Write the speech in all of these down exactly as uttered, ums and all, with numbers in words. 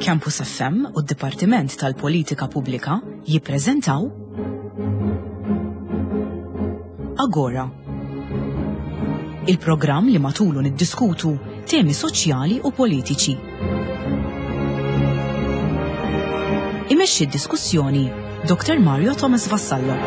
Campus F M u d-Dipartiment tal-Politika Pubblika jippreżentaw Agora. Il-programm li matulu niddiskutu temi soċjali u politiċi. Imexxi d-diskussjoni Doktor Mario Thomas Vassallo.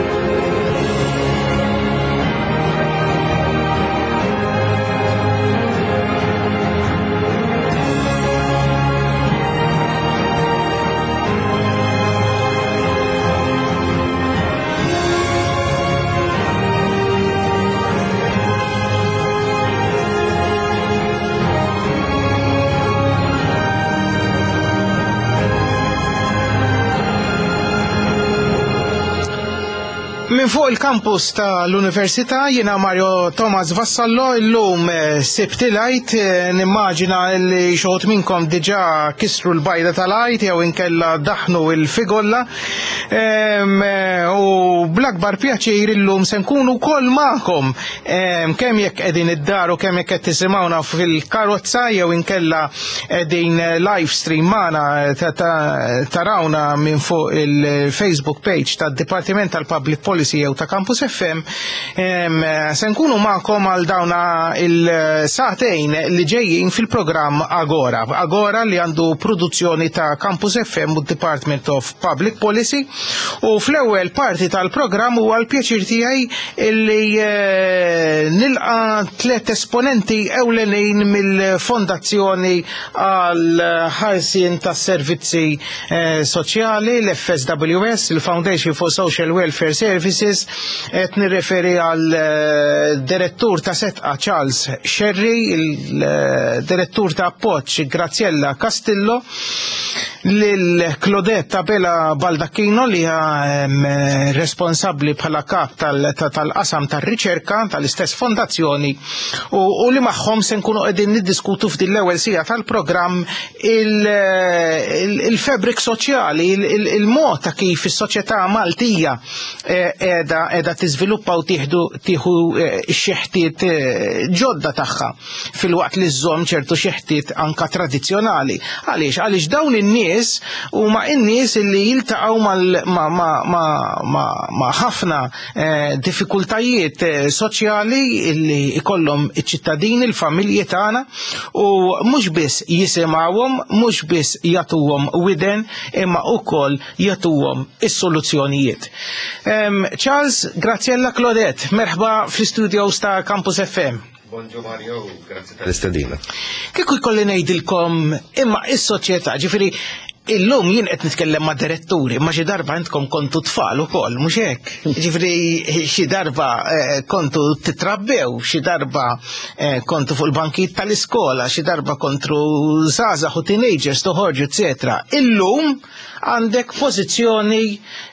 Min fuq il-kampus tal-Università jiena Mario Thomas Vassallo, illum sibti lajt, nimmaġina li xogħod minnkom diġà kisru l-bajda tal-ajt jew inkella daħnu il-figolla. U bl-akbar pjaċir illum se nkunu wkoll magħkom kemm jekk qegħdin id-dar u kemm jekk qed tisimgħuna fil-karozza jew inkella qegħdin live stream magħna tarawna minn fuq il-Facebook page tad-Dipartiment tal-Public Policy jew ta' Campus F M. Se nkunu magħkom għal dawna il-saħtejn li ġejjin fil-programm Agora. Agora li għandu produzzjoni ta' Campus F M u Department of Public Policy. U fl-ewwel parti tal-programm huwa l-pjaċir tiegħi illi nilqa tliet esponenti ewlenin mill-Fondazzjoni għal ħarsien tas-servizzi soċjali, l-F S W S, il-Foundation for Social Welfare Services. Et nirreferi għal direttur ta' setqa Charles Sherry, il-direttur ta' appoġġ Graziella Castillo, lil Claudette Bella Baldacchino li hija responsabbli bħala kap tal-qasam tar-riċerka tal-istess fondazzjoni u li magħhom se nkunu qegħdin niddiskutu f'din l-ewwel sija tal-programm il-fabrik soċjali, il-mod ta' kif is-soċjetà Maltija qiegħda qiegħda tiżviluppa u tieħdu tieħu x-xeħtiet ġodda tagħha filwaqt li żżomm ċertu xeħtiet anke tradizzjonali. Għaliex għaliex dawn in-nies huma n-nies li jiltaqgħu ma' ħafna diffikultajiet soċjali li jkollhom iċ-ċittadini, il-familji tagħna u mhux biss jisimgħuhom, mhux biss jagħtuhom widen, imma wkoll jagħtuhom is-soluzzjonijiet. Charles, Graziella, Claudette, merħba fl-studios ta' Campus F M. Bonġu Mario, grazzi tal-istedina. Kieku jkolli ngħidilkom imma is-soċjetà, ġifieri illum jien qed nitkellem ma' diretturi, ma xi darba intkom kontu tfal ukoll, mhux hekk. Ġifieri xi darba kontu titrabbew, xi darba kontu fuq il-bankijiet tal-iskola, xi darba kontru żgħażagħ u teenagers toħorġu eċetera. Illum għandek pożizzjoni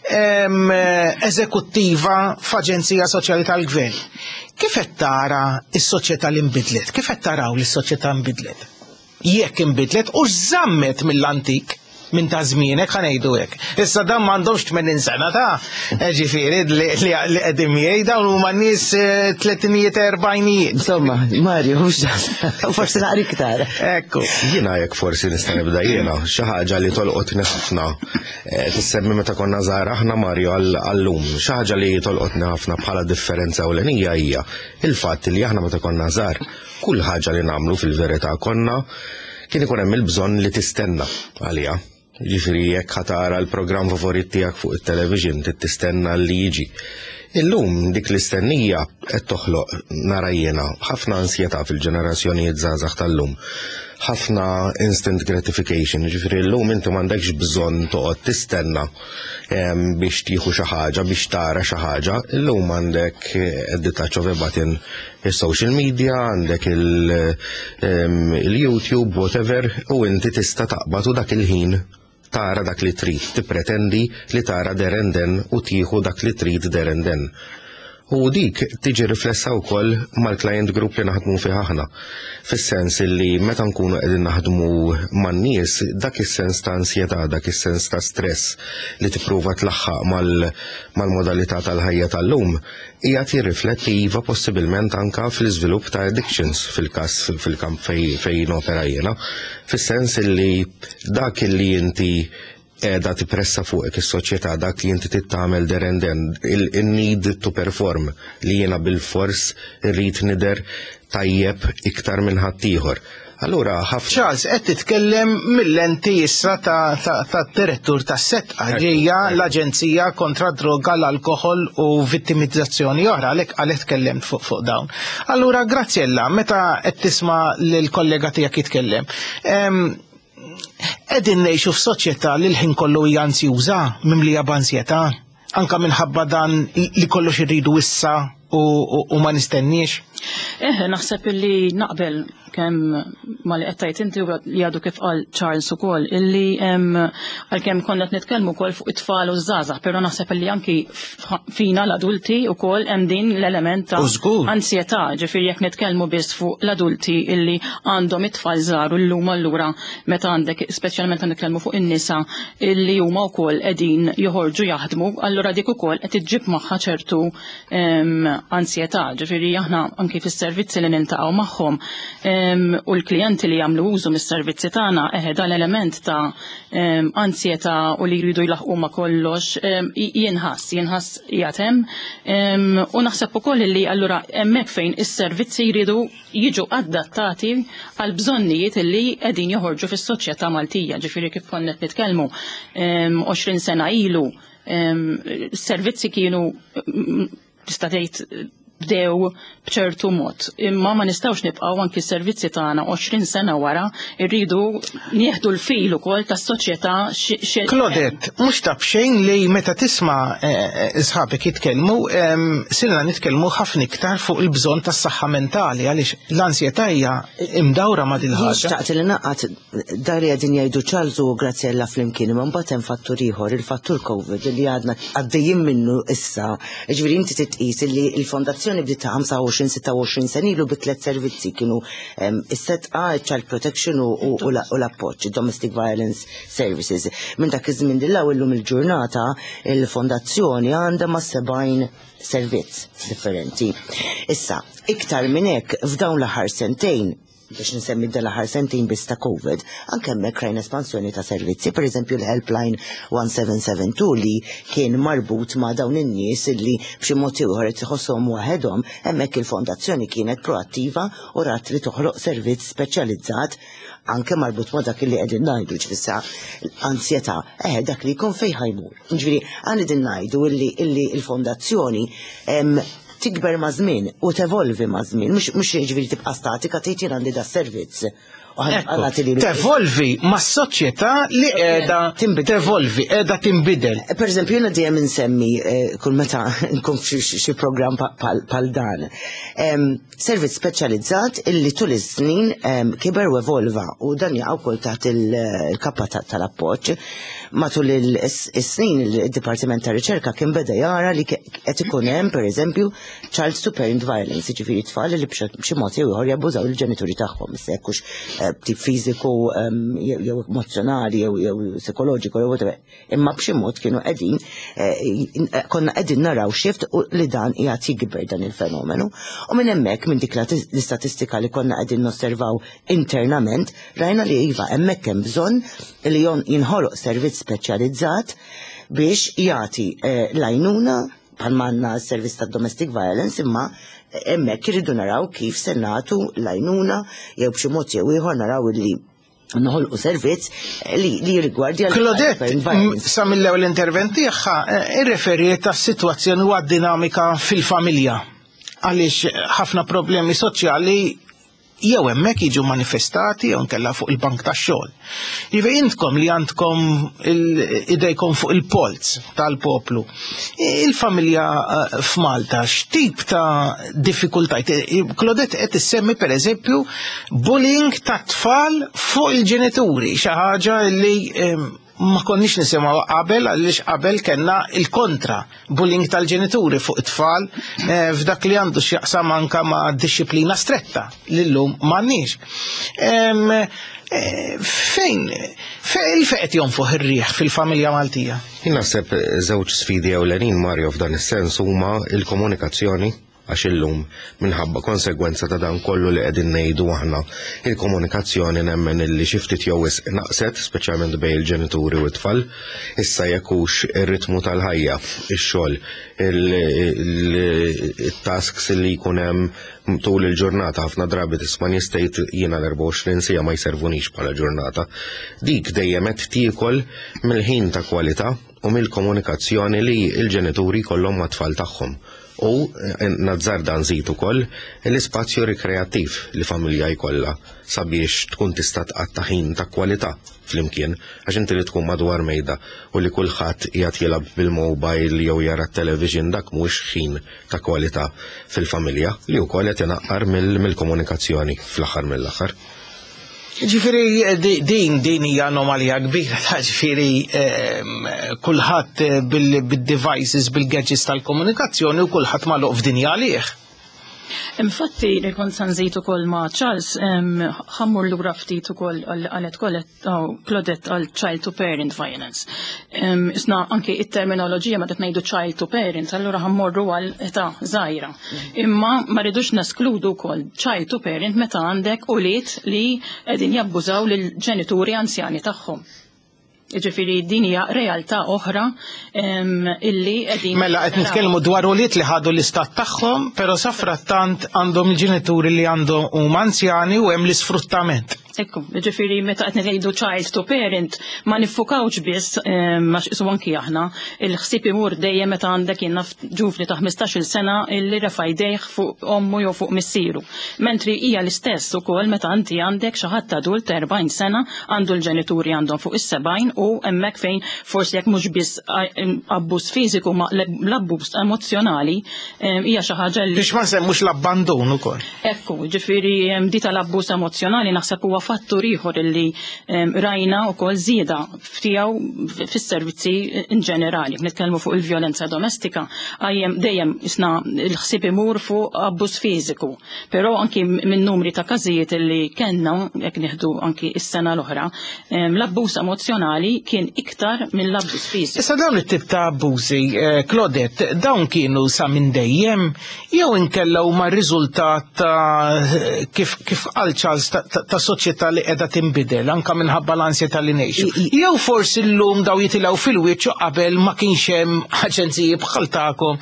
eżekuttiva f'Aġenzija Soċjali tal-Gvern. Kif qed tara s-soċjetà li nbidlet? Kif qed taraw li s-soċjetà nbidlet? Jekk inbidlet u żammet mill-antik minn ta' żmienek ħanejdu hekk. Issa dan m'għandhomx tmenin sena ta' ġifieri li qegħdin miegħi dawn huma nies tletinijiet erbajnijiet. Insomma, Mario, mhux dan. Forsi naqri iktar. Ekku. Jiena jekk forsi nista' nibda jiena xi ħaġa li tolqotni ħafna. Tissemmi meta konna żgħar aħna Mario għallum. Xi ħaġa li tolqotni ħafna bħala differenza ewlenija hija il-fatt li aħna meta konna żgħar kull ħaġa li nagħmlu fil-verità konna kien ikun hemm il-bżonn li tistenna għaliha. Ġifieri jekk ħatara l-programm favorit tiegħek fuq it-television tistenna li jiġi. Illum dik l-istennija qed toħloq nara jiena ħafna ansjetà fil-ġenerazzjonijiet żgħażagħ tal-lum. Ħafna instant gratification, ġifieri llum inti m'għandekx bżonn toqgħod tistenna biex tieħu xi ħaġa, biex tara xi ħaġa. Illum għandek id-touch of a button is-social media, għandek il-YouTube, whatever, u inti tista' taqbad u dak il-ħin tara dak li trid, tippretendi li tara derenden u tieħu dak li trid derenden. U dik tiġi riflessa wkoll mal-client group li naħdmu fih aħna. Fis-sens li meta nkunu qegħdin naħdmu man-nies, dak is-sens ta' ansjetà, dak is-sens ta' stress li tipprova tlaħħaq mal-modalità tal-ħajja tal-lum hija tirrifletti iva possibilment anka fl-iżvilupp ta' addictions fil-każ fil-kamp fejn opera jiena. Fis-sens li dak li inti edha tippressa fuq is-soċjetà dak li inti tittamel der and then il-need to perform li jiena bil-fors irrid nider tajjeb iktar minn ħaddieħor. Allura ħafna Charles qed titkellem mill-lenti issa ta' direttur tas-setqa ġejja l-Aġenzija kontra droga, l-alkoħol u vittimizzazzjoni oħra għalhekk għalhekk tkellemt fuq fuq dawn. Allura Graziella, meta qed tisma' lill-kollega tiegħek jitkellem. Qegħdin ngħixu f'soċjetà li l-ħin kollu hija ansjuża mimlija b'ansjetà, anke minħabba dan li kollox irridu issa u ma nistenniex. Eh, naħseb illi naqbel kemm ma li qed tgħid inti li għadu kif qal Charles ukoll illi għalkemm konna qed nitkellmu wkoll fuq it-tfal u żgħażagħ, però naħseb illi anki fina l-adulti wkoll hemm din l-element ta' ansjetà, ġifieri jekk nitkellmu biss fuq l-adulti illi għandhom it-tfal żgħar u llum allura meta għandek speċjalment qed nitkellmu fuq in-nisa illi huma wkoll qegħdin joħorġu jaħdmu, allura dik ukoll qed iġġib magħha ċertu ansjetà, ġifieri aħna anki fis-servizzi li niltaqgħu magħhom u l-klijenti li jagħmlu użu mis-servizzi tagħna eħed l-element ta' ansjetà u li jridu jlaħqu ma' kollox jinħass, jinħass qiegħed hemm u naħseb ukoll li allura hemmhekk fejn is-servizzi jridu jiġu adattati għal bżonnijiet li qegħdin joħorġu fis-soċjetà Maltija, ġifieri kif konna qed nitkellmu għoxrin sena ilu s-servizzi kienu tista' tgħid bdew b'ċertu mod. Imma ma nistgħux nibqgħu anki s-servizzi tagħna għoxrin sena wara irridu nieħdu l-fil ukoll tas-soċjetà. Claudette, mhux taf xejn li meta tisma' sħabek jitkellmu, sirna nitkellmu ħafna iktar fuq il-bżonn tas-saħħa mentali għaliex l-ansjetà hija imdawra ma' din ħaġa. Xtaqt li naqgħad dar qegħdin jgħidu Charles u Graziella flimkien, imma mbagħad hemm fattur ieħor, il-fattur COVID li għadna għaddejjin minnu issa. Ġifieri inti titqis li l-fondazzjoni bdiet ta' ħamsa u għoxrin sitta u għoxrin sen ilu bi tliet servizzi kienu is-setqa, child protection u l-appoġġ, domestic violence services. Minn dak iż-żmien dillaw illum il-ġurnata il-fondazzjoni għandha ma' sebgħin servizz differenti. Issa, iktar minn hekk f'dawn l-aħħar sentejn biex nsemmi d-dal-aħħar sentejn biss ta' COVID, anke hemmhekk rajna espansjoni ta' servizzi, pereżempju l-helpline one seven seven two li kien marbut ma' dawn in-nies li b'xi mod ieħor qed iħosshom waħedhom, hemmhekk il-fondazzjoni kienet proattiva u rat li toħloq servizz speċjalizzat anke marbut ma' dak li qegħdin ngħidu ġifissa ansjetà, eh dak li jkun fejn ħajmur. Ġifieri għandin ngħidu illi l-fondazzjoni tikber ma' żmien u tevolvi ma' żmien, mhux jiġifieri tibqa' statika tgħid jien għandi da servizz. Tevolvi ma' soċjetà li qiegħda tevolvi, qiegħda tinbidel. Pereżempju jiena dejjem insemmi kull meta nkun f'xi programm bħal dan. Servizz speċjalizzat illi tul is-snin kiber u evolva u dan jaqgħu wkoll taħt il-kappa tal-appoġġ. Matul is-snin il-Dipartiment ta' Riċerka kien beda jara li qed ikun hemm pereżempju child to parent violence, jiġifieri tfal li b'xi mod ieħor jabbużaw il-ġenituri tagħhom, issa jekkux tip fiżiku jew emozjonali jew psikoloġiku jew whatever. Imma b'xi mod kienu qegħdin konna qegħdin naraw xift li dan qiegħed jikber dan il-fenomenu. U minn hemmhekk minn dik l-istatistika li konna qegħdin nosservaw internament rajna li iva hemmhekk hemm bżonn li jinħoloq servizz speċjalizzat biex jagħti l-għajnuna bħal manna s-servizz ta' domestic violence imma hemmhekk iridu naraw kif se nagħtu l-għajnuna jew b'xi mod jew ieħor naraw li noħolqu servizz li jirrigwardja Claudette, sa mill-ewwel intervent tagħha irreferiet għas-sitwazzjoni u għad-dinamika fil-familja għaliex ħafna problemi soċjali jew hemmhekk jiġu manifestati jew nkella fuq il-bank tax-xogħol. Jiva intkom li għandkom idejkom fuq il-polz tal-poplu. Il-familja f'Malta x'tip ta' diffikultajiet? Claudette qed issemmi pereżempju bullying ta' tfal fuq il-ġenituri, xi ħaġa li ma konniex nisimgħu qabel għaliex qabel kellna il-kontra bullying tal-ġenituri fuq it-tfal eh, f'dak li għandu x'jaqsam anke ma' disciplina stretta li llum m'għandniex. Em, eh, fejn fejn fejn jonfuħ ir-riħ fil-familja Maltija? Jien naħseb żewġ sfidi ewlenin Mario f'dan is-sens huma il-komunikazzjoni għax illum minħabba konsegwenza ta' dan kollu li qegħdin ngħidu aħna il-komunikazzjoni nemmen illi xi ftit jew wisq naqset, speċjalment bejn il-ġenituri u t-tfal, issa jekk hux ir-ritmu tal-ħajja, ix-xogħol, il-tasks li jkun hemm tul il-ġurnata ħafna drabi tisma' nistejt jiena l-erba' għoxrin sija ma jservunix bħala ġurnata. Dik dejjem qed tiekol mill-ħin ta' kwalità u mill-komunikazzjoni li l-ġenituri kollhom mat-tfal tagħhom. U nazzar dan żid ukoll l-ispazju rikreattiv li familja jkollha sabiex tkun tista' tqatta' ħin ta' kwalità flimkien għax inti li tkun madwar mejda u li kulħadd qiegħed jilgħab bil-mobile jew jara t-television dak mhuwiex ħin ta' kwalità fil-familja li wkoll qed inaqqar mill-komunikazzjoni fl-aħħar mill-aħħar. Ġifieri din din hija anomalija kbira ta' ġifieri kulħadd bil-devices bil-gadgets tal-komunikazzjoni u kulħadd magħluq f'dinja għalih. Infatti, li kont sanżejt ukoll ma' Charles, ħammur lura ftit ukoll għalet kollet Claudette għal child to parent violence. Isna anke it-terminoloġija ma qed ngħidu child to parent, allura ħammorru għal età żgħira. Imma ma rridux neskludu wkoll child to parent meta għandek ulied li qegħdin jabbużaw lil ġenituri anzjani tagħhom. Ġifiri din hija realtà oħra illi qegħdin. Mela qed nitkellmu dwar ulied li ħadu l-istat tagħhom, però sa frattant għandhom il-ġenituri li għandhom huma anzjani u hemm l-isfruttament. Ekku, ġifiri meta qed ngħidu child to parent ma niffukawx biss ma x'qisu anki aħna il-ħsieb imur dejjem meta għandek jien naf ġufni ta' ħmistax-il sena illi refa' jdejh fuq ommu jew fuq missieru. Mentri hija l-istess ukoll meta inti għandek xi ħadd adult erbgħin sena għandu l-ġenituri għandhom fuq is-sebgħin u hemmhekk fejn forsi jekk mhux biss abbuż fiżiku ma l-abbuż emozjonali hija xi ħaġa li biex ma nsemmux l-abbandun ukoll. Ekku, ġifieri di tal-abbuż emozjonali naħseb huwa fattur ieħor illi rajna wkoll żieda ftiegħu fis-servizzi in ġenerali. Nitkellmu fuq il-vjolenza domestika għajjem dejjem isna l-ħsieb imur fuq abbuż fiżiku. Però anki minn numri ta' każijiet illi kellna jekk nieħdu anki s-sena l-oħra, l-abbuż emozjonali kien iktar mill-abbuż fiżiku. Issa dawn it-tip ta' abbużi, Claudette, dawn kienu sa minn dejjem jew inkella huma r-riżultat ta' kif kif qal Charles ta' soċjetà li qiegħda tinbidel anke minħabba l-ansjetà li ngħixu. Jew forsi llum daw jitilgħu fil-wiċċ qabel ma kienx hemm aġenziji bħal tagħkom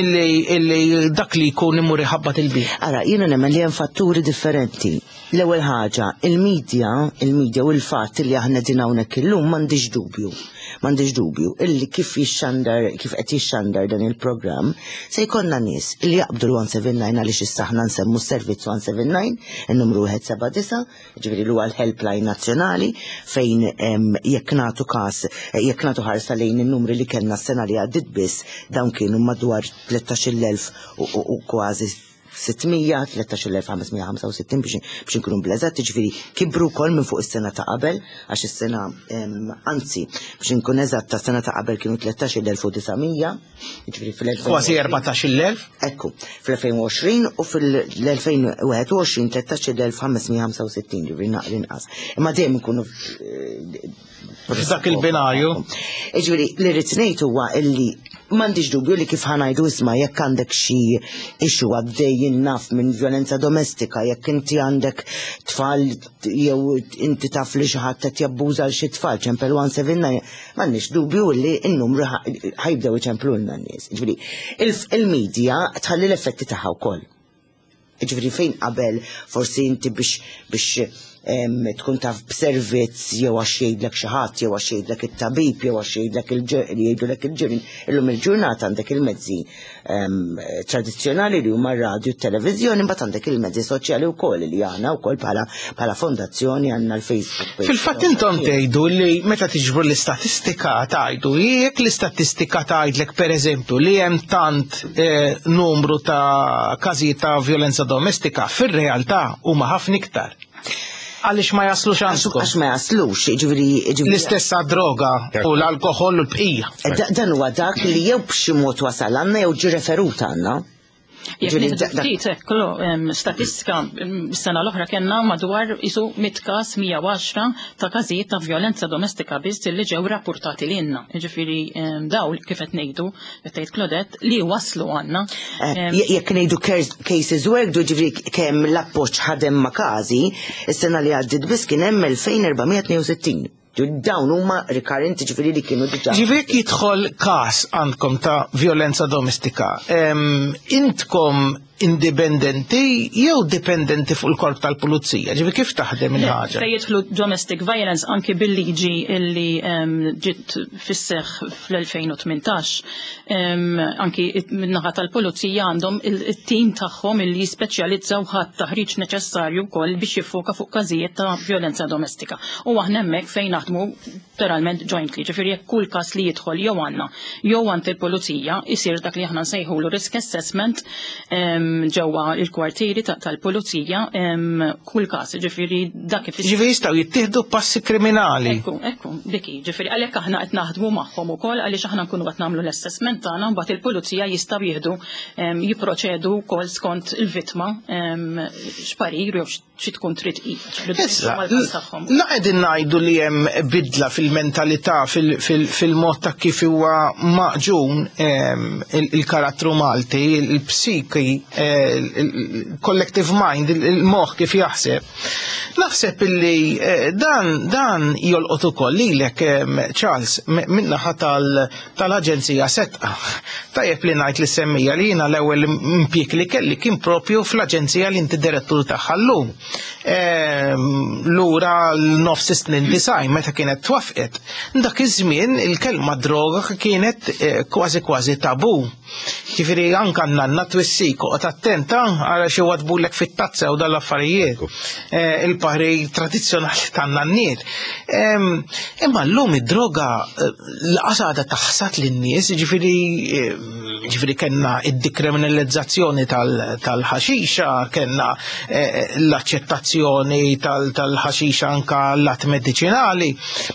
illi dak li jkun imur iħabbat il-bih. Ara, jiena nemmen li hemm fatturi differenti. L-ewwel ħaġa, il-medja, il-medja u l-fatt li aħna din hawnhekk illum m'għandix dubju. M'għandix dubju illi kif jixxandar kif qed jixxandar dan il-programm se jkollna nies li jaqbdu l-one seven nine għaliex issa aħna nsemmu s-servizz one seven nine, in-numru wieħed seba' disa', ġifieri li huwa l-helpline nazzjonali fejn jekk nagħtu każ jekk nagħtu ħarsa lejn in-numri li kellna s-sena li għaddiet biss dawn kienu madwar tletax-il elf u kważi sittmija, tletax-il elf ħamesmija ħamsa u sittin biex inkunu bleżat, ġifieri kibru wkoll minn fuq is-sena ta' qabel għax is-sena anzi biex inkun eżatt ta' sena ta' qabel kienu tletax-il elf u disamija, ġifieri fil-elf. Kważi erbatax-il elf? Ekku, fil-elfejn u għoxrin u fil-elfejn u wieħed u għoxrin tletax-il elf ħamesmija ħamsa u sittin, ġifieri naqri inqas. Imma dejjem ikunu f'dak il-binarju. Ġifieri li rrid ngħid huwa illi m'għandix dubju li kif ħanajdu isma' jekk għandek xi issue għaddej naf minn vjolenza domestika, jekk inti għandek tfal jew inti taf li xi ħadd qed jabbuża l xi tfal ċempel one seven nine, m'għandniex dubju li n-numru ħajbdew iċemplulna n-nies. Ġifieri il-medja tħalli l-effetti tagħha wkoll. Ġifieri fejn qabel forsi inti biex biex tkun taf b'servizz jew għax jgħidlek xi ħadd jew għax jgħidlek it-tabib jew għax jgħidlek jgħidulek il-ġirien, illum il-ġurnata għandek il-mezzi tradizzjonali li huma r-radju, t-televiżjoni, imbagħad għandek il-mezzi soċjali wkoll li aħna wkoll bħala bħala fondazzjoni għandna l-Facebook. Fil-fatt intom tgħidu li meta tiġbru l-istatistika tgħidu jekk l-istatistika tgħidlek pereżempju li hemm tant numru ta' każijiet ta' vjolenza domestika, fir-realtà huma ħafna iktar. Għaliex ma jaslux għandkom. Għax ma jaslux, ġifieri l-istessa droga u l-alkohol u l-bqija. Dan huwa dak li jew b'xi mod wasal għandna jew ġi referut għandna. Jek ftit ekkollu statistika s-sena l-oħra kellna madwar isu mit każ mija u għaxra ta' każijiet ta' violenza domestika biss li ġew rapportati lilna. Jiġifieri dawl kif qed ngħidu qed tgħid Claudette li waslu għandna. Jekk ngħidu cases work ġifieri kemm l-appoġġ ħadem ma' każi, is-sena li għaddiet biss kien hemm elfejn erba'mija tnejn u sittin. Dawn huma rikarrenti ġifieri li kienu diġà. Ġifieri jidħol każ għandkom ta' violenza domestika. Intkom indipendenti jew dipendenti fuq il-korp tal-pulizija? Ġifieri kif taħdem il-ħaġa? Se jidħlu domestic violence anki bil-liġi illi ġiet fis-seħħ fl-elfejn u tmintax. Anki min-naħa tal-pulizija għandhom il-tim tagħhom illi jispeċjalizzaw ħadd taħriġ neċessarju wkoll biex jiffoka fuq każijiet ta' violenza domestika. U aħna hemmhekk fejn naħdmu literalment jointly, ġifieri jekk kull każ li jidħol jew għandna jew għand il-pulizija isir dak li aħna nsejħulu risk assessment ġewwa il-kwartieri tal-pulizija kull każ, ġifieri dak kif Ġifieri jistgħu jittieħdu passi kriminali. Ekku, ekku, diki, ġifieri għalhekk aħna qed naħdmu magħhom ukoll għaliex aħna nkunu qed nagħmlu l-assessment tagħna mbagħad il-pulizija jistgħu jieħdu jipproċedu wkoll skont il-vittma x'parir jew xi tkun trid Naqegħdin ngħidu li hemm bidla fil-mentalità fil-mod ta' kif huwa maqġun il-karattru Malti, il-psiki, il-collective mind, il-moħħ kif jaħseb. Naħseb illi dan dan jolqot ukoll lilek Charles min-naħa tal-Aġenzija Setqa. Tajjeb li ngħid li semmija li jiena l-ewwel impjieg li kelli kien propju fl-Aġenzija li inti direttur tagħha llum. Lura l-nofs snin design meta kienet twafqet. Dak iż-żmien il-kelma droga kienet kważi kważi tabu. Ġifieri anke għandna twissik oqgħod attenta għal xi wadbulek fit-tazza u dal-affarijiet. Il-paħri tradizzjonali tan-nanniet. Imma llum id-droga l-qasada taħsat lin-nies, ġifieri ġifieri kellna id-dekriminalizzazzjoni tal-ħaxixa, kellna l-aċċettazzjoni tal-ħaxixa anke l-att mediċinali.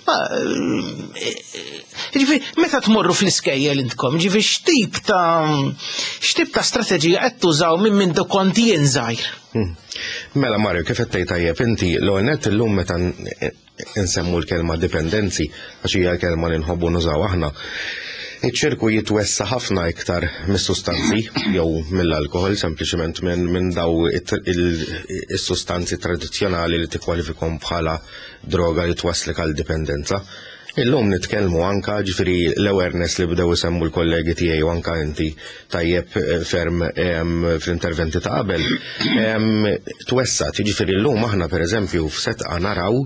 Ġifieri meta tmorru fl-iskejjel intkom, ġifieri x'tip ta' x'tip ta' strateġija qed tużaw minn minn kont jien żgħir? Mela Mario, kif qed tgħid tajjeb inti l-ewwel nett illum meta nsemmu l-kelma dipendenzi għax hija l-kelma li nħobbu nużaw aħna. Iċ-ċirku jitwessa ħafna iktar mis-sustanzi jew mill-alkohol sempliċement minn min daw is-sustanzi tradizzjonali li tikkwalifikhom bħala droga li twaslek għal dipendenza. Illum nitkellmu anka ġifieri l-awareness li bdew isemmu l-kollegi tiegħi u anka inti tajjeb ferm fl-interventi ta' qabel. Twessat, ġifieri llum aħna pereżempju f'Setqa naraw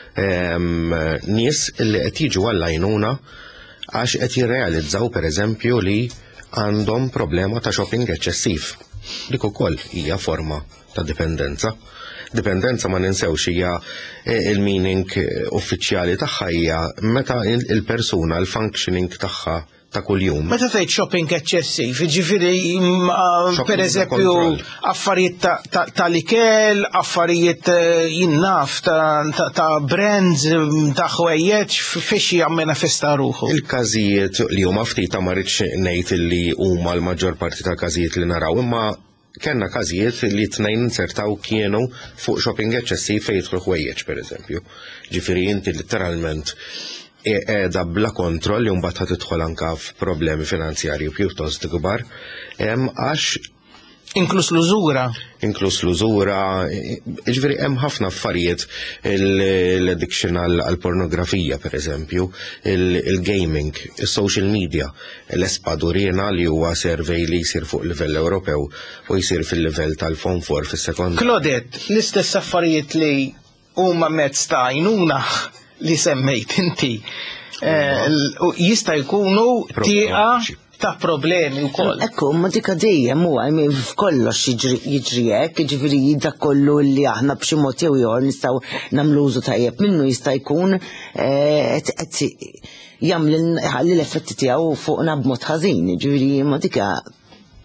nies illi qed jiġu għall-għajnuna għax qed jirrealizzaw pereżempju li għandhom problema ta' shopping eċċessiv. Dik ukoll hija forma ta' dipendenza. Dipendenza ma ninsewx hija il-meaning uffiċjali tagħha hija meta il-persuna l-functioning tagħha ta' kuljum. Meta tgħid shopping eċċessiv, jiġifieri pereżempju affarijiet tal-ikel, affarijiet jinnaf ta' brands ta' ħwejjeġ fiex jammanifesta ruħu. Il-każijiet li huma ftit ma rridx ngħid li huma l-maġġor parti tal-każijiet li naraw, imma kellna każijiet li tnejn insertaw kienu fuq shopping eċċessiv fejn jidħlu ħwejjeġ pereżempju. Ġifieri inti literalment qiegħda bla kontroll li mbagħad tidħol anke f'problemi finanzjarji pjuttost kbar għax Inkluż l-użura. Inkluż l-użura, ġifieri hemm ħafna affarijiet l-addiction għall-pornografija pereżempju, il-gaming, is-social media, l-espadurina li huwa survey li jsir fuq livell Ewropew u jsir fil-livell tal-Fond for fis-sekond. Claudette, l-istess affarijiet li huma mezz ta' għajnuna li semmejt inti jista' jkunu tieqa ta' problemi wkoll. Ekku, ma dik dejjem huwa f'kollox jiġri hekk, jiġifieri dak kollu li aħna b'xi mod jew ieħor nistgħu nagħmlu użu tajjeb minnu jista' jkun qed jagħmel ħalli l-effetti tiegħu fuqna b'mod ħażin, jiġifieri ma dik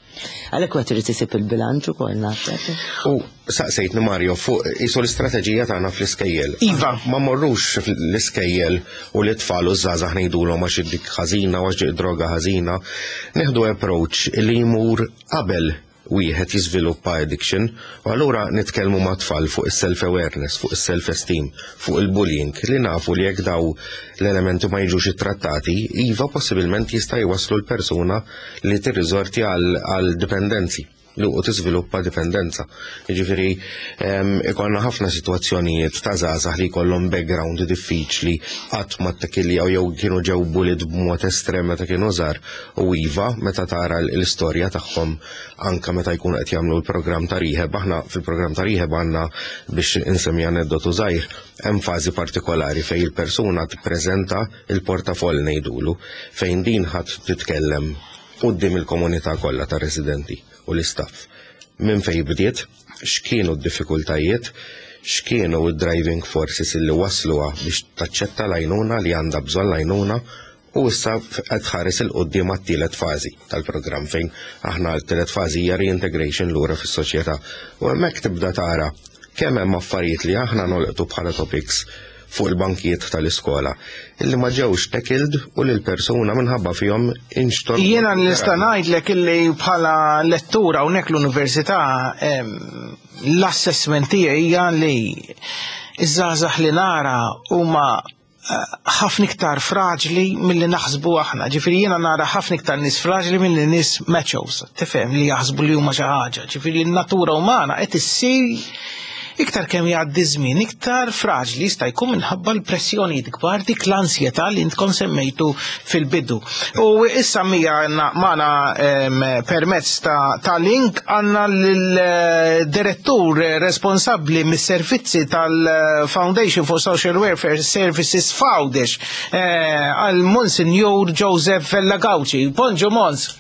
Għalhekk wieħed irid isib il-bilanċ ukoll naħseb. U saqsejtni Mario fuq isu l-istrateġija tagħna fl-iskejjel. Iva. Ma morrux fl-iskejjel u li tfal u żgħażagħ ngħidulhom għax dik ħażina u għax droga ħażina. Neħdu approach li jmur qabel wieħed jiżviluppa addiction, u allura nitkellmu ma' tfal fuq is-self-awareness, fuq is-self-esteem, fuq il-bullying, li nafu li jekk daw l-elementi ma jiġux ittrattati, iva possibilment jista' jwaslu l-persuna li tirriżorti għal dipendenzi li u tiżviluppa dipendenza. Jiġifieri ikollna ħafna sitwazzjonijiet ta' żgħażagħ li jkollhom background diffiċli qatt ma ttekiljaw jew kienu ġew bullied b'mod estrem meta kienu żgħar u iva meta tara l-istorja tagħhom anke meta jkunu qed jagħmlu l-programm ta' rehab. Aħna fil-programm ta' rehab għandna biex insemmi aneddotu żgħir hemm fażi partikolari fejn il-persuna tippreżenta il-portafoll ngħidulu fejn din ħadd titkellem quddiem il-komunità kollha ta' residenti u l-istaff. Minn fejn bdiet, x'kienu d-diffikultajiet, x'kienu d-driving forces illi wasluha biex taċċetta l-għajnuna li għandha bżonn l-għajnuna u issa qed tħares il-qudiem għat-tielet fażi tal-programm fejn aħna l-tielet fażi hija reintegration lura fis-soċjetà. U hemmhekk tibda tara kemm hemm affarijiet li aħna nolqtu bħala topics fuq il-bankijiet tal-iskola illi ma ġewx tackled u li l-persuna minħabba fihom inxtor. Jiena nista' ngħidlek illi bħala lettura hawnhekk l-università l-assessment tiegħi hija li iż-żgħażagħ li nara huma ħafna iktar fraġli milli naħsbu aħna. Ġifieri jiena nara ħafna iktar nies fraġli milli nies machos, tifhem li jaħsbu li huma xi ħaġa. Ġifieri n-natura umana qed issir iktar kemm jgħaddi żmien, iktar fraġli jista' jkun minħabba l-pressjonijiet kbar dik l-ansjetà li intkom semmejtu fil-bidu. U issa mija magħna permezz ta' link għandna lill-direttur responsabbli mis-servizzi tal-Foundation for Social Welfare Services Fawdex għal Monsignor Joseph Vellagauci. Bonġu Mons.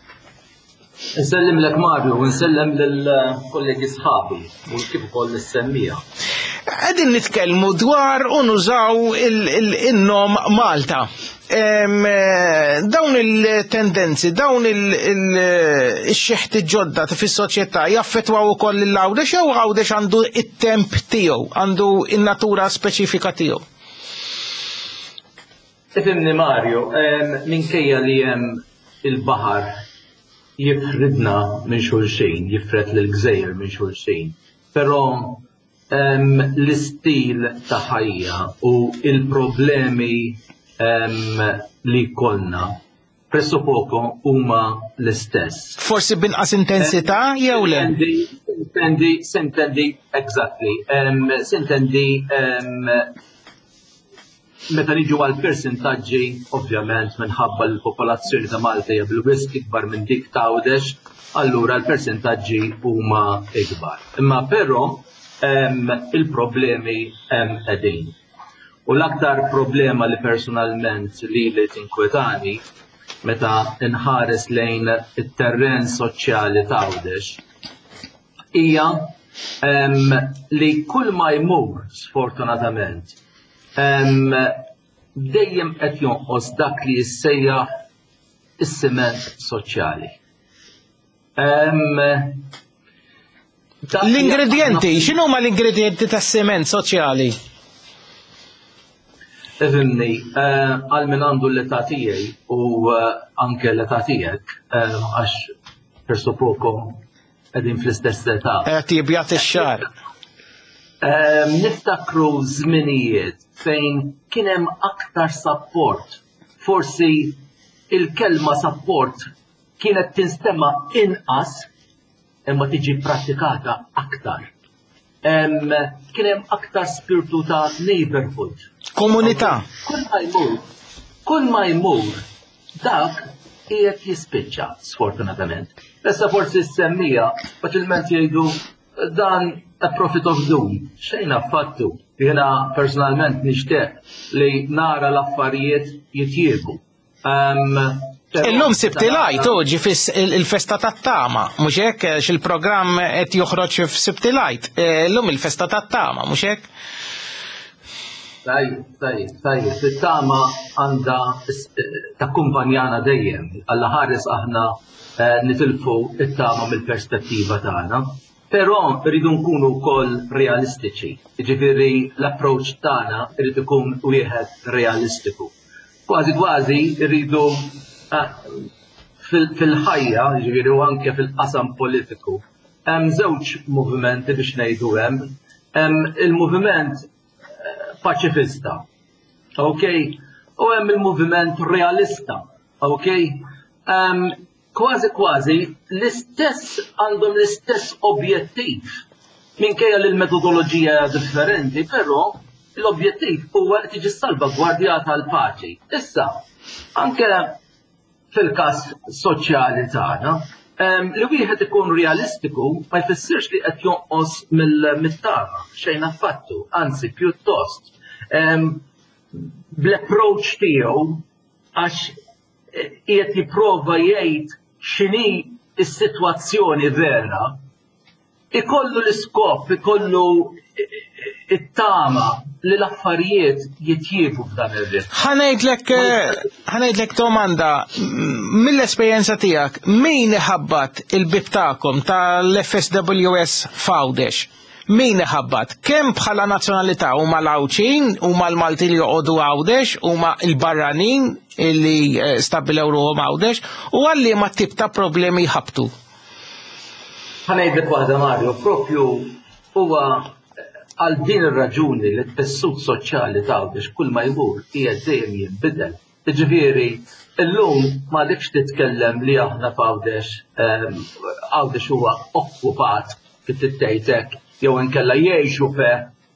Nsellem lek Mario u nsellem lill-kollegi sħabi u kif ukoll nissemmija. Qegħdin nitkellmu dwar u nużaw il-nom Malta. Dawn il-tendenzi, dawn il-xeħti ġodda fis-soċjetà jaffettwaw ukoll il-Għawdex jew Għawdex għandu it-temp tiegħu, għandu in-natura speċifika tiegħu. Ifhimni Mario, minkejja li hemm il-baħar jifridna minn xulxin, jifred l-gżejjer minn xulxin. Però l-istil ta' ħajja u il-problemi li kollna presso poco huma l-istess. Forsi binqas intensità jew le? Sintendi, sintendi, exactly. Sintendi meta niġu għal persentaġġi, ovvjament minħabba l-popolazzjoni ta' Malta hija bil-wisq ikbar minn dik ta' Għawdex, allura l-persentaġġi huma ikbar. Imma però il-problemi hemm qegħdin. U l-aktar problema li personalment li li tinkwetani meta inħares lejn it-terren soċjali ta' Għawdex hija li kull ma jmur sfortunatament dejjem qed jonqos dak li jissejjaħ is-siment soċjali. L-ingredjenti, x'inhu huma l-ingredjenti tas-siment soċjali? Ifhimni, għal min għandu l-età tiegħi u anke l-età tiegħek għax perso poco qegħdin fl-istess età. Qed jibjat ix-xahar. Niftakru żminijiet fejn kien hemm aktar support. Forsi il-kelma support kienet tinstema inqas imma tiġi prattikata aktar. Kien hemm aktar spiritu ta' neighborhood. Komunità. Kull ma jmur, kull ma jmur dak qiegħed jispiċċa sfortunatament. Issa forsi s-semmija faċilment jgħidu dan a profit of doom. Xejn affattu. Jiena personalment nixtieq li nara l-affarijiet jitjiebu. Illum Sibtilajt oġi il-festa tat-tama, mhux hekk x'il-programm qed joħroġ f'Sibtilajt. Illum il-festa tat-tama, mhux hekk? Tajjeb, tajjeb, tajjeb. It-tama għandha takkumpanjana dejjem. Alla ħares aħna nitilfu it-tama mill-perspettiva tagħna. Però rridu nkunu wkoll realistiċi. Jiġifieri l-approach tagħna rrid ikun wieħed realistiku. Kważi kważi rridu fil-ħajja, jiġifieri u anke fil-qasam politiku, hemm żewġ movimenti biex ngħidu hemm. Hemm il-moviment paċifista, okay? U hemm il-moviment realista, okay? Um, kważi kważi l-istess għandhom l-istess objettiv. Minkejja li l-metodoloġija differenti, però l-objettiv huwa li tiġi salvagwardjata l-paċi. Issa, anke fil-każ soċjali tagħna, um, li wieħed ikun realistiku ma jfissirx li qed jonqos mill-tama xejn affattu, anzi pjuttost. Um, bl-approach tiegħu għax qiegħed jipprova jgħid x'inhi s-sitwazzjoni vera, ikollu l-iskop, ikollu it-tama li l-affarijiet jitjiebu f'dan ir-ritm. Ħanejdlek ħanejdlek domanda mill-esperjenza tiegħek min iħabbat il-bib tagħkom tal-F S W S Fawdex? Min iħabbat? Kemm bħala nazzjonalità huma l-Awċin, huma l-Malti li joqogħdu Għawdex, huma l-barranin illi stabbilew ruhom Għawdex, u għalli ma tip ta' problemi jħabtu? Ħanejdlek waħda Mario, propju huwa għal din ir-raġuni li t-tessut soċjali ta' Għawdex kull ma jmur qiegħed dejjem jinbidel. Jiġifieri illum m'għadekx titkellem li aħna f'Għawdex Għawdex huwa okkupat kif tittejtek jew inkella jgħixu fe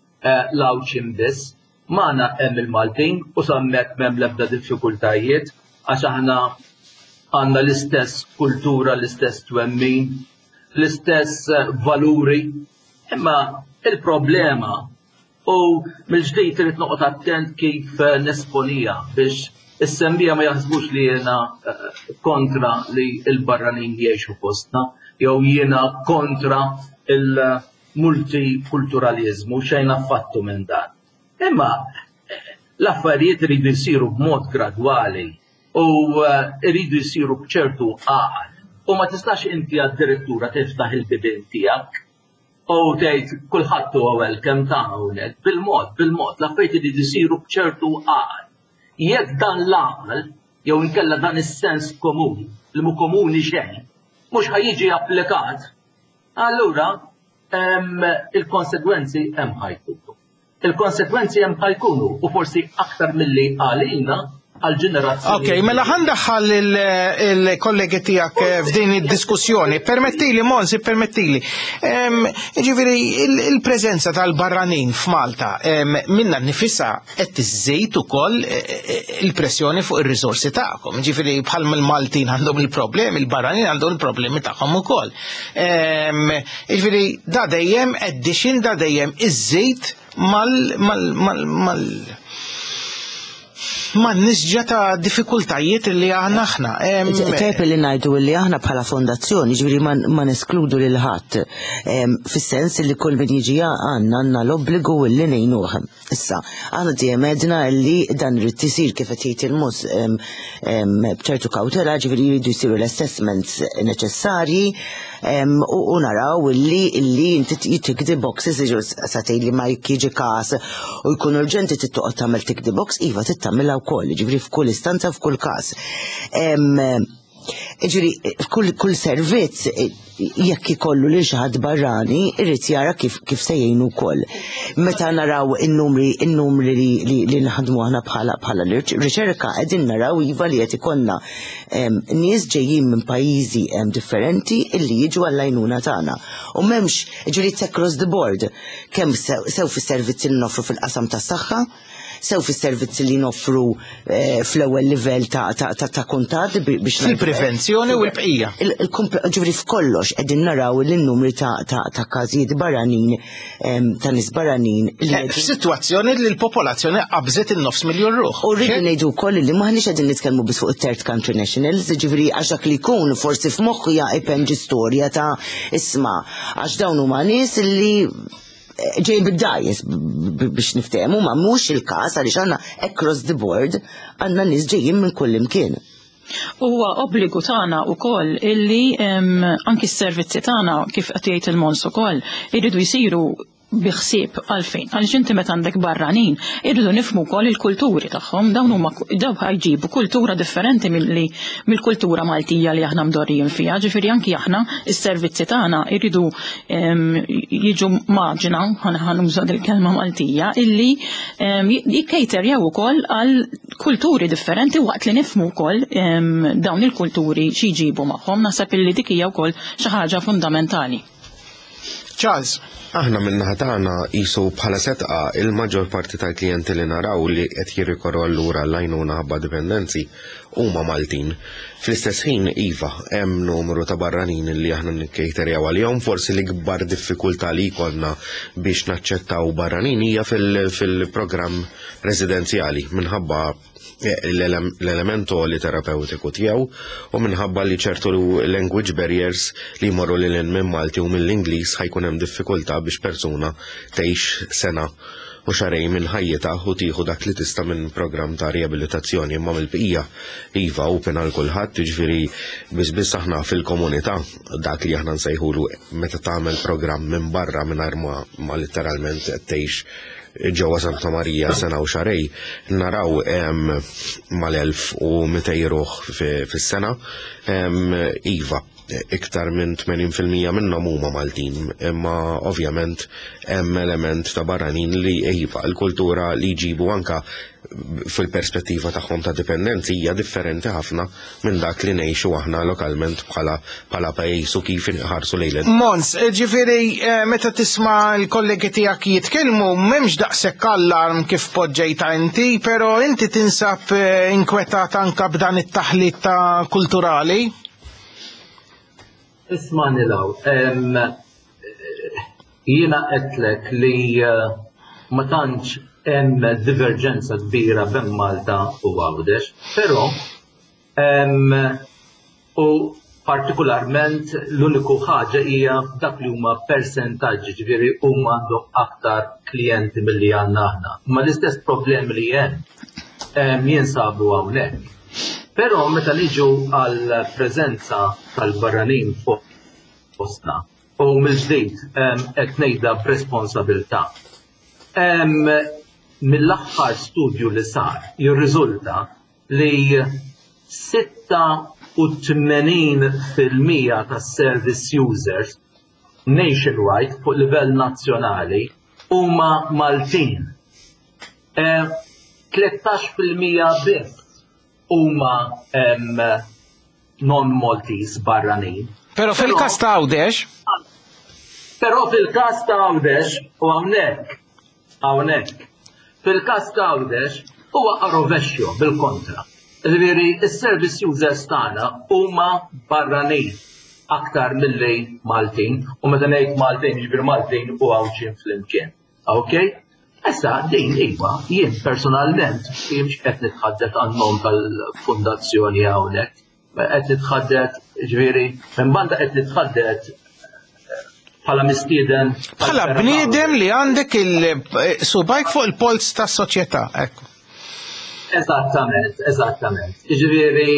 l-Awċin biss, magħna hemm il-Maltin u sammek m'hemm l-ebda diffikultajiet għax aħna għandna l-istess kultura, l-istess twemmin, l-istess valuri, imma il-problema u mill-ġdid irid noqgħod attent kif nesponija biex is-semmija ma jaħsbux li jiena kontra li l-barranin jgħixu fostna jew jiena kontra il- multikulturalizmu xejn affattu minn dan. Imma l-affarijiet iridu jsiru b'mod gradwali u iridu jsiru b'ċertu għaqal. U ma tistax inti għad-direttura tiftaħ il-bibien tiegħek u tgħid kulħadd huwa welcome ta' hawnhekk bil-mod, bil-mod, l-affarijiet iridu jsiru b'ċertu għaqal. Jekk dan l-għaqal jew inkella dan is-sens komuni, li mhu komuni xejn, mhux ħajjiġi applikat, allura il-konsekwenzi hemm ħajkunu. Il-konsekwenzi hemm ħajkunu u forsi aktar milli għalina għal-ġenerazzjoni. Ok, mela ħandaħħal il-kollegi tiegħek f'din id-diskussjoni. Permettili, Monsi, permettili. Ġifieri il-preżenza tal-barranin f'Malta minna nifisha qed tiżżejt ukoll il-pressjoni fuq ir-riżorsi tagħkom. Ġifieri bħal mill-Maltin għandhom il-problemi, il-barranin għandhom il-problemi tagħhom ukoll. Ġifieri da dejjem addition da dejjem iżżejt mal ma nisġa ta' diffikultajiet li għahna aħna. Tajb li najdu li aħna bħala fondazzjoni, ġviri ma neskludu li l-ħat, fis-sens li kull min jiġi għanna għanna l-obbligu li nejnuħem. Issa, għanna dijem edna li dan rrit tisir kif għetiet il-mus bċertu kautela, ġviri jridu jisiru l-assessments neċessarji u naraw li inti jitikdi boxes satej li ma jkieġi kas u jkun urġenti tittuqot tamel tikdi box, iva tittamela wkoll, ġifri f'kull istanza f'kull każ. Ġifri kull servizz jekk ikollu li xi ħadd barrani irid jara kif se jgħinu wkoll. Meta naraw in-numri in-numri li naħdmu aħna bħala bħala riċerka qegħdin naraw iva li qed ikollna nies ġejjin minn pajjiżi differenti illi jiġu għall-għajnuna tagħna. U m'hemmx ġifieri across the board kemm sew fis-servizzi li noffru fil-qasam tas-saħħa, sew fis-servizzi li noffru fl-ewwel livell ta' kuntat biex fil-prevenzjoni u l-bqija. Ġifieri f'kollox qegħdin naraw li n-numri ta' każijiet barranin ta' nies barranin. F'sitwazzjoni li l-popolazzjoni qabżet in-nofs miljun ruħ. U rridu ngħidu wkoll li maħniex qegħdin nitkellmu biss fuq it-third country nationals, ġifieri għax dak li jkun forsi f'moħħu jaqib hemm storja ta' isma' għax dawn huma nies li ġej bid-dajjes biex niftehmu ma mhux il-każ għaliex għandna across the board għandna nies ġejjin minn kull imkien. Huwa obbligu tagħna wkoll illi anki s-servizzi tagħna kif qed jgħid il-Mons ukoll iridu jsiru biħsieb għalfejn. Għaliex inti meta għandek barranin, irridu nifhmu wkoll il-kulturi tagħhom, dawn huma dawn ħajġibu kultura differenti mill-kultura Maltija li aħna mdorrijin fiha. Ġifieri anki aħna is-servizzi tagħna irridu jiġu maġina, ħanuża il-kelma Maltija, illi jikkejterjaw ukoll għal kulturi differenti waqt li nifhmu wkoll dawn il-kulturi xi jġibu magħhom. Naħseb illi dik hija wkoll xi ħaġa fundamentali. Charles. Aħna minnaħa tagħna qisu bħala setqa il-maġġor parti tal-klijenti li naraw li qed jirrikorru allura l-għajnuna ħabba dipendenzi huma Maltin. Fl-istess ħin iva hemm numru ta' barranin li aħna nikkejterjaw għalihom, forsi l-ikbar diffikultà li jkollna biex naċċettaw barranin hija fil-programm residenzjali minħabba l-elemento li terapeutiku tiegħu u minħabba li ċertu language barriers li jmorru lil minn Malti u mill-Ingliż ħajkun hemm diffikultà biex persuna tgħix sena u xarej minn ħajjita u tieħu dak li tista' minn programm ta' riabilitazzjoni imma mill-bqija iva open għal kulħadd, jiġifieri biss biss aħna fil-komunità dak li aħna nsejħulu meta tagħmel programm minn barra mingħajr ma litteralment qed tgħix ġewwa Santa Marija sena u xarej naraw mal-elf u mitej ruħ fis-sena iva iktar minn tmenin fil-mija minnhom huma Maltin, imma ovvjament hemm element ta' barranin li iva l-kultura li jġibu anka fil-perspettiva tagħhom ta' dipendenzi hija differenti ħafna minn dak li ngħixu aħna lokalment bħala bħala pajjiż u kif inħarsu lejlen. Mons, ġifieri meta tisma' l-kollegi tiegħek jitkellmu m'hemmx daqshekk allarm kif poġġejta inti, però inti tinsab inkwetat anke b'dan it-taħlit ta' kulturali? Isma' nilaw, jiena qedlek li ma tantx hemm diverġenza kbira bejn Malta u Għawdex, però u partikolarment l-uniku ħaġa hija dak li huma persentaġġi, ġifieri huma għandhom aktar klijenti milli għandna aħna. Ma l-istess problemi li hemm jinsabu hawnhekk. Però meta niġu għal preżenza tal-barranin fostna u mill-ġdid qed ngħidha b'responsabilità. Mill-aħħar studju li sar jirriżulta li sitta u tmenin fil-mija tas-service users nationwide fuq livell nazzjonali huma Maltin. tlettax fil-mija biss huma non-Maltese barranin. Però fil-każ ta' Għawdex? Però fil-każ ta' Għawdex u hawnhekk hawnhekk fil-każ ta' Għawdex huwa arrovexxju bil-kontra. Ġifieri is-service users tagħna huma barranin aktar milli Maltin u meta ngħid Maltin jiġifier Maltin u Għawġin flimkien. Okay? Issa din iva jien personalment jimx qed nitħaddet għan-nom tal-fundazzjoni hawnhekk, qed nitħaddet ġifieri minn banda qed nitħaddet bħala mistieden. Bħala bniedem li għandek il-subajk fuq il-pols tas-soċjetà, ekku. Eżattament, eżattament. Ġifieri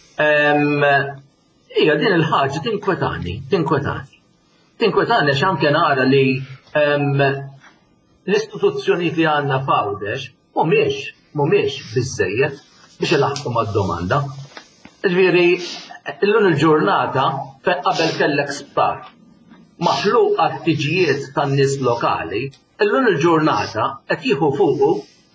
hija din il-ħaġa tinkwetani, tinkwetani. Tinkwetani x'anke nara li l-istituzzjonijiet li għandna f'Għawdex mhumiex mhumiex biżżejjed biex ilaħqu mad-domanda. Ġifieri illum il-ġurnata fejn qabel kellek sptar maħluq għat-tiġijiet tan-nies lokali, illum il-ġurnata qed jieħu fuqu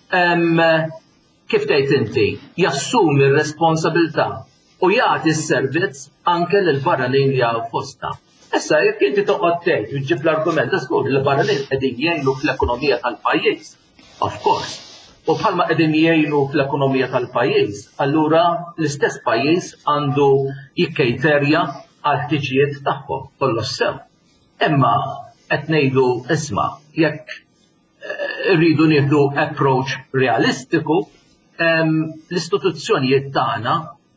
kif tgħid inti jassumi r-responsabilità u jagħti s-servizz anke lil barranin li hawn fostha. Issa jekk inti toqgħod tgħid u tġib l-argument żgur li barranin qegħdin jgħinu fl-ekonomija tal-pajjiż. Of course. U bħalma qegħdin jgħinu fl-ekonomija tal-pajjiż, allura l-istess pajjiż għandu jikkejterja għal ħtiġijiet tagħhom kollox sew. Imma qed ngħidu isma' jekk irridu nieħdu approach realistiku, l-istituzzjonijiet tagħna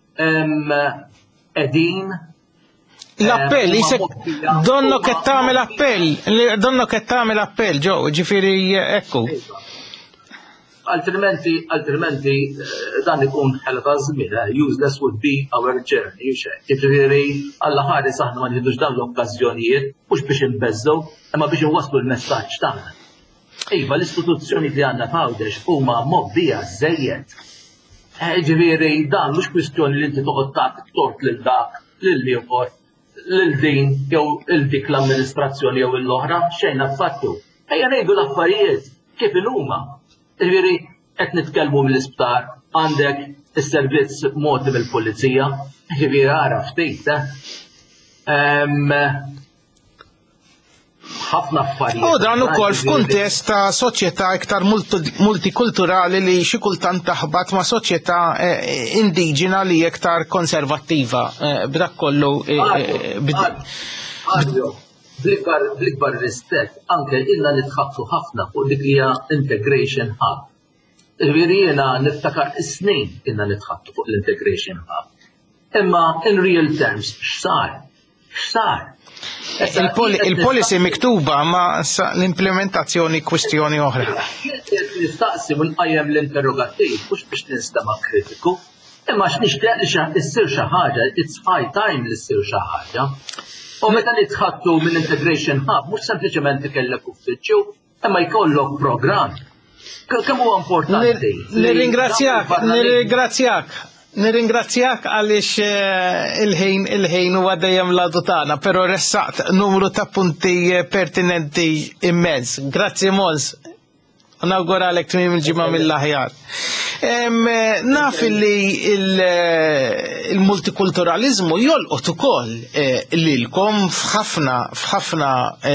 qegħdin L-appell, jisek, donno qed tagħmel appell, donno qed tagħmel appell, ġo, ġifieri ekku. altrimenti, altrimenti dan ikun ħela ta' żmien, useless would be our journey, jiġifieri alla ħares aħna ma nieħdux dawn l-okkażjonijiet mhux biex inbeżżew, imma biex inwasslu l-messaġġ tagħna. Iva l-istituzzjoni li għandna f'Għawdex huma mobbija żejjed. Jiġifieri dan mhux kwistjoni li inti toqgħod tagħti tort lil dak, lil ieħor, lil din jew il dik l-amministrazzjoni jew l-oħra, xejn affattu. Ejja ngħidu l-affarijiet kif huma. Jiġifieri qed nitkellmu mill-isptar għandek is-servizz moti mill-pulizija, jiġifieri ara ftit, ħafna affarijiet. U dan ukoll f'kuntest ta' soċjetà iktar multikulturali li xi kultant taħbad ma' soċjetà indiġena li iktar konservattiva. B'dak kollu. Bl-ikbar rispett, anke illa nitħabtu ħafna fuq dik hija integration hub. Jiġifieri jiena niftakar is-snin inna nitħabtu fuq l-integration hub. Imma in real terms x'sar? X'sar? Il-policy miktuba ma l-implementazzjoni kwestjoni oħra. Nistaqsi minn qajjem l-interrogattiv mhux biex ninstema' kritiku, imma x'nixtieq li issir xi ħaġa, it's high time li ssir xi ħaġa. U meta nitħattu mill-integration hub mhux sempliċement ikellek uffiċċju, imma jkollok programm. Kemm huwa importanti? Nirringrazzjak, nirringrazzjak. Nirringrazzjak għaliex il-ħin il-ħin huwa dejjem l-għadu tagħna, però ressaqt numru ta' punti pertinenti immens. Grazzi Mols. Nawguralek tmiem il-ġimgħa mill-aħjar. Naf li il-multikulturalizmu jolqot ukoll lilkom f'ħafna f'ħafna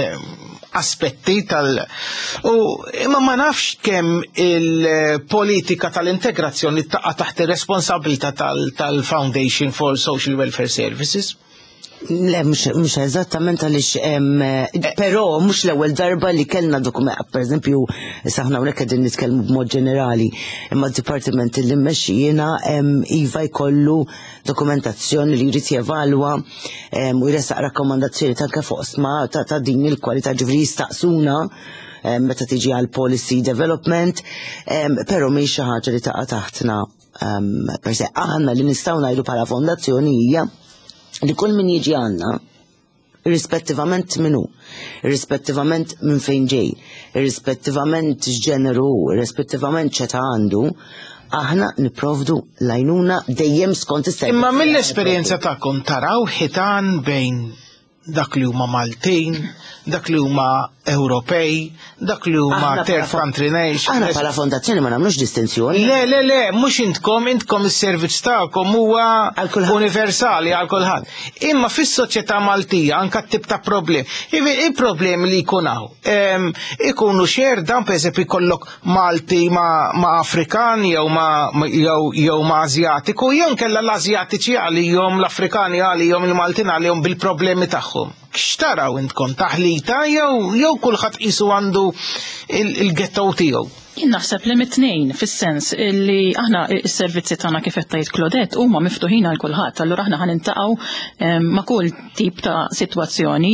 aspetti tal u imma ma nafx kemm il-politika tal-integrazzjoni taqa' taħt ir-responsabilità tal-Foundation for Social Welfare Services. Le, mux eżattament għalix, pero mux l-ewel darba li kellna dokument, per eżempju, saħna unek għedin nitkellmu b'mod ġenerali, imma d-Dipartiment li mmexxijina iva jkollu dokumentazzjoni li jrid jevalwa u jresaq rakkomandazzjoni tanke fuq sma ta' din il-kwalità ġifri jistaqsuna meta tiġi għal policy development, pero mhix xi ħaġa li taqa' taħtna per se aħna li nistgħu ngħidu bħala fondazzjoni hija li kull min jiġi għanna, irrispettivament minnu, irrispettivament minn fejn ġej, irrispettivament x'ġeneru, irrispettivament ċeta għandu, aħna niprovdu lajnuna dejjem skont is-servizz. Imma mill-esperjenza tagħkom taraw ħitan bejn dak li huma Maltin, dak li huma Ewropej, dak li huma third country nation. Aħna bħala fondazzjoni ma nagħmlux distinzjoni. Le, le, le, mhux intkom, intkom is-servizz tagħkom huwa universali għal kulħadd. Imma fis-soċjetà Maltija anke tip ta' problem. Il-problemi li jkun hawn ikunu xerda pereżempju jkollok Malti ma' Afrikani jew ma' jew ma' Asjatiku, jew kellha l-Asjatiċi għalihom, l-Afrikani għalihom, il-Maltin għalihom bil-problemi tagħhom. X'taraw intkom taħlita jew jew kulħadd qisu għandu il-ghetto tiegħu? Jien naħseb li mit-tnejn fis-sens li aħna s-servizzi tagħna kif qed tgħid Claudette huma miftuħin għal kulħadd, allura aħna ħanintaqgħu ma' kull tip ta' sitwazzjoni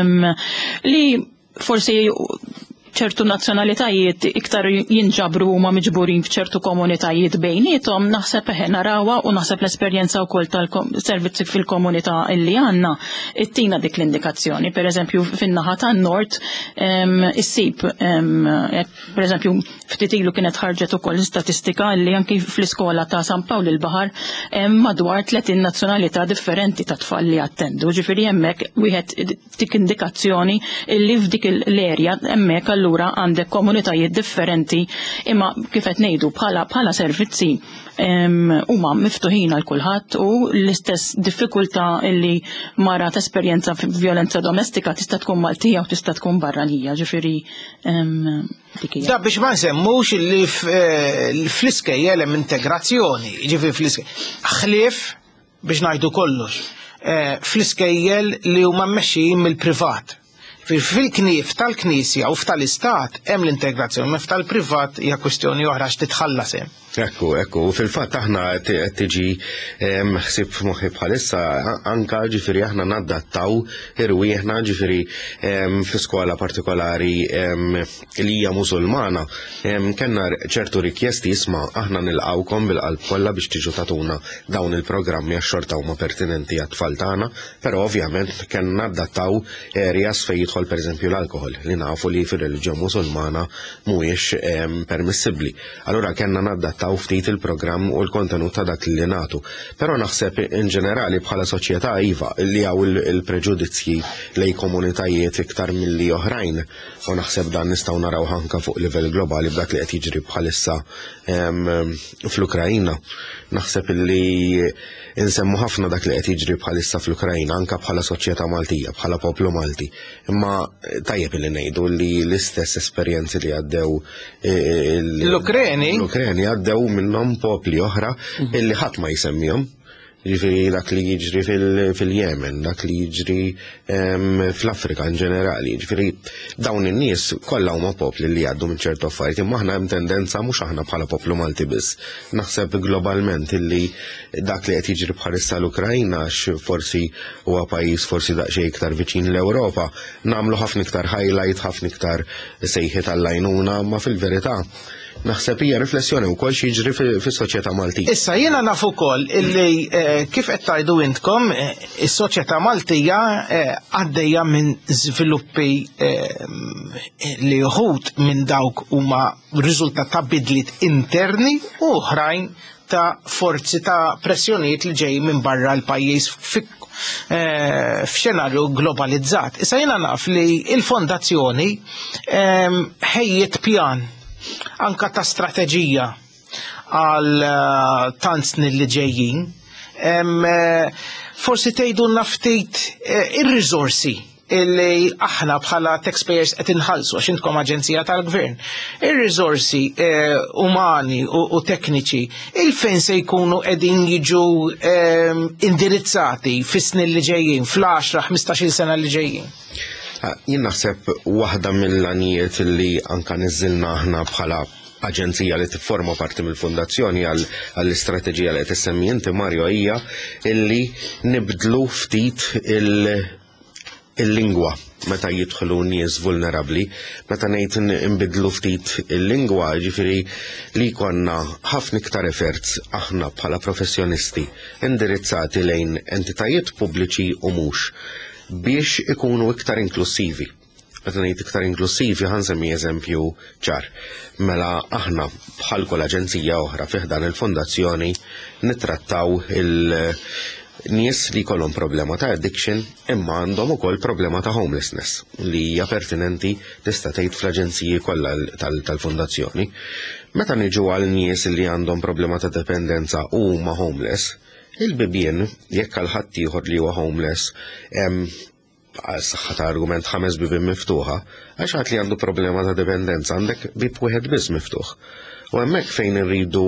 li forsi ċertu nazzjonalitajiet iktar jinġabru huma miġburin f'ċertu komunitajiet bejnietom, naħseb eħe narawha u naħseb l-esperjenza wkoll tal-servizzi fil-komunità illi għandna ittina dik l-indikazzjoni. Pereżempju fin-naħa tan-Nord issib pereżempju ftit ilu kienet ħarġet ukoll statistika li anki fl-iskola ta' San Pawl il-Baħar madwar tletin nazzjonalità differenti ta' tfal li attendu. Ġifieri hemmhekk wieħed dik indikazzjoni illi f'dik l-erja hemmhekk allura għandek komunitajiet differenti imma kif qed ngħidu bħala bħala servizzi huma miftuħin għal kulħadd u l-istess diffikultà illi mara tesperjenza f'vjolenza domestika tista' tkun Maltija u tista' tkun barranija, ġifieri dik hija. Da biex ma nsemmux li fl-iskejjel hemm integrazzjoni, ġifieri fl-iskejjel ħlief biex ngħidu kollox fl-iskejjel li huma mmexxijin mill-privat. Fil-knif tal-Knisja u f'tal-Istat hemm l-integrazzjoni, ma f'tal-privat hija kwestjoni oħra x'titħallas hemm. Ekku, ekku, fil-fatt aħna qed tiġi ħsib moħħi bħalissa anka ġifieri aħna naddattaw irwieħna ġifieri fi skola partikolari li hija Musulmana kellna ċertu rikjesti isma' aħna nilqawkom bil-qalb kollha biex tiġu tatuna dawn il-programmi għax-xorta huma pertinenti għat-tfal tagħna, però ovvjament kellna naddattaw areas fejn jidħol pereżempju l-alkohol li nafu li fir-reliġjon Musulmana mhuwiex permissibbli. Allura kellna naddattaw taw ftit il-programm u l-kontenut ta' dak li nagħtu. Però naħseb in ġenerali bħala soċjetà iva li hawn il-preġudizzji lejn komunitajiet iktar milli oħrajn u naħseb dan nistgħu naraw anke fuq livell globali b'dak li qed jiġri bħalissa fl-Ukrajna. Naħseb li insemmu ħafna dak li qed jiġri bħalissa fl-Ukrajna anke bħala soċjetà Maltija, bħala poplu Malti. Imma tajjeb li ngħidu li l-istess esperjenzi li għaddew l-Ukreni l-Ukreni għaddew minnhom popli oħra illi ħadd ma jsemmihom. Ġifieri dak li jiġri fil-Yemen, dak li jiġri fl-Afrika in ġenerali. Ġifieri dawn in-nies kollha huma popli li għaddu minn ċertu affarijiet, imma aħna hemm tendenza mhux aħna bħala poplu Malti biss. Naħseb globalment illi dak li qed jiġri bħalissa l-Ukrajna forsi huwa pajjiż forsi daqsxejn iktar viċin l-Ewropa, nagħmlu ħafna iktar highlight, ħafna iktar sejħiet għall-għajnuna, ma fil-verità naħseb hija riflessjoni wkoll xi jiġri fis-soċjetà Maltija. Issa jiena naf ukoll illi kif qed tgħidu intkom is-soċjetà Maltija għaddejja minn żviluppi li wħud minn dawk huma riżultat ta' bidliet interni u oħrajn ta' forzi ta' pressjonijiet li ġej minn barra l-pajjiż f'xenarju globalizzat. Issa jiena naf li l-fondazzjoni ħejjiet pjan anka ta' strateġija għal tant snin li ġejjin. Forsi tgħidulna ftit ir-riżorsi illi aħna bħala taxpayers qed inħallsu għax intkom aġenzija tal-gvern. Ir-riżorsi umani u tekniċi il-fejn se jkunu qegħdin jiġu indirizzati fis-snin li ġejjin, fl-għaxra ħmistax-il sena li ġejjin. Jien naħseb waħda mill-għanijiet li anka niżilna aħna bħala aġenzija li tifforma parti mill-fundazzjoni għall-istrateġija li tissemmi inti Mario hija illi nibdlu ftit il-lingwa meta jidħlu nies vulnerabbli, meta ngħid inbidlu ftit il-lingwa ġifieri li jkollna ħafna iktar efforts aħna bħala professjonisti indirizzati lejn entitajiet pubbliċi u mhux biex ikunu iktar inklusivi. Meta ngħid iktar inklusivi ħansemmi eżempju ċar. Mela aħna bħal kull aġenzija oħra fih dan il-fondazzjoni nittrattaw il-nies li jkollhom problema ta' addiction imma għandhom ukoll problema ta' homelessness li hija pertinenti tista' tgħid fl-aġenziji kollha tal-fondazzjoni. Meta niġu għal nies li għandhom problema ta' dipendenza u huma homeless, il-bibien, jekk għal ħadd ieħor li huwa homeless, saħħa ta' argument ħames bibien miftuħa, għax ħadd li għandu problema ta' dipendenza għandek bib wieħed biss miftuħ. U hemmhekk fejn irridu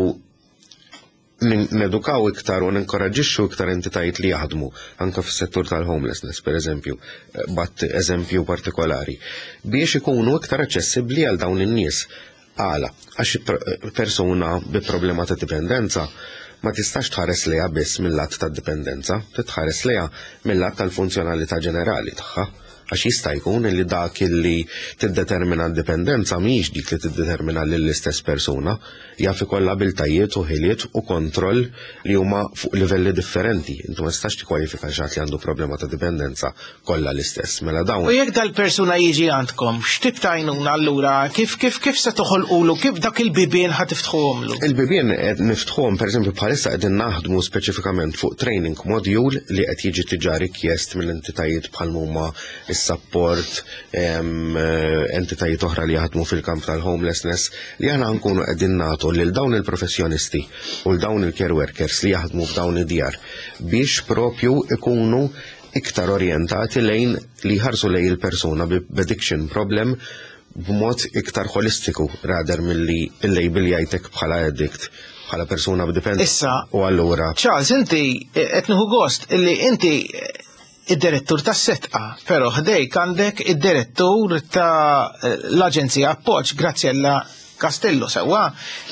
nedukaw iktar u ninkoraġixxu iktar entitajiet li jaħdmu anke fis-settur tal-homelessness, pereżempju, bat eżempju partikolari, biex ikunu iktar aċċessibbli għal dawn in-nies. Għala, għax persuna bi problema ta' dipendenza ma tistax tħares lejha biss mill-lat tad-dipendenza, titħares lejha mill-lat tal-funzjonalità ġenerali tagħha. Għax jista' jkun li dak li tiddetermina d-dipendenza mhijiex dik li tiddetermina lill-istess persuna, jaf ikollha abiltajiet u ħiliet u kontroll li huma fuq livelli differenti. Intu ma tistax tikkwalifika xi li għandu problema ta' dipendenza kollha l-istess. Mela dawn. U jekk dal-persuna jiġi għandkom, x'tib ta' għajnuna allura kif kif kif se toħolqulu, kif dak il-bibien ħad tiftħuhomlu? Il-bibien qed niftħuhom pereżempju bħalissa qegħdin naħdmu speċifikament fuq training module li qed jiġi tiġa rikjest mill-entitajiet bħal huma is-support entitajiet oħra li jaħdmu fil-kamp tal-homelessness li aħna nkunu qegħdin nagħtu lil dawn il-professjonisti u l dawn il-care workers li jaħdmu f'dawn id-djar biex propju ikunu iktar orjentati lejn li ħarsu lejn il-persuna b'addiction problem b'mod iktar holistiku rather milli il-label jgħidlek bħala addict bħala persuna b'dipendenza. U allura Charles, inti qed nieħu gost illi inti id-direttur tas setqa, però ħdejk għandek id-direttur ta' l-Aġenzija Appoġġ Grazzjella Castello sewwa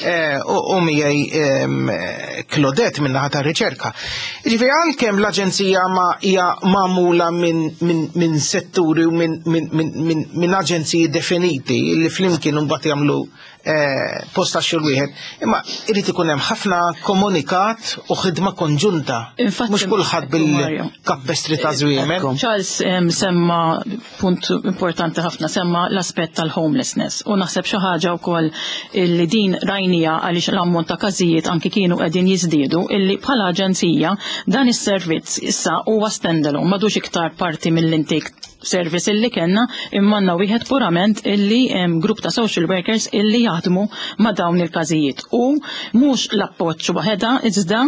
u miegħi Klodet min-naħa tar-riċerka. Jiġifieri għalkemm l-aġenzija ma hija magħmula minn setturi u minn aġenziji definiti li flimkien imbagħad jagħmlu posta xogħol wieħed, imma irid ikun hemm ħafna komunikat u ħidma konġunta. Mhux kulħadd bil-kappestri ta' żwiemel. Charles semma punt importanti ħafna, semma l-aspett tal-homelessness u naħseb xi ħaġa wkoll li din rajnija għaliex l-ammont ta' każijiet anki kienu qegħdin jiżdiedu illi bħala aġenzija dan is-servizz issa huwa standalone m'għadux iktar parti mill-intake service illi kellna imma għandna wieħed purament illi grupp ta' social workers illi jaħdmu ma' dawn il-każijiet u mhux l-appoġġ waħedha iżda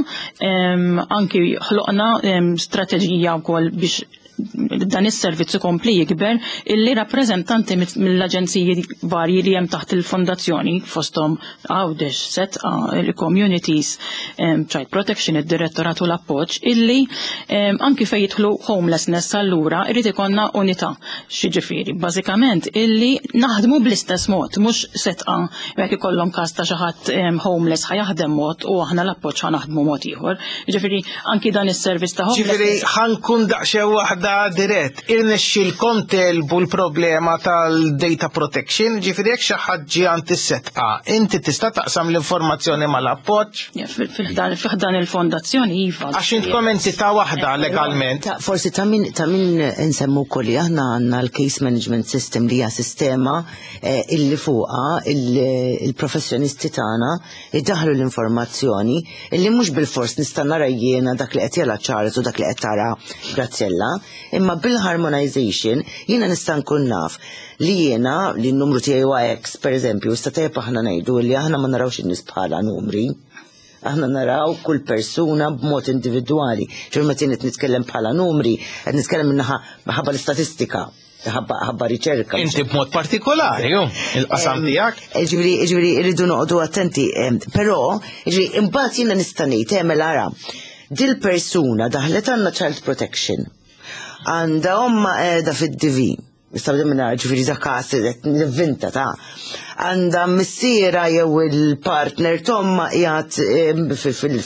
anki ħloqna strateġija wkoll biex dan is-servizz ikompli jikber illi rappreżentanti mill-aġenziji varji li hemm taħt il-fondazzjoni fosthom Għawdex, Setqa, il-Communities, Child Protection, id-Direttorat u l-appoġġ illi anki fejn jidħlu homelessness allura irid ikollna unità. Xiġifieri, bażikament illi naħdmu bl-istess mod, mhux Setqa jekk ikollhom każ ta' xi ħadd homeless ħajaħdem mod u aħna l-appoġġ ħanaħdmu mod ieħor. Ġifieri anki dan is-servizz ta' homeless. Ġifieri ħankun daqsxejn waħda da dirett, irnexxilkom telbu l-problema tal-data protection, ġifieri jekk xi ħadd ġie għand is-setqa, inti tista' taqsam l-informazzjoni mal-appoġġ? Fil-ħdan il-fondazzjoni iva. Għax intkom entità waħda legalment. Forsi ta' min ta' min insemmu wkoll aħna għandna l-case management system li hija sistema illi fuqha il-professjonisti tagħna iddaħħlu l-informazzjoni illi mhux bil-fors nista' nara jiena dak li qed jagħla Charles u dak li qed tara Graziella. Imma bil-harmonization jiena nista' nkun naf li jiena li n-numru tiegħi huwa X pereżempju sta tajjeb aħna ngħidu li aħna ma narawx in-nies bħala numri. Aħna naraw kull persuna b'mod individwali. Ġur meta qed nitkellem bħala numri, qed nitkellem minnaħa ħabba l-istatistika. ħabba riċerka. Inti b'mod partikolari, il-qasam tiegħek. Ġifieri ġifieri irridu noqogħdu attenti, però ġifieri imbagħad jiena nista' ngħid hemm ara dil persuna daħlet għandna child protection. Għanda omma qiegħda fid-D V, nistabda minna ġifieri da każ nivvinta ta' għanda missiera jew il-partner tomma qiegħed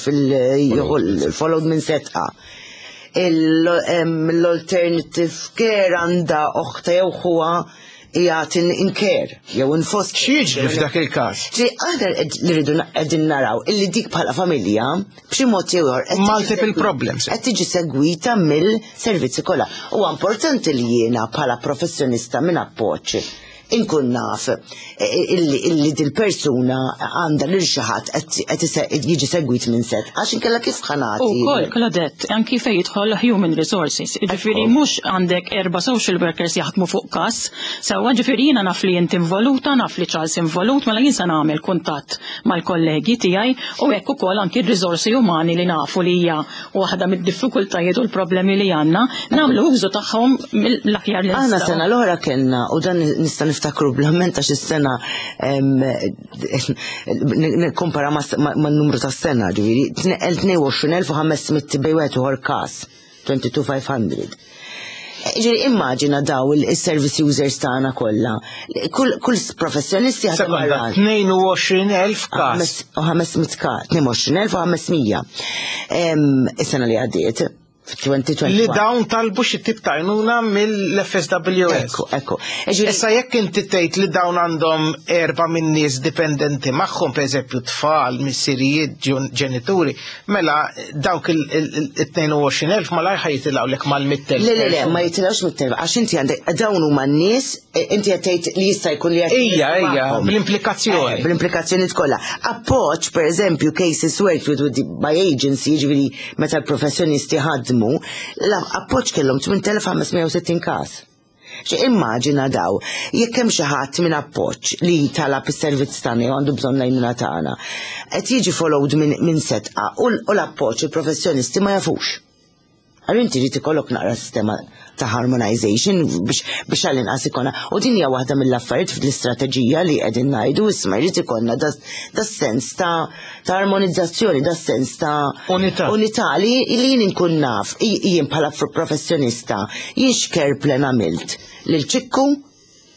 fil-followed minn setqa. L-alternative care għanda oħta jew huwa qiegħed in care jew infost. X'jiġri f'dak il-każ? Ġi aħna li rridu qegħdin naraw illi dik bħala familja b'xi mod jew ieħor multiple problems. Qed tiġi segwita mill-servizzi kollha. Huwa importanti li jiena bħala professjonista minn appoġġ inkun naf illi dil-persuna għandha lil xi ħadd qed jiġi segwit minn set għax inkella kif ħanati. Ukoll Claudette anki fejn jidħol human resources. Ġifieri mhux għandek erba' social workers jaħdmu fuq każ, sewwa ġifieri jiena naf li inti involuta, naf li Charles involut, mela jien se nagħmel kuntatt mal-kollegi tiegħi u hekk ukoll anki r-riżorsi umani li nafu li hija waħda mid-diffikultajiet u l-problemi li għandna nagħmlu użu tagħhom mill-aħjar li nistgħu. Aħna sena l-oħra kellna u dan nista' niftakru bl-ment għax is-sena nikkompara man-numru tas-sena ġifieri tnejn u għoxrin elf u ħamesmiet bej wieħed ieħor każ twenty-two thousand five hundred. Ġifieri immaġina daw il-service users tagħna kollha. Kull professjonisti ħadd tnejn u għoxrin elf każ. U ħamesmiet każ, tnejn u għoxrin elf u ħamesmija. Is-sena li għaddiet li dawn talbu xi tip ta' għajnuna mill-F S W S. Ekku, ekku. Issa jekk inti tgħid li dawn għandhom erba' minn nies dipendenti magħhom pereżempju tfal, missierijiet, ġenituri, mela dawk il-tnejn u għoxrin elf ma lajħa jitilgħulek mal-mittel. Le, le, le, ma jitilgħux mittel, għax inti għandek dawn huma n-nies, inti qed tgħid li jista' jkun li qed. Ija, ija, bl-implikazzjoni. Bl-implikazzjoni kollha. Appoġġ, pereżempju, cases worked with by agency, ġifieri meta l-professjonisti ħadmu l-appoġġ kellhom tmien elf ħamesmija u sittin każ. Xi immaġina daw, jekk hemm xi ħadd minn appoġġ li talab is-servizz tagħna għandu bżonn ngħinuna tagħna, qed jiġi followed minn setqa u l-appoġġ il-professjonisti ma jafux. Għallu inti rid ikollok naqra sistema ta' harmonization biex għall-inqas ikonna. U din hija waħda mill-affarijiet fl-istrateġija li qegħdin ngħidu isma' jrid ikollna das-sens ta' armonizzazzjoni, das-sens ta' unità li jien inkun naf jien bħala professjonista jien x'care plan għamilt lil ċikku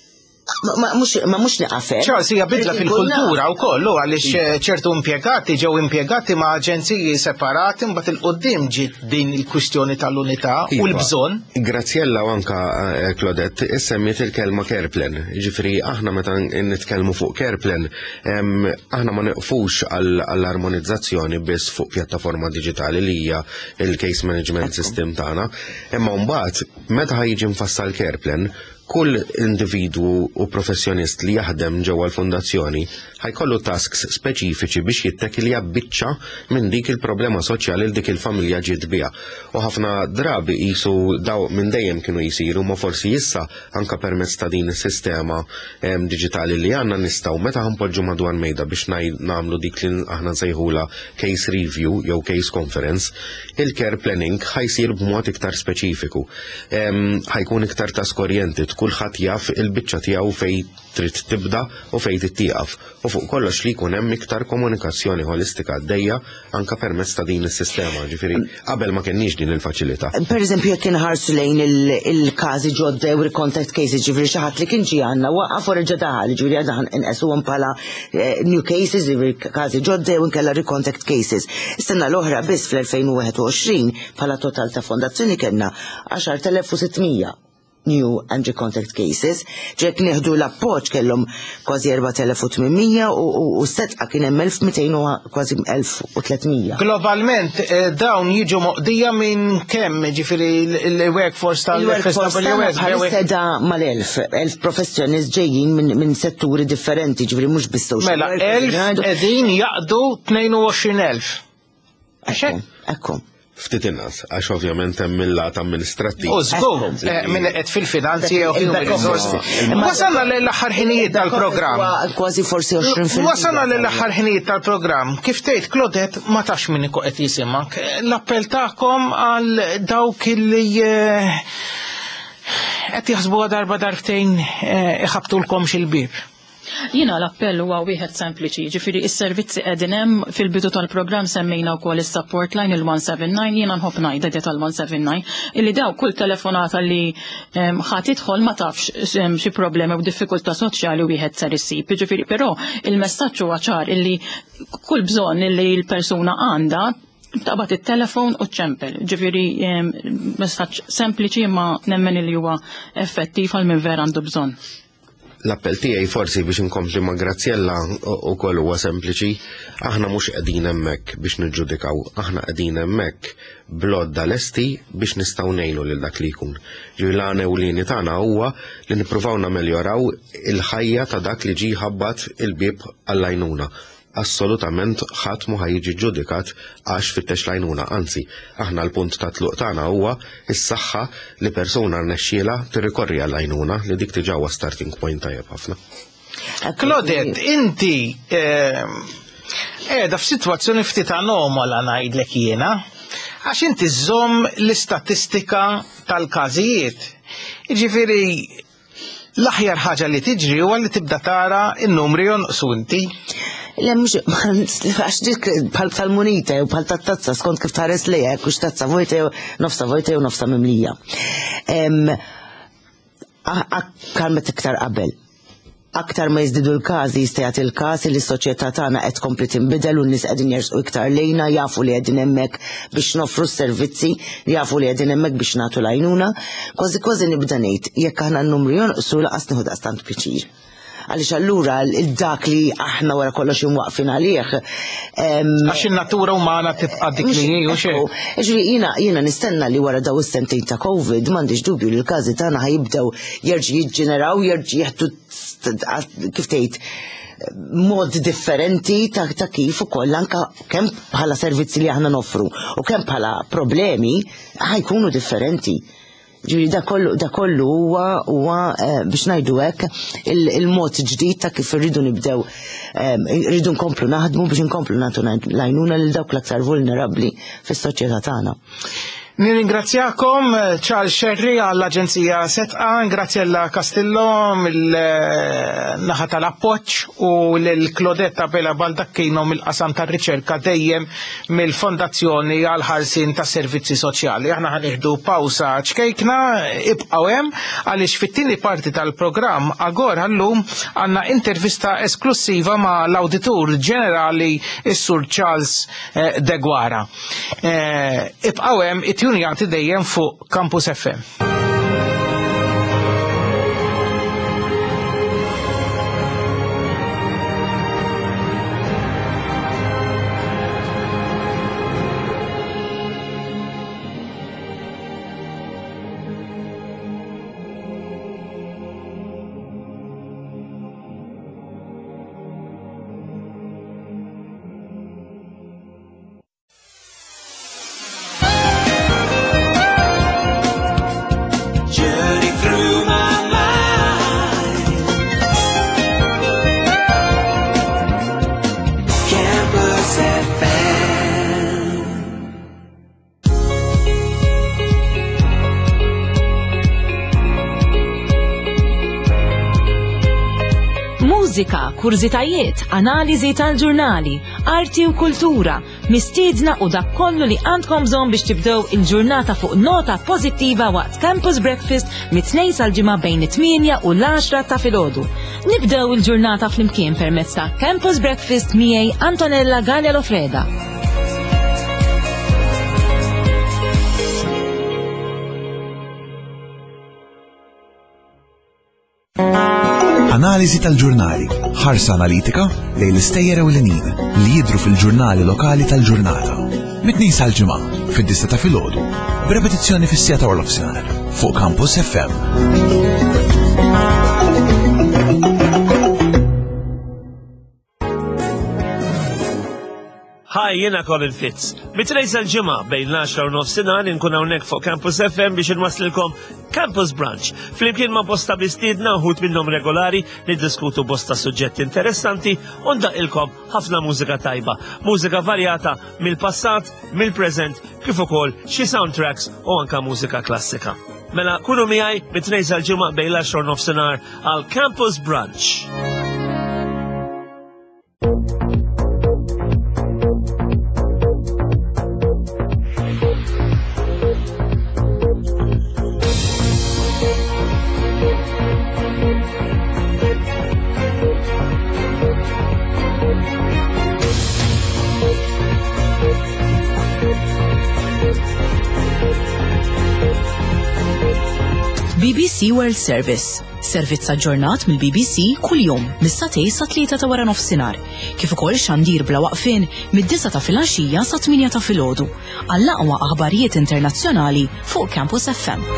Ma mhux niqafek. Charles hija bidla fil-kultura wkoll għaliex ċertu impjegati ġew impjegati ma' aġenziji separati mbagħad il-qudiem ġiet din il-kwistjoni tal-unità u l-bżonn. Graziella u anka Claudette issemmiet il-kelma care plan. Ġifieri aħna meta nitkellmu fuq care plan aħna ma neqfux għall-armonizzazzjoni biss fuq pjattaforma diġitali li hija il-case management system tagħna, imma mbagħad meta ħajġi mfassal care plan kull individu u professjonist li jaħdem ġewwa l-fondazzjoni ħajkollu tasks speċifiċi biex jittekilja biċċa minn dik il-problema soċjali l dik il-familja ġiet biha. U ħafna drabi qisu daw minn dejjem kienu jsiru ma forsi issa anke permezz ta' din is-sistema diġitali li għandna nistgħu meta ħanpoġġu madwar mejda biex nagħmlu dik li aħna nsejħula case review jew case conference, il-care planning ħajsir b'mod iktar speċifiku. Ħajkun iktar taskorjenti kulħadd jaf il-biċċa tiegħu fejn trid tibda u fejn tittieqaf. U fuq kollox li jkun hemm iktar komunikazzjoni holistika għaddejja anke permezz ta' din is-sistema, ġifieri qabel ma kenniex din il-faċilità. Pereżempju jekk inħarsu lejn il-każi ġodda u contact cases, ġifieri xi ħadd li kien ġie għandna waqaf orġa daħal, ġifieri għadha inqesuhom bħala new cases, ġifieri każi ġodda u nkella recontact cases. Is-sena l-oħra biss fl-elfejn u wieħed u għoxrin bħala total ta' fondazzjoni kellna għaxar telef u sittmija new and recontact cases, ġek nieħdu l-appoġġ kellhom kważi erba' telef u tminmija u s-setqa kien hemm elf u mitejn u kważi elf u tlietmija. Globalment dawn jiġu moqdija minn kemm ġifieri l-workforce tal-workforce tal-seda mal-elf, elf professjonist ġejjin minn setturi differenti, ġifieri mhux biss social. Mela elf qegħdin jaqdu tnejn u għoxrin elf. Ekku. Ftit inqas, għax ovvjament hemm mill-lat amministrattiv. U żgur, minn qed fil-finanzi u human resources. Wasalna l-aħħar ħinijiet tal-programm. Kważi forsi għoxrin fil-mija. Wasalna l-aħħar ħinijiet tal-programm. Kif tgħid Claudette ma tax min ikun qed jisimak. L-appell tagħkom għal dawk li qed jaħsbuha darba darbtejn iħabtulkom xil-bib. Jiena l-appell huwa wieħed sempliċi, ġifieri is-servizzi qegħdin hemm fil-bidu tal-programm semmejna wkoll is-support line il-one seven nine, jiena nħobb ngħid idea tal-one seven nine, illi daw kull telefonata li ħadd idħol ma tafx xi problemi u diffikultà soċjali wieħed ser isib. Ġifieri però il-messaġġ huwa ċar illi kull bżonn illi l-persuna għandha taqbad it-telefon u ċempel. Ġifieri messaġġ sempliċi ma nemmen li huwa effettiv għal min vera għandu bżonn. L-appell tiegħi forsi biex inkompli ma' Graziella ukoll huwa sempliċi, aħna mhux qegħdin hemmhekk biex niġġudikaw, aħna qegħdin hemmhekk blodda lesti biex nistgħu ngħinu lil dak li jkun. Ġifieri l-għana ewlieni tagħna huwa li nippruvaw nameljoraw il-ħajja ta' dak li ġie ħabbat il-bieb għall-għajnuna. Assolutament ħadd mu ħajjiġi ġudikat għax fittex l-għajnuna, anzi, aħna l-punt ta' tluq tagħna huwa is-saħħa li persuna rnexxiela tirrikorri għall-għajnuna li dik diġà huwa starting point tajjeb ħafna. Claudette, inti qiegħda f'sitwazzjoni ftit anomala ngħidlek jiena, għax inti żomm l-istatistika tal-każijiet. Jiġifieri l-aħjar ħaġa li tiġri huwa li tibda tara n-numri jonqsu inti. Le mhux għax dik bħal tal-munita u bħal tat-tazza skont kif tares lejha hekk tazza vojta jew nofsa vojta jew nofsa mimlija. Kalmet iktar qabel. Aktar ma jiżdidu l-każi jista' jagħti l-każ li s-soċjetà tagħna qed tkompli tinbidel u n-nies qegħdin jersqu iktar lejna, jafu li qegħdin hemmhekk biex nofru s-servizzi, jafu li qegħdin hemmhekk biex nagħtu l-għajnuna. Kważi kważi nibda ngħid jekk aħna n-numri jonqsu laqas nieħu daqstant piċir. Għaliex allura dak li aħna wara kollox imwaqfin għalih. Għax in-natura umana tibqa' dik li hi u xejn. Ġifieri jiena jiena nistenna li wara daw is-sentejn ta' Covid m'għandix dubju li l-każi tagħna ħajibdew jerġgħu jiġġeneraw, jerġgħu jeħdu kif tgħid mod differenti ta' kif ukoll anke kemm bħala servizzi li aħna noffru u kemm bħala problemi ħajkunu differenti. Ġifieri da kollu huwa huwa biex ngħidu hekk il-mod ġdid ta' kif irridu nibdew irridu nkomplu naħdmu biex inkomplu nagħtu l-għajnuna lil dawk l-aktar vulnerabbli fis-soċjetà tagħna. Nirringrazzjakom Charles Sherry għall-Aġenzija Setqa, Graziella Castillo mill-naħa tal-appoġġ u l-Klodetta Bela Baldacchino mill-qasam tar-riċerka dejjem mill-Fondazzjoni għal ħarsin tas servizzi soċjali. Aħna ħanieħdu pawsa ċkejkna, ibqgħu hemm għaliex fit-tieni parti tal-programm agora llum għandna intervista esklusiva ma' l-Awditur Ġenerali is-Sur Charles De Guara. Ibqgħu hemm it-tunjati dejjem fuq Campus F M. Mużika, kurzitajiet, analiżi tal-ġurnali, arti u kultura, mistiedna u dak kollu li għandkom bżonn biex tibdew il-ġurnata fuq nota pożittiva waqt Campus Breakfast mit-tnejn sal-ġimgħa bejn it-tminja u l-għaxra ta' filgħodu. Nibdew il-ġurnata flimkien permezz ta' Campus Breakfast miegħi Antonella Gallia Lofreda. Analiżi tal-ġurnali, ħarsa analitika lejn l-istejjer ewlenin li jidhru fil-ġurnali lokali tal-ġurnata. Mit-tnejn sal-ġimgħa fid-disa ta' filgħodu, b'repetizzjoni fis-sieta ta' nofsinhar fuq Campus F M. Hi, jena Colin Fitz. Mit-tnejn sal-ġimgħa bejn l-għaxra u nofsinhar inkun hawnhekk fuq Campus F M biex inwasslilkom Campus Brunch. Flimkien ma' bosta mistiedna uħud minnhom regolari niddiskutu bosta suġġetti interessanti u ndaqilkom ħafna mużika tajba. Mużika varjata mill-passat, mill-preżent, kif ukoll xi soundtracks u anke mużika klassika. Mela kunu miegħi mit-tnejn sal-ġimgħa bejn l-għaxra u nofsinhar għal Campus Brunch. B B C World Service. Servizz aġġornat mill-B B C kull jum mis-satej sa tlieta ta' wara nofsinhar. Kif ukoll xandir bla waqfien mid-disa ta' filgħaxija sa tminja ta' filgħodu. Għall-aqwa aħbarijiet internazzjonali fuq Campus F M.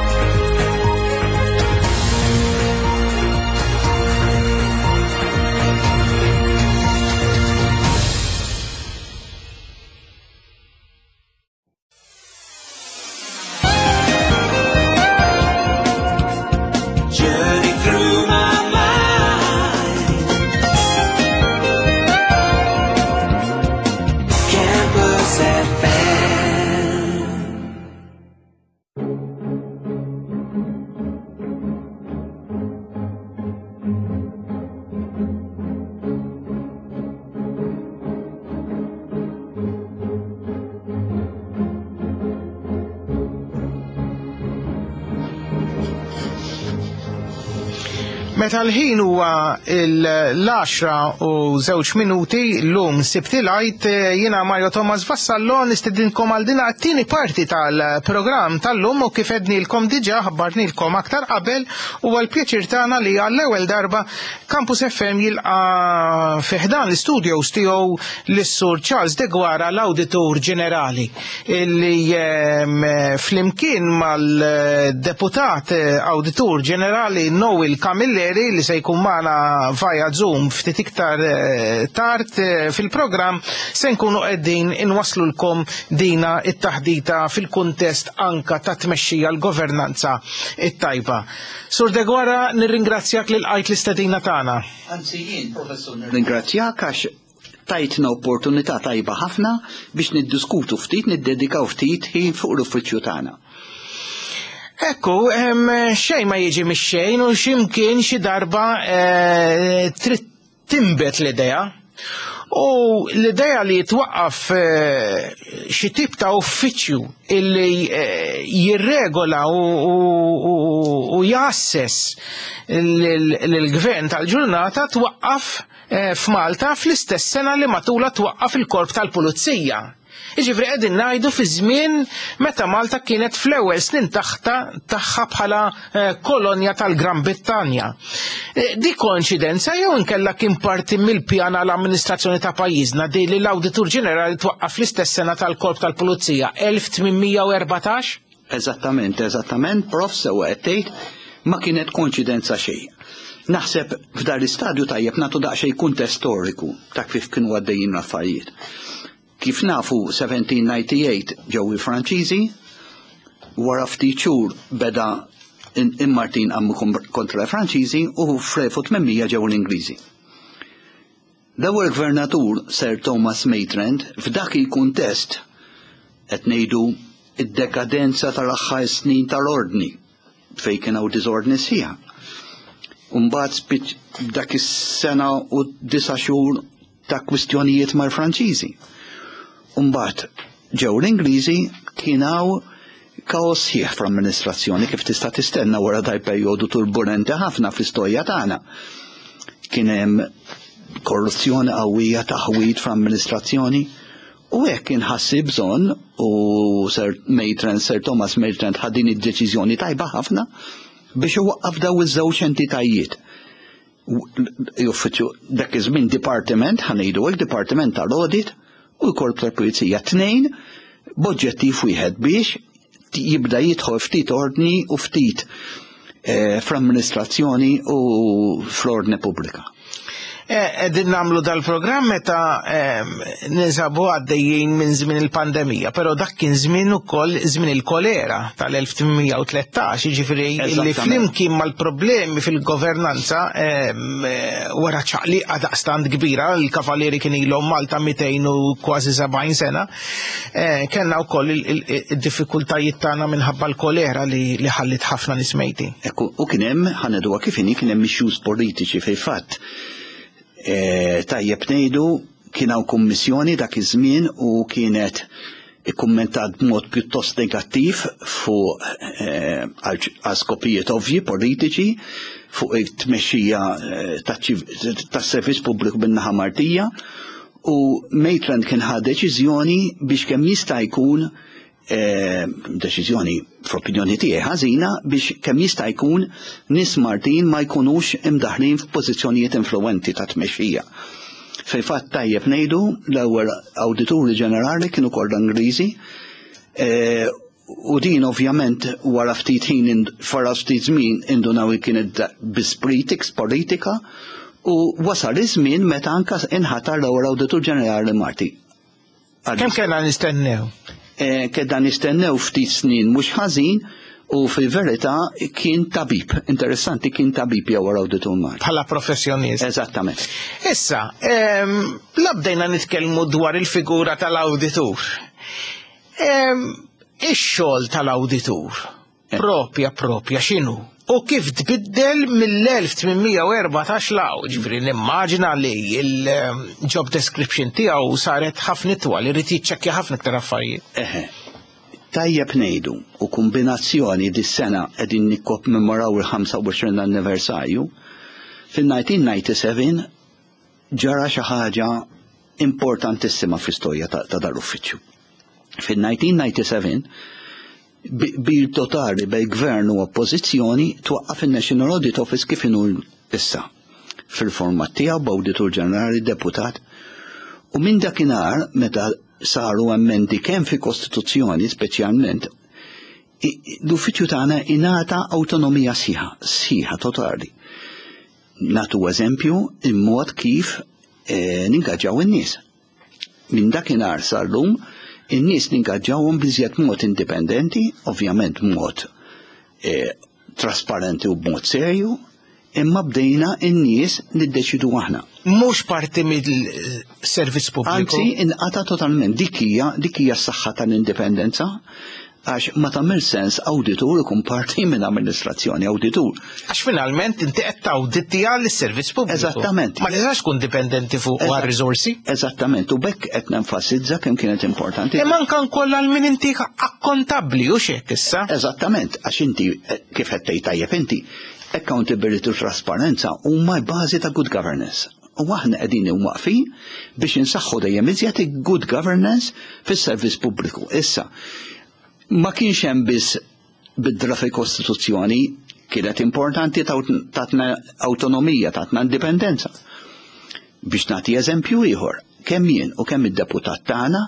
Meta l-ħin huwa l-għaxra u żewġ minuti llum sibti lajt jiena Mario Thomas Vassallo nistedinkom għal din għat-tieni parti tal-programm tal-lum u kif ednilkom diġà ħabbarnilkom aktar qabel u għall-pjaċir tagħna li għall-ewwel darba Campus F M jilqa' fi ħdan l-istudios tiegħu lis-Sur Charles De Guara l-Awditur Ġenerali illi flimkien mal-Deputat Awditur Ġenerali Noel Camilleri li se jkun magħna via Zoom ftit iktar tard fil-programm se nkunu qegħdin inwaslulkom dina it-taħdita fil-kuntest anka ta' tmexxija l-governanza it-tajba. Sur De Guara, nirringrazzjak li lqajt l-istedina tagħna. Anzi jien, Professur, nirringrazzjak għax tajtna opportunità tajba ħafna biex niddiskutu ftit, niddedikaw ftit ħin fuq l-uffiċċju tagħna. Ekku, xejn ma jiġi mix-xejn u x'imkien xi darba trid timbet l-idea. U l-idea li twaqqaf xi tip ta' uffiċċju illi jirregola u jassess l-gvern tal-ġurnata twaqqaf f'Malta fl-istess sena li matula twaqqaf il-korp tal-pulizija. Jiġifieri qegħdin ngħidu fi żmien meta Malta kienet fl-ewwel snin tagħha bħala kolonja tal-Gran Brittanja. Di koinċidenza jew inkella kien parti mill-pjan għall-amministrazzjoni ta' pajjiżna di li l-Awditur Ġenerali twaqqaf fl-istess sena tal-Korp tal-Pulizija elf tminmija u erbatax? Eżattament, eżattament, prof sewa qed tgħid ma kienet koinċidenza xejn. Naħseb f'dar l-istadju tajjeb nagħtu daqsxejn kuntest storiku ta' kif kienu għaddejjin l-affarijiet. Kif nafu seventeen ninety-eight ġew il-Franċiżi, wara ftit xhur beda immartin għammu kontra l-Franċiżi u f'elf tminmija ġew l-Ingliżi. L-ewwel gvernatur Sir Thomas Maitland f'dak il-kuntest qed ngħidu id-dekadenza tal-aħħar snin tal-ordni fejn kien hawn diżordni sħiħa. Mbagħad spiċ dak is-sena u disa' xhur ta' kwistjonijiet mal-Franċiżi. Mbagħad ġew l-Ingliżi kien hawn kaos sħiħ fl-amministrazzjoni kif tista' tistenna wara dal perjodu turbulenti ħafna fl-istorja tagħna. Kien hemm korruzzjoni qawwija taħwit fl-amministrazzjoni u hekk kien ħassi bżonn u Sir Maitland, Sir Thomas Maitland ħad din id-deċiżjoni tajba ħafna biex iwaqqaf daw iż-żewġ entitajiet. Dak iż-żmien dipartiment ħanejdu hekk dipartiment tal-audit u l-korp tal-pulizija tnejn b'oġġettiv wieħed biex jibda jidħol ftit ordni u ftit fl-amministrazzjoni u fl-ordni pubblika. Qegħdin nagħmlu dal-programm meta nisabu għaddejjin minn żmien il-pandemija, però dak kien żmien ukoll żmien il-kolera tal-elf tminmija u tlettax, jiġifieri li flimkien mal-problemi fil-governanza wara ċaqliqa daqstant kbira, il-kavalieri kien ilhom Malta mitejn u kważi sebgħin sena, kellna wkoll id-diffikultajiet tagħna minħabba l-kolera li ħallit ħafna nies mejtin. U kien hemm ħaneduha kif inhi kien hemm issues politiċi fil-fatt. Tajjeb ngħidu kien hawn kummissjoni dak iż-żmien u kienet ikkummentat b'mod pjuttost negattiv fuq għal skopijiet ovvji politiċi fuq it-tmexxija tas-servizz pubbliku bin-naħa Maltija u Maitland kien ħad deċiżjoni biex kemm jista' jkun deċiżjoni fl-opinjoni tiegħi ħażina biex kemm jista' jkun nies Maltin ma jkunux imdaħlin f'pożizzjonijiet influwenti ta' tmexxija. Fil-fatt tajjeb ngħidu l-ewwel Awdituri Ġenerali kienu kollha Ingliżi u din ovvjament wara ftit ħin wara ftit żmien indunaw kienet biss politika u wasal iż-żmien meta anke inħatar l-ewwel Awditur Ġenerali Malti. Kemm kellna nistennew? Kedda nistennew ftit snin mhux ħażin u fil-verità kien tabib, interessanti kien tabib jew Awditur Malti. Bħala professjonist. Eżattament. Issa, la bdejna nitkellmu dwar il-figura tal-awditur. Ix-xogħol tal-awditur propja propja x'inhu? U kif tbiddel mill-elf tminmija u erbatax law, ġifri nimmaġina li il-job description tiegħu saret ħafna itwal, irid jiċċekkja ħafna iktar affarijiet. Eħe. Tajjeb ngħidu u kombinazzjoni dis-sena qegħdin nikkommemoraw il-ħamsa u għoxrin anniversarju, fin-nineteen ninety-seven ġara xi ħaġa importantissima fl-istorja ta' dal-uffiċċju. Fin-nineteen ninety-seven bil totali bej gvern u oppożizzjoni twaqqaf il-National Audit Office kif inhu issa fil-format tiegħu b'Awditur Ġenerali Deputat u minn dakinhar meta saru emendi kemm fil-Kostituzzjoni speċjalment l-uffiċċju tagħna ingħata awtonomija sħiħa, sħiħa totali. Nagħtu eżempju il-mod kif ningaġġaw in-nies. Minn dakinhar sar llum in-nies ningaġġawhom biżjed mod indipendenti, ovvjament mod trasparenti u b'mod serju, imma bdejna n-nies niddeċidu aħna. Mhux parti mill-servizz pubbliku. Anzi, inqata totalment. Dik hija dik hija s-saħħa tal-indipendenza għax ma tagħmel sens awditur ikun parti minn amministrazzjoni awditur. Għax finalment inti qed tawdittiha lis-servizz pubbliku. Eżattament. Ma tistax tkun dipendenti fuq għar-riżorsi. Eżattament, u bekk qed nenfasizza kemm kienet importanti. Imma anke nkollha l-min inti akkontabbli u x'hekk issa. Eżattament, għax inti kif qed tgħid tajjeb inti accountability u trasparenza huma l-bażi ta' good governance. U aħna qegħdin waqfin biex insaħħu dejjem iżjed good governance fis-servizz pubbliku. Issa, ma kienx hemm biss bidra fil-Kostituzzjoni kienet importanti tatna awtonomija, tatna indipendenza. Biex nagħti eżempju ieħor, kemm jien u kemm id-deputat tagħna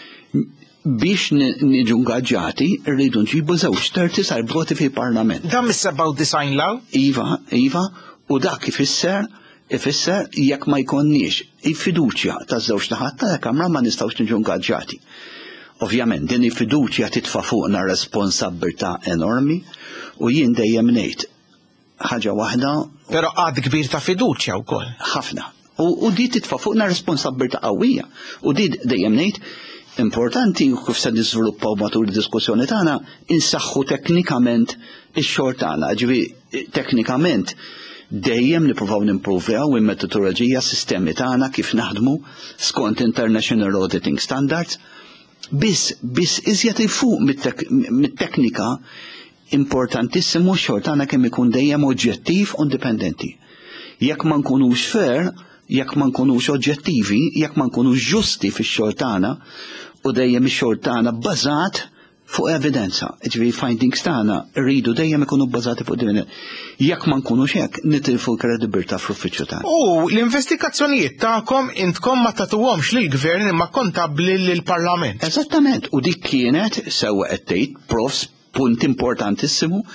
biex niġu ngaġġati rridu nġibu żewġ terzi sal-voti fil-Parlament. Dan mis-sebgħu design law? Iva, iva, u dak ifisser ifisser jekk ma jkonniex il-fiduċja taż-żewġ naħat tal-Kamra ma nistgħux niġu ngaġġati. Ovvjament, din il-fiduċja titfa' fuqna responsabbiltà enormi u jien dejjem ngħid ħaġa waħda. Però għad kbir ta' fiduċja wkoll. Ħafna. U di titfa' fuqna responsabbiltà qawwija. U di dejjem ngħid importanti kif se niżviluppaw matul id-diskussjoni tagħna insaħħu teknikament ix-xogħol tagħna. Ġifieri teknikament dejjem nippruvaw nimprovjaw il-metodoloġija sistemi tagħna kif naħdmu skont International Auditing Standards. Biss, biss iżjed fuq mit-teknika importantissimu x-xogħol tagħna kemm ikun dejjem oġġettiv u indipendenti. Jekk ma nkunux fair, jekk ma nkunux oġġettivi, jekk ma nkunux ġusti fix-xogħol tagħna u dejjem ix-xogħol tagħna bbażat fuq evidenza. Ġifieri findings tagħna rridu dejjem ikunu bbażati fuq evidenza. Jekk ma nkunux hekk nitilfu l-kredibilità fl-uffiċċju tagħna. U l-investigazzjonijiet tagħkom intkom ma tagħtuhomx lill-gvern imma kontabbli lill-Parlament. Eżattament, u dik kienet sewwa qed tgħid profs punt importantissimu.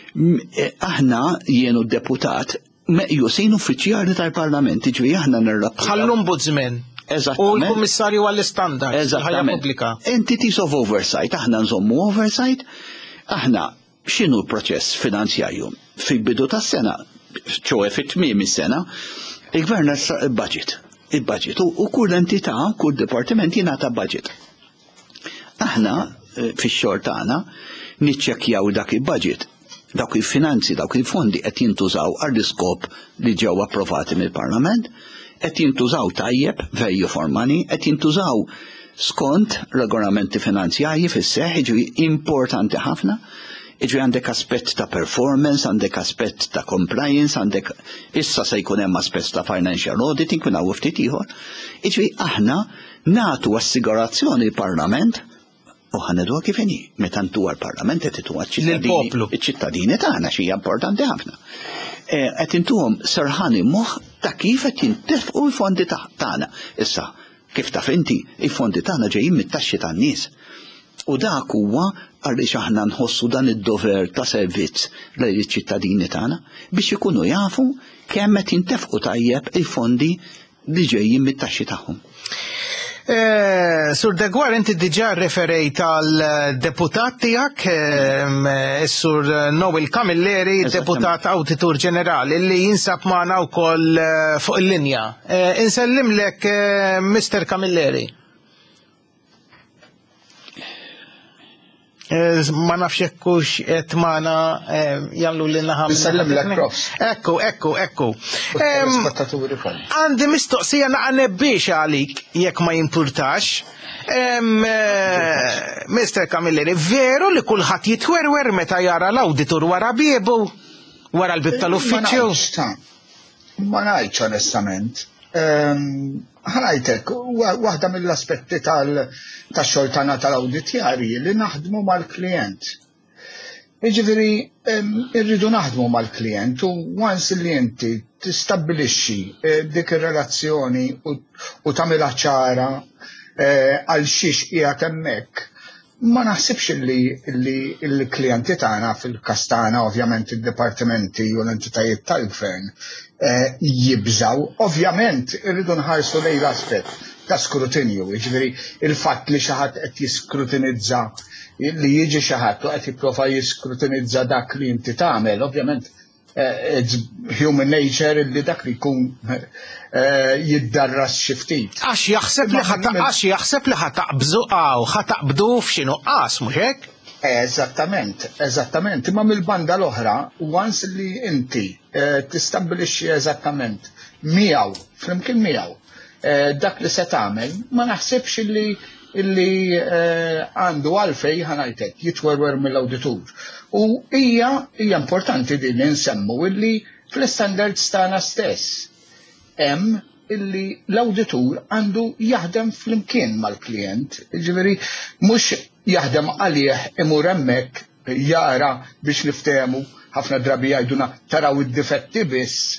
Aħna jienu d-deputat meqjusin uffiċjali tal-Parlament, ġifieri aħna nirrapportaw. Bħall-Ombudsman. U l-Kummissarju għall-Istandard ħajja pubblika. Entities of oversight, aħna nżommu oversight, aħna x'inhu l-proċess finanzjarju fil-bidu tas-sena, ċoe fit-tmiem is-sena, il-Gvern il-budget, il-budget u kull entità, kull dipartiment jingħata budget. Aħna fix-xogħol tagħna niċċekkjaw dak il-budget, dawk il-finanzi, dawk il-fondi qed jintużaw għall-iskop li ġew approvati mill-Parlament, qed jintużaw tajjeb value for money, qed jintużaw skont regolamenti finanzjarji fis-seħħ, ġifieri importanti ħafna, ġifieri għandek aspett ta' performance, għandek aspett ta' compliance, għandek issa se jkun hemm aspett ta' financial auditing minn hawn ftit ieħor. Ġifieri aħna nagħtu assigurazzjoni l-Parlament u ħaneduha kif inhi. Meta ntuha l-Parlament qed ituha ċ-ċittadini iċ-ċittadini tagħna xi hija importanti ħafna. Qed intuhom serħani moħħ ta' kif qed jintefqu l-fondi tagħna. Issa, kif taf inti, il-fondi tagħna ġejjin mit-taxxi tan-nies. U dak huwa għaliex aħna nħossu dan id-dover ta' servizz lejn iċ-ċittadini tagħna biex ikunu jafu kemm qed jintefqu tajjeb il-fondi li ġejjin mit-taxxi tagħhom. Sur Degwar, inti diġà referejt għal deputat tiegħek, Sur Noel Camilleri, deputat Awditur Ġenerali, li jinsab magħna wkoll fuq il-linja. Insellimlek, Mister Camilleri. Ma nafx jekkux qed magħna jagħmlu li naħam. Insellimlek profs. Ekku, ekku, ekku. Għandi mistoqsija naqa' biex għalik jekk ma jimpurtax. Mister Camilleri, veru li kulħadd jitwerwer meta jara l-awditur wara biebu wara l-bib tal-uffiċċju? Ma ngħidx onestament. Ħanajtek, waħda mill-aspetti tax-xogħol tagħna tal-awditjarji li naħdmu mal-klijent. Jiġifieri irridu naħdmu mal-klijent u once li inti tistabbilixxi dik ir-relazzjoni u tagħmilha ċara għal xiex qiegħed hemmhekk. Ma naħsibx li l-klijenti tagħna fil-każ tagħna ovvjament id-dipartimenti u l-entitajiet tal-gvern jibżaw. Ovvjament irridu nħarsu lejn l-aspett ta' skrutinju, jiġifieri il-fatt li xi ħadd qed jiskrutinizza li jiġi xi ħadd u qed jipprova jiskrutinizza dak li inti tagħmel, ovvjament it's human nature li dak li jkun jiddarras xi ftit. Għax jaħseb li għax jaħseb li ħataqbżu għaw, ħataqbdu f'xinu qas, mhux hekk? Eżattament, eżattament. Imma mill-banda l-oħra, once li inti tistabbilixxi eżattament miegħu, flimkien miegħu, dak li se tagħmel, ma naħsibx li illi għandu għalfej ħanajtek jitwerwer mill-awditur. U hija hija importanti din li nsemmu illi fl-standards tagħna stess hemm illi l-awditur għandu jaħdem flimkien mal-klient. Ġifieri mhux jaħdem għalih imur hemmhekk jara biex niftehmu ħafna drabi jgħiduna taraw id-difetti biss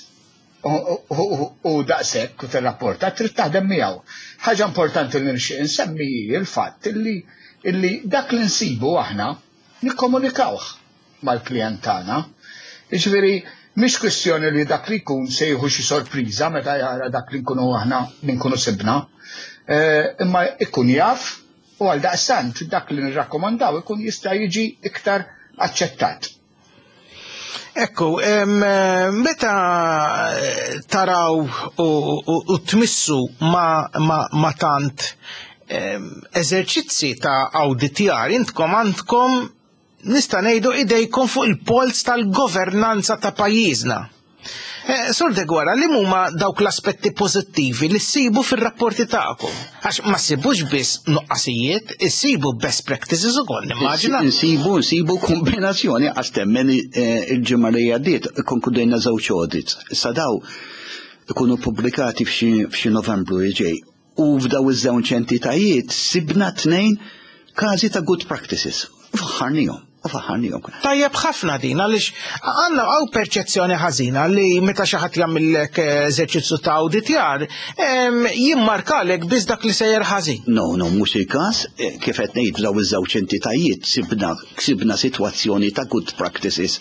u daqshekk u tirrapporta trid taħdem miegħu. Ħaġa importanti li nixtieq insemmi il-fatt illi illi dak li nsibu aħna nikkomunikawh mal-klijent tagħna. Jiġifieri mhix kwestjoni li dak li jkun se jieħu xi sorpriża meta jara dak li nkunu aħna li nkunu sibna, imma ikun jaf u għal daqstant dak li nirrakkomandaw ikun jista' jiġi iktar aċċettat. Ekku, meta taraw u tmissu ma tant eżerċizzi ta' awditjar, intkom għandkom nista' ngħidu idejkom fuq il-pols tal-governanza ta' pajjiżna. Sur Degwara, li huma dawk l-aspetti pożittivi li ssibu fir-rapporti tagħkom? Għax ma ssibux biss nuqqasijiet, issibu best practices ukoll, nimmaġina. Nsibu nsibu kombinazzjoni għax temmen il-ġimgħa li għaddiet konkludejna żewġ audits. Issa daw ikunu pubblikati f'xi Novembru ġej. U f'daw iż-żewġ entitajiet sibna tnejn każi ta' good practices. Faħħarnihom. Tajjeb ħafna din, għaliex għandna għaw perċezzjoni ħażina li meta xi ħadd jagħmilek eżerċizzju ta' awditjar jimmarkalek biss dak li sejjer ħażin. No, no, mhux il-każ, kif qed ngħid daw iż-żewġ entitajiet sibna ksibna sitwazzjoni ta' good practices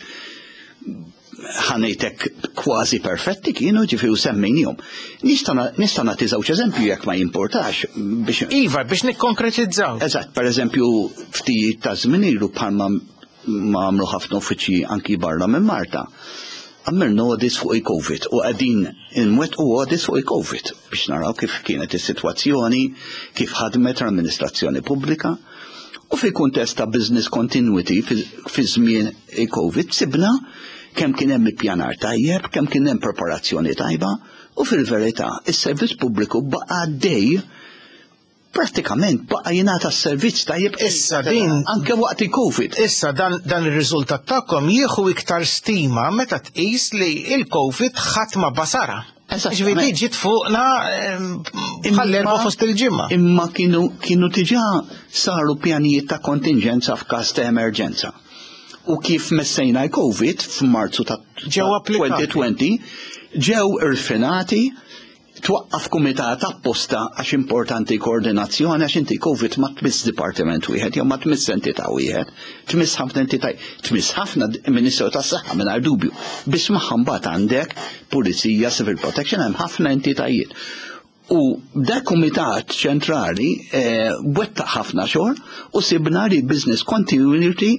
ħanejtek kważi perfetti kienu ġifiru semmejnihom. Nista' nagħti żewġ eżempju jekk ma jimportax biex. Iva, biex nikkonkretizzaw. Eżatt, pereżempju ftit ta' żmien ilu bħalma ma għamlu ħafna uffiċċji anki barra minn Malta. Għamilna audits fuq il-Covid u qegħdin inwettqu audits fuq il-Covid biex naraw kif kienet is-sitwazzjoni, kif ħadmet l-amministrazzjoni pubblika. U fil-kuntest ta' business continuity fi żmien il-Covid sibna kemm kien hemm ippjanar tajjeb, kemm kien hemm preparazzjoni tajba, u fil-verità is-servizz pubbliku baqa' għaddej prattikament baqa' jingħata s-servizz tajjeb issa din anke waqt il-Covid. Issa dan dan ir-riżultat tagħkom jieħu iktar stima meta tqis li il-Covid ħadd ma basara. Ġifieri ġiet fuqna bħall-erba' fost il-ġimgħa. Imma kienu kienu diġà saru pjanijiet ta' kontingenza f'każ ta' emerġenza. U kif messejna l-Covid f'Marzu ta' twenty twenty ġew irfinati twaqqaf kumitat apposta għax importanti koordinazzjoni għax inti Covid ma tmiss dipartiment wieħed jew ma tmiss entità wieħed, tmiss ħafna entità, tmiss ħafna Ministru tas-Saħħa mingħajr dubju. Biss magħha mbagħad għandek Pulizija, Civil Protection hemm ħafna entitajiet. U dak kumitat ċentrali wettaq ħafna xogħol u sibna li business continuity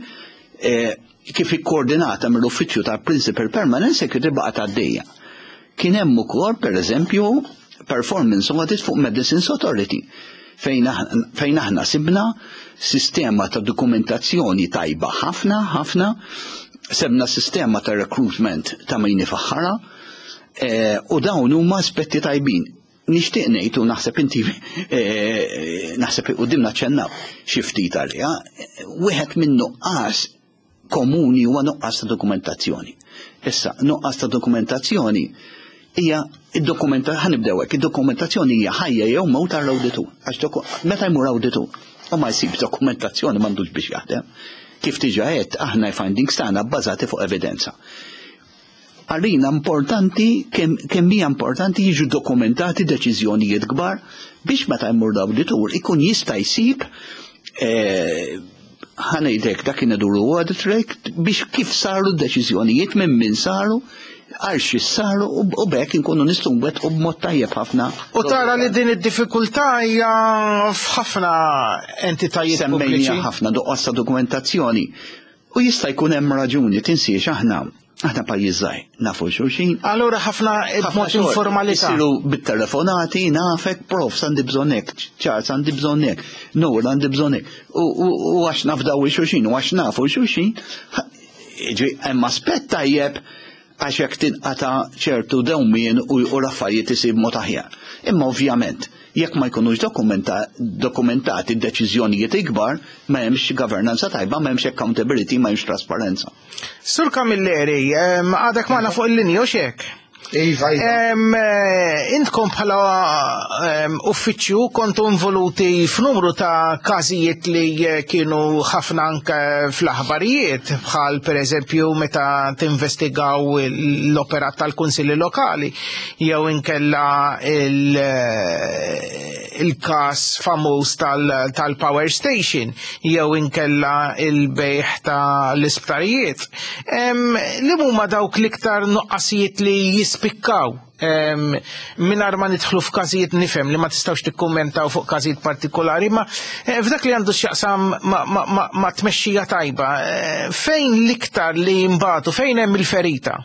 kif ikkoordinata mill-uffiċċju tal-Principal Permanent Secretary baqa' għaddejja. Kien hemm ukoll pereżempju performance audit fuq Medicines Authority fejn aħna sibna sistema ta' dokumentazzjoni tajba ħafna ħafna, sebna sistema ta' recruitment ta' min ifaħħara u dawn huma aspetti tajbin. Nixtieq ngħid u naħseb inti naħseb qudiemna ċennaw xi ftit għaliha, wieħed minn nuqqas komuni huwa nuqqas ta' dokumentazzjoni. Issa, nuqqas ta' dokumentazzjoni hija id-dokumentazzjoni ħanibdew hekk, id-dokumentazzjoni hija ħajja jew mewt tal-awditur. Għax meta jmur awditur u ma jsib dokumentazzjoni m'għandux biex jaħdem. Kif tiġa qed aħna l-findings tagħna bbażati fuq evidenza. Għalina importanti kemm hija importanti jiġu dokumentati deċiżjonijiet kbar biex meta jmur l-awditur ikun jista' jsib ħanejdek dak kien iduru audit rate biex kif saru d-deċiżjonijiet minn min saru għalx saru u bekk inkunu nistgħu nwettqu b'mod tajjeb ħafna. U tara li din id-diffikultà hija f'ħafna entitajiet pubbliċi. Semmejna ħafna doqqas ta' dokumentazzjoni. U jista' jkun hemm raġuni tinsiex aħna Aħna pajjiż żgħir, nafu xulxin. Allura ħafna b'mod informalità. Isiru bit-telefonati, nafek, prof, sandi bżonn hekk, ċar sandi bżonn hekk, nur għandi bżonn hekk. U għax nafdaw xulxin, u għax nafu xulxin, hemm aspett tajjeb għax jekk tinqata ċertu dewmien u l-affarijiet isib mod aħjar. Imma ovvjament, jekk ma jkunux dokumentati d-deċiżjonijiet ikbar, ma hemmx governanza tajba, ma hemmx accountability, ma hemmx trasparenza. Sur Kamilleri, għadek magħna fuq il-linja u xek? Iva, Intkom bħala uffiċċju kontu involuti f'numru ta' każijiet li kienu ħafna anke fl-aħbarijiet, bħal pereżempju meta tinvestigaw l-opera tal-kunsilli lokali, jew inkella il-każ famuż tal-Power Station, jew inkella il-bejħ tal-isptarijiet. Li huma dawk l-iktar nuqqasijiet li jispikkaw mingħajr ma nidħlu f'każijiet nifhem li ma tistgħux tikkummentaw fuq każijiet partikolari, ma f'dak li għandu x'jaqsam ma tmexxija tajba, fejn l-iktar li jimbagħtu, fejn hemm il-ferita?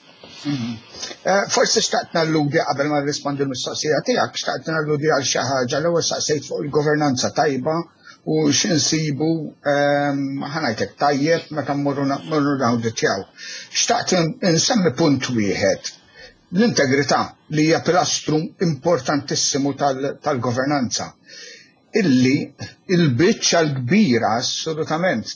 Forsi xtaqt nalludi qabel ma nrispondi l-mistoqsija tiegħek, xtaqt nalludi għal xi ħaġa l-ewwel saqsejt fuq il-governanza tajba u x'insibu ħanajtek tajjeb meta mmorru nawditjaw. Xtaqt insemmi punt wieħed. L-integrità li hija pilastru importantissimu tal-governanza. Illi il-biċċa l-kbira assolutament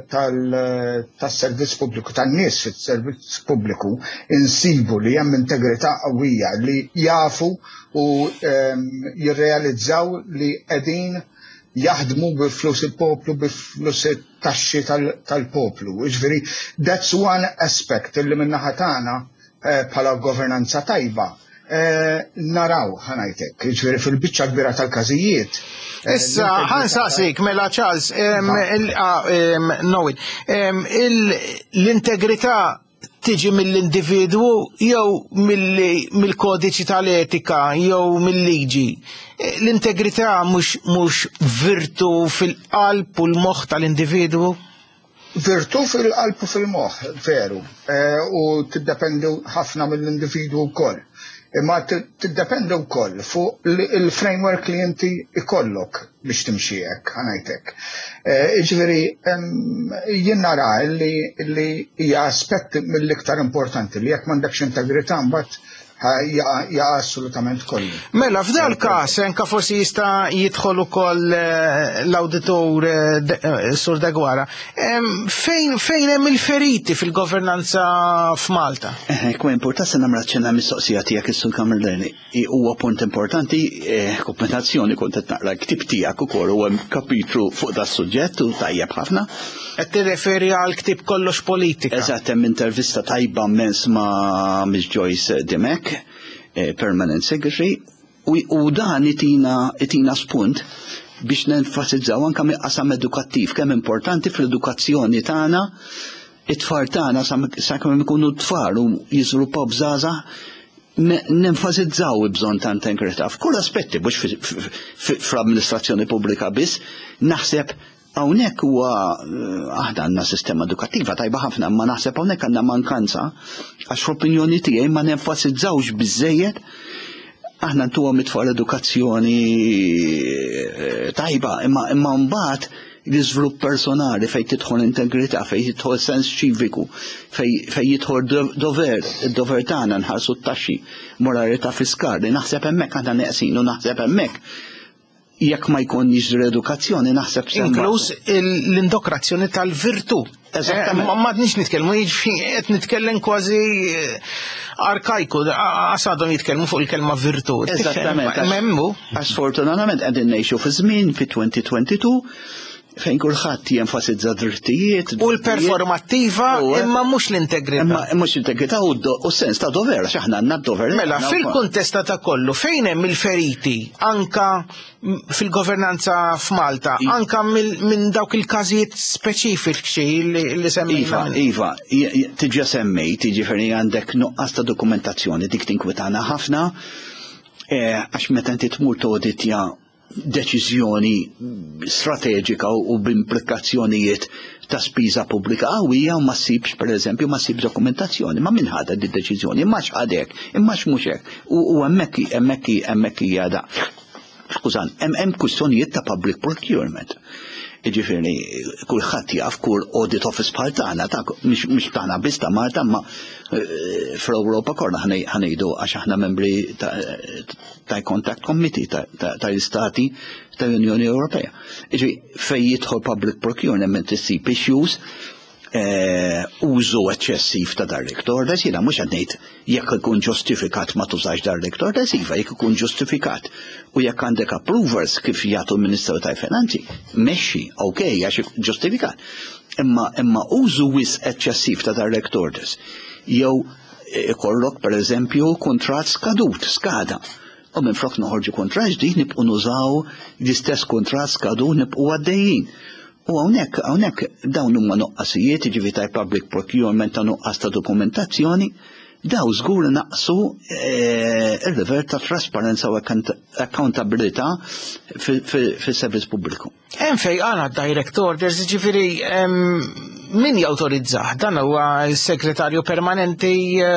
tal-servizz pubbliku, tan-nies fis-servizz pubbliku insibu li hemm integrità qawwija li jafu u jirrealizzaw li qegħdin jaħdmu bil-flus il-poplu, bil-flus it-taxxi tal-poplu. Ġifieri, that's one aspect illi min-naħa tagħna bħala governanza tajba naraw ħanajtek, ġifieri fil-biċċa kbira tal-każijiet. Issa, ħansaqsik, mela Charles, Noel, l-integrità tiġi mill-individwu jew mill-kodiċi tal-etika jew mill-liġi. L-integrità mhux virtu fil-qalb u l-moħħ tal-individwu? Virtu fil-qalb u fil-moħħ, veru, u tiddependi ħafna mill-individwu wkoll. Imma tiddependi wkoll fuq il-framework li inti ikollok biex timxi hekk, ħanajtek. Jiġifieri jien nara li hija aspett mill-iktar importanti li jekk m'għandekx integrità mbagħad ja assolutament kollu. Mela, f'dal każ anke forsi jista' jidħol ukoll l-awditur Sur Degwara. Fejn hemm il-feriti fil-governanza f'Malta? Kwa importanti nagħmel ċenna mistoqsija tiegħek is-Sur Kamilleri. Huwa punt importanti, kooperazzjoni kont qed naqra l-ktieb tiegħek ukoll u hemm kapitlu fuq da suġġett u tajjeb ħafna. Qed tirreferi għal ktieb kollox politika. Eżatt, hemm intervista tajba mens ma' Miss Joyce Dimek, Permanent Secretary, u dan itina spunt biex nenfasizzaw anke mill-qasam edukattiv kemm importanti fl-edukazzjoni tagħna it-tfal tagħna sakemm ikunu tfal u jiżviluppaw b'żgħażagħ nenfasizzaw il-bżonn ta' integrità f'kull aspetti mhux fl-amministrazzjoni pubblika biss. Naħseb hawnhekk huwa aħna għandna sistema edukattiva tajba ħafna, ma naħseb hawnhekk għandna mankanza għax fl-opinjoni tiegħi ma nenfasizzawx biżżejjed aħna ntuhom it-tfal edukazzjoni tajba, imma mbagħad l-iżvilupp personali fejn tidħol integrità, fejn jidħol sens ċiviku, fejn jidħol dover, id-dover tagħna nħarsu t-taxxi, moralità fiskali, naħseb hemmhekk aħna neqsin u naħseb hemmhekk jekk ma jkunx edukazzjoni naħseb inkluż l-indokrazzjoni tal-virtu. Ma m'għadniex nitkellmu, qed nitkellem kważi arkajku, għasadhom jitkellmu fuq il-kelma virtu. Eżattament. Memmu. Għax fortunatament qegħdin ngħixu fi żmien fi twenty twenty-two fejn kulħadd jenfasizza drittijiet. U l-performattiva imma mhux l-integrità. Mhux l-integrità u s-sens ta' dover, għax aħna għandna d-dover. Mela, fil-kuntesta ta' kollu, fejn hemm il-feriti anka fil-governanza f'Malta, anka minn dawk il-każijiet speċifiċi li semmejna. Iva, Iva, tiġi semmejt, jiġifieri għandek nuqqas ta' dokumentazzjoni dik tinkwetana ħafna, għax meta inti tmur toditja deċiżjoni strateġika u b'implikazzjonijiet ta' spiża pubblika qawwija u ma ssibx pereżempju ma ssib dokumentazzjoni, ma min ħadet id-deċiżjoni, imma x'ħadek, imma mhux hekk. U hemmhekk hemmhekk hemmhekk hija da. Skużan, hemm hemm kwistjonijiet ta' public procurement. Jiġifieri kulħadd jaf kull audit office bħal tagħna ta' mhix tagħna biss ta' Malta, ma fl-Ewropa kollha ħanejdu għax aħna membri ta' Contact Committee tal-Istati tal-Unjoni Ewropea. Jiġifieri fejn jidħol public procurement issib issues użu eċċessiv ta' direct orders, jiena mhux qed ngħid jekk ikun ġustifikat ma tużax direct orders, iva jekk ikun ġustifikat u jekk għandek approvers kif jagħtu l-Ministeru tal-Finanzi, mexxi, okej, għax ġustifikat. Imma imma użu wis eċċessiv ta' direct orders. Jew ikollok pereżempju kuntratt skadut, skada. U minflok noħorġu kuntratt ġdid nibqgħu nużaw l-istess kuntratt skadut nibqgħu għaddejjin. U hawnhekk hawnhekk dawn huma noqqasijiet jiġifieri ta' public procurement ta' nuqqas ta' dokumentazzjoni, daw żgur naqsu il-level ta' trasparenza u accountabilità fis-servizz pubbliku. Hemm fejn għandna direct orders, jiġifieri min jawtorizzah? Dan huwa s-segretarju permanenti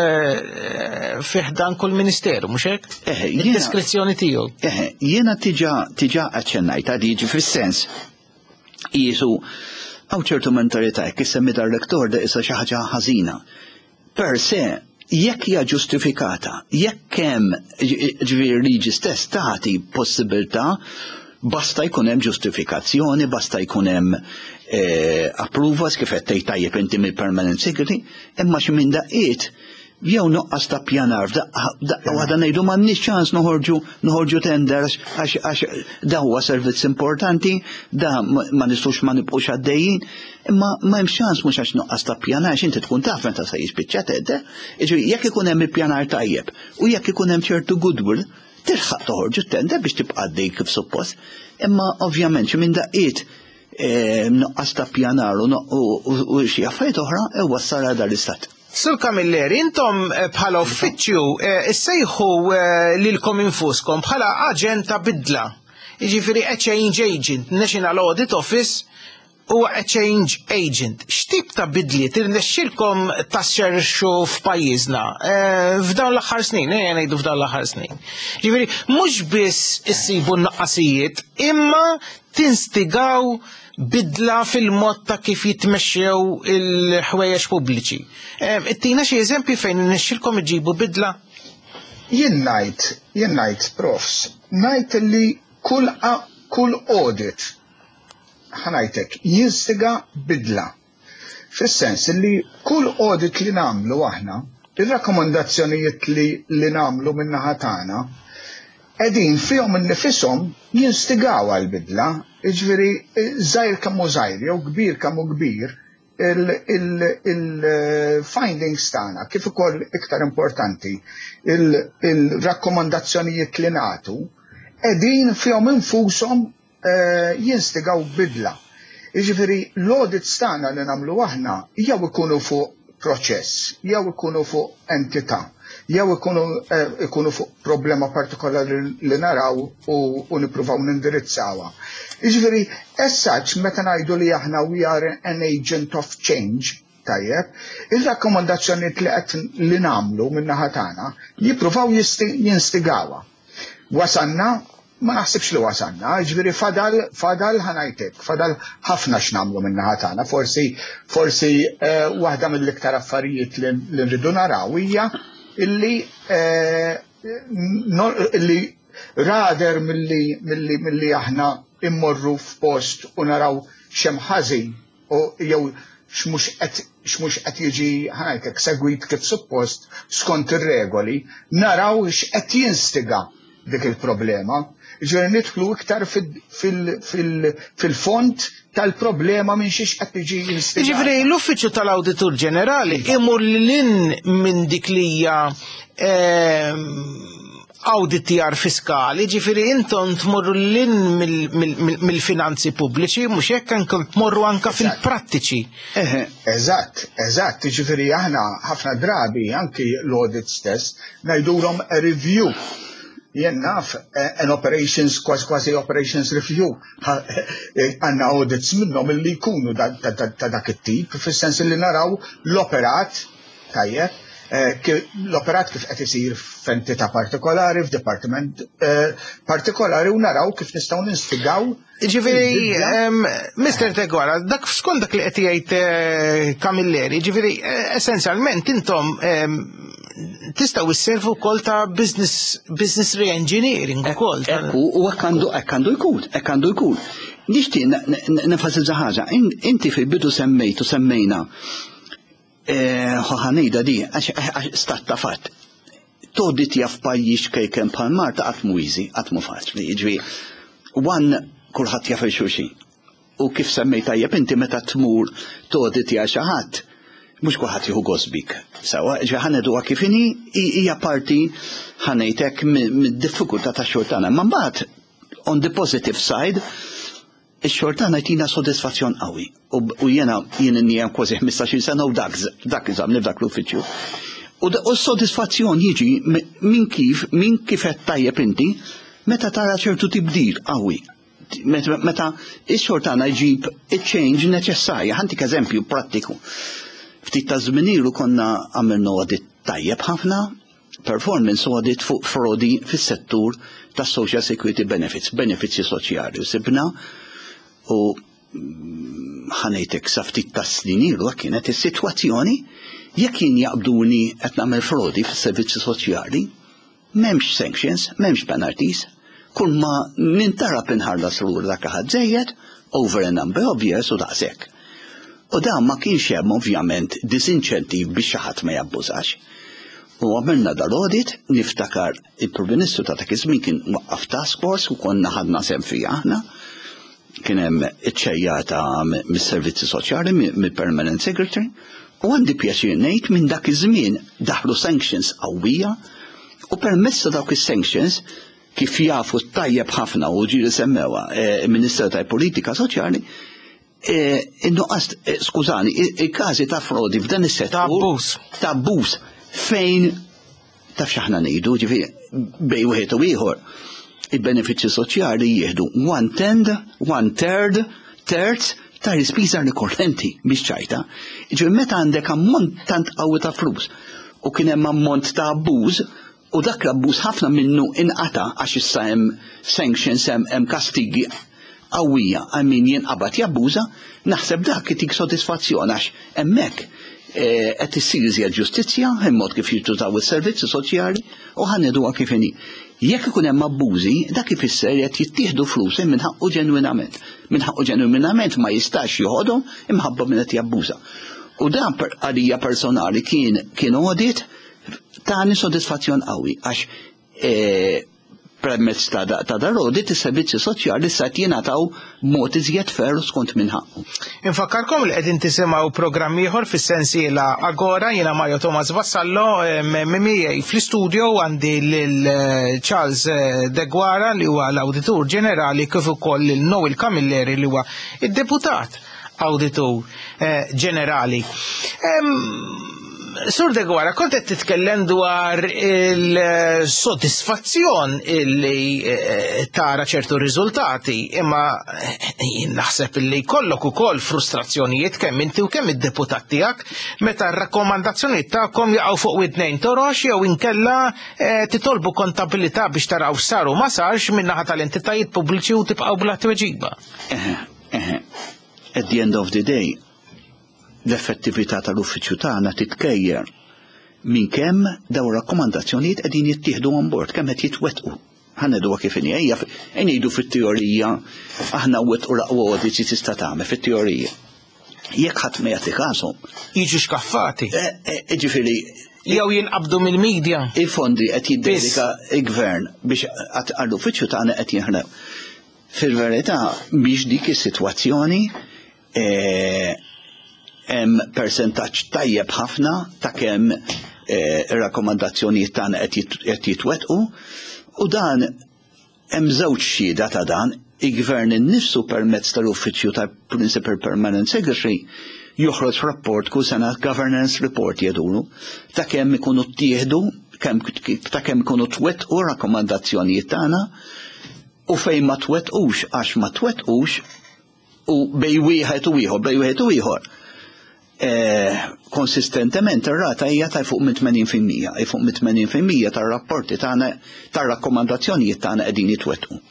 fih dan kull ministeru, mhux hekk? Id-diskrezzjoni tiegħu. Jiena tiġà tiġà aċċennajt għadi jiġi fis-sens jisu għaw ċertu mentalità jekk issemmi direct order issa xi ħaġa ħażina. Per se, jekk hija ġustifikata, jekk hemm ġifieri liġi stess tagħti possibilità, basta jkun hemm ġustifikazzjoni, basta jkun hemm approvals kif qed tgħid tajjeb inti mill-permanent secretary, imma xi minn daqqiet jew noqqas ta' pjanar f'daqqa waħda ngħidu m'għandniex ċans noħorġu noħorġu tenders għax da huwa servizz importanti, da ma nistgħux ma nibqgħux għaddejjin, imma m'hemm ċans mhux għax noqqas ta' pjanar x'inti tkun taf meta se jispiċċa tedder. Jiġifieri jekk ikun hemm il-pjanar tajjeb u jekk ikun hemm ċertu goodwill, tilħaq toħorġu tender biex tibqa' għaddej kif suppost. Imma ovvjament xi minn daqqiet noqqas ta' pjanar u xi affarijiet oħra iwassal għal l-istat. Sur Camilleri, intom bħala uffiċċju issejħu lilkom infuskom bħala aġent ta' bidla. Jiġifieri exchange agent, National Audit Office u exchange agent. X'tip ta' bidliet irnexxilkom taxxerxu f'pajjiżna f'dawn l-aħħar snin, ejja ngħidu f'dawn l-aħħar snin. Jiġifieri mhux biss issibu n-naqqasijiet, imma tinstigaw bidla fil-mod ta' kif jitmexxew il-ħwejjeġ pubbliċi. Ittina xi eżempji fejn nixxilkom iġibu bidla? Jien ngħid, jien ngħid profs, ngħid li kull kull audit ħanajtek jinstiga bidla. Fis-sens li kull audit li nagħmlu aħna, ir-rakkomandazzjonijiet li li nagħmlu min-naħa tagħna qegħdin fihom innifishom jinstigaw għall-bidla, jiġifieri żgħir kemm hu żgħir jew kbir kemm hu kbir il-findings tagħna kif ukoll iktar importanti il-rakkomandazzjonijiet li nagħtu qegħdin fihom infushom jinstigaw bidla. Jiġifieri l-audits tagħna li nagħmlu aħna jew ikunu fuq proċess, jew ikunu fuq entità, jew ikunu ikunu fuq problema partikolari li naraw u nippruvaw nindirizzawha. Jiġifieri as-such meta ngħidu li aħna we are an agent of change, tajjeb, ir-rakkomandazzjonijiet li qed li nagħmlu min-naħa tagħna jippruvaw jinstigawha. Wasanna ma naħsibx li wasanna, ġifieri fadal fadal ħanajtek, fadal ħafna x'nagħmlu min-naħa tagħna, forsi forsi waħda mill-iktar affarijiet li nridu naraw hija illi illi rader milli milli milli aħna immorru f'post u naraw x'hemm ħażin u jew x'mhux qed x'mhux qed jiġi ħanajtek segwit kif suppost skont ir-regoli, naraw x'qed jinstiga dik il-problema. Ġifieri nidħlu iktar fil-font tal-problema minn xiex qed tiġi jinstigata. Ġifieri l-Uffiċċju tal-Awditur Ġenerali imur lil minn dik li hija awditjar fiskali, ġifieri intom tmorru lil mill-finanzi pubbliċi, mhux hekk anke tmorru anke fil-prattiċi. Eżatt, eżatt, ġifieri aħna ħafna drabi anki l-audit stess ngħidulhom review Jien naf, an operations, kważi kważi operations review, għanna audits minnhom illi jkunu ta' dak it-tip, fis-sens li naraw l-operat, tajjeb, l-operat kif qed isir f'entità partikolari, f'dipartiment partikolari u naraw kif nistgħu ninstigaw. Ġifieri, mister Degwara, dak skont dak li qed jgħid Camilleri, ġifieri essenzjalment intom tistgħu isservu wkoll ta' business business re-engineering ukoll. U hekk għandu hekk għandu jkun, hekk għandu jkun. Nixtieq nenfasizza ħaġa, inti fil-bidu semmejtu semmejna ħanejda di, għax stat ta' fatt. Todit jaf pajjiż kejken bħal Malta qatt mhu easy, qatt mhu faċli. Jiġri, wan kulħadd jaf il-xulxin. U kif semmejt tajjeb inti meta tmur todit ja xi ħadd, mhux kulħadd jieħu gosbik. Sewa, ġi ħaneduha kif inhi hija parti ħanejtek mid-diffikultà tax-xogħol tagħna. Ma mbagħad on the positive side, ix-xogħol tagħna jtina sodisfazzjon qawwi. U jiena jien inni hemm kważi ħmistax-il sena u dak dak iżamni f'dak l-uffiċċju. U s-sodisfazzjon jiġi minn kif minn kif qed tajjeb inti meta tara ċertu tibdil qawwi. Meta x-xogħol tagħna jġib iċ-change neċessarja. Ħantik eżempju prattiku. Ftit ta' żmien ilu konna għamilna audit tajjeb ħafna, performance audit fuq frodi fis-settur tas-social security benefits, benefiċċji soċjali. U sibna u ħanejtek sa ftit ta' snin ilu kienet is-sitwazzjoni jekk jien jaqbduni qed nagħmel frodi fis-servizzi soċjali, m'hemmx sanctions, m'hemmx penalties, kull ma nintarab inħallas lura dak ħadd żejjed over a number of years u daqshekk. U dan ma kienx hemm ovvjament disinċentiv biex xi ħadd ma jabbużax. U għamilna dal-audit, niftakar il-Prim Ministru ta' dak iż-żmien kien waqqaf task force u konna ħadna sem fija aħna. Kien hemm iċċejjata mis-servizzi soċjali mill-Permanent Secretary u għandi pjaċir ngħid minn dak iż-żmien daħlu sanctions qawwija u permezz ta' dawk is-sanctions kif jafu tajjeb ħafna u ġieli semmewha il-Ministeru tal-Politika Soċjali innuqqas skużani il-każi ta' frodi f'dan is-settur ta' abbuż fejn taf x'aħna ngħidu ġifieri bej wieħed u ieħor il-benefiċċji soċjali jieħdu one tenth, one third, terz ta' rispiża rikorrenti biex ċajta. Ġifieri meta għandek ammont tant qawwi ta' flus u kien hemm ammont ta' abbuż u dak l-abbuż ħafna minnu inqata għax issa hemm sanctions hemm kastigi qawwija għal min jinqabad jabbuża, naħseb dak itik sodisfazzjon għax hemmhekk qed issir iżjed ġustizzja immod kif jintużaw is-servizzi soċjali u ħanneduha kif inhi. Jekk ikun hemm abbużi, dak ifisser qed jittieħdu flus minn ħaqqu ġenwinament. Minn ħaqqu ġenwinament ma jistax joħodhom imħabba min qed jabbuża. U dan għalija personali kien kien audit tani sodisfazzjon qawwi għax permezz ta' dal-audit is-servizzi soċjali sa jingħataw b'mod iżjed ferru skont minn ħaqqu. Infakkarkom li qegħdin tisimgħu programm ieħor fis-sensiela Agora, jiena Mario Thomas Vassallo miegħi fl-istudio għandi lil Charles Degwara li huwa l-Awditur Ġenerali kif ukoll lil Noel Camilleri li huwa id-Deputat Awditur Ġenerali. Sur Degwara, kont qed titkellem dwar il-sodisfazzjon illi tara ċertu riżultati, imma jien naħseb illi jkollok ukoll frustrazzjonijiet kemm inti u kemm id-deputat tiegħek meta r-rakkomandazzjonijiet tagħkom jaqgħu fuq widnejn torox jew inkella titolbu kontabilità biex taraw saru ma sarx min-naħa tal-entitajiet pubbliċi u tibqgħu bla tweġiba. At the end of the day, l-effettività tal-uffiċċju tagħna titkejjer minn kemm dawn rakkomandazzjonijiet qegħdin jittieħdu on board, kemm qed jitwettqu. Ħanneduha kif inhi ejja ngħidu fit-teorija aħna wettqu l-aqwa audits tista' tagħmel fit-teorija. Jekk ħadd ma jagħti każhom jiġu xkaffati. Ġifieri jew jinqabdu mill-medja. Il-fondi qed jiddedika l-gvern biex għall-uffiċċju tagħna qed jinħlew. Fil-verità biex dik is-sitwazzjoni hemm persentaġġ tajjeb ħafna ta' kemm ir-rakkomandazzjonijiet tagħna qed jitwettqu u dan hemm żewġ xhieda ta' dan, il-Gvern innifsu permezz tal-Uffiċċju tal-Principal Permanent Secretary joħroġ rapport kull sena governance report jedulu ta' kemm ikunu ttieħdu kemm ta' kemm ikunu twettqu rakkomandazzjonijiet tagħna u fejn ma twettqux għax ma twettqux u bej wieħed u ieħor, bej wieħed u ieħor. Konsistentement ir-rata hija ta' fuq minn tmenin fil-mija, fuq minn tmenin fil-mija tar-rapporti tagħna tar-rakkomandazzjonijiet tagħna qegħdin jitwettqu.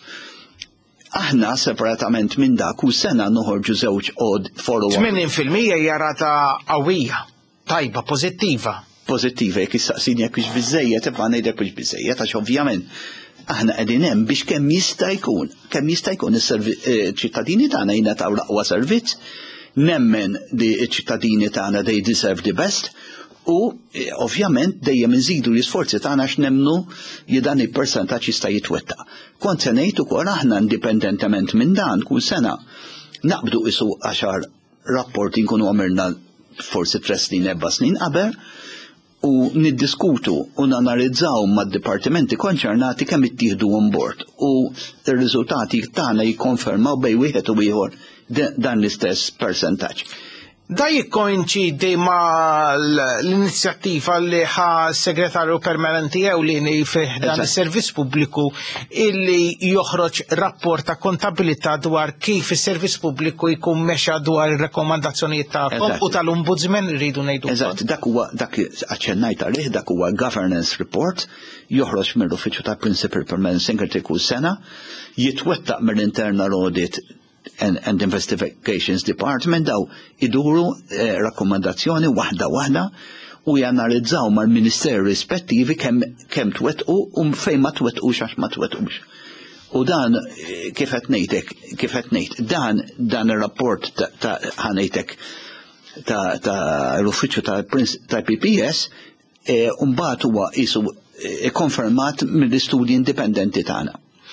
Aħna separatament minn dak kull sena noħorġu żewġ od follow-up. tmenin fil-mija hija rata qawwija, tajba, pożittiva. Pożittiva jekk issaqsini jekk biex biżejjed, tibqa' ngħidlek biex biżejjed għax ovvjament aħna qegħdin hemm biex kemm jista' jkun, kemm jista' jkun iċ-ċittadini tagħna jingħataw l-aqwa servizz, nemmen li ċ-ċittadini tagħna they deserve the best u ovvjament dejjem inżidu l-isforzi tagħna għax nemmnu li dan il-persentaġġ jista' jitwettaq. Kont se ngħid ukoll aħna indipendentement minn dan kull sena naqbdu isu għaxar rapporti nkunu għamilna forsi tres snin erba' snin qabel u niddiskutu u nanalizzaw mad-dipartimenti konċernati kemm ittieħdu on board u r-riżultati tagħna jikkonfermaw bejn wieħed u ieħor dan l-istess percentaġġ. Da jikkoinċidi ma l-inizjattiva li ħa segretarju permanenti ewlieni fih dan is-servizz pubbliku illi joħroġ rapport ta' kontabilità dwar kif is-servizz pubbliku jkun mexa dwar ir-rekomandazzjonijiet tagħhom u tal-ombudsman irridu ngħidu. Eżatt, dak huwa dak aċċennajt għalih dak huwa governance report joħroġ mill-Uffiċċju tal-Principal Permanent Secretary kull sena, jitwettaq mill-Internal Audit and, and Investigations Department daw iduru eh, rakkomandazzjoni waħda waħda u janalizzaw mal-Ministeri rispettivi kemm kemm twettqu u fejn ma twettqux għax ma twettqux. U dan kif qed ngħidlek, kif qed ngħid, dan dan ir-rapport ta' ħanejtek ta' ta' l-uffiċċju ta' P P S e mbagħad huwa qisu konfermat mill-istudji indipendenti tagħna.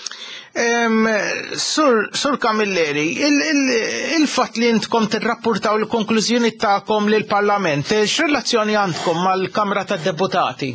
Um, sur, sur Camilleri, il-fat il, il li intkom tirrapportaw l-konklużjoni ta'kom l-Parlament, x-relazzjoni għandkom mal-Kamra tad Deputati?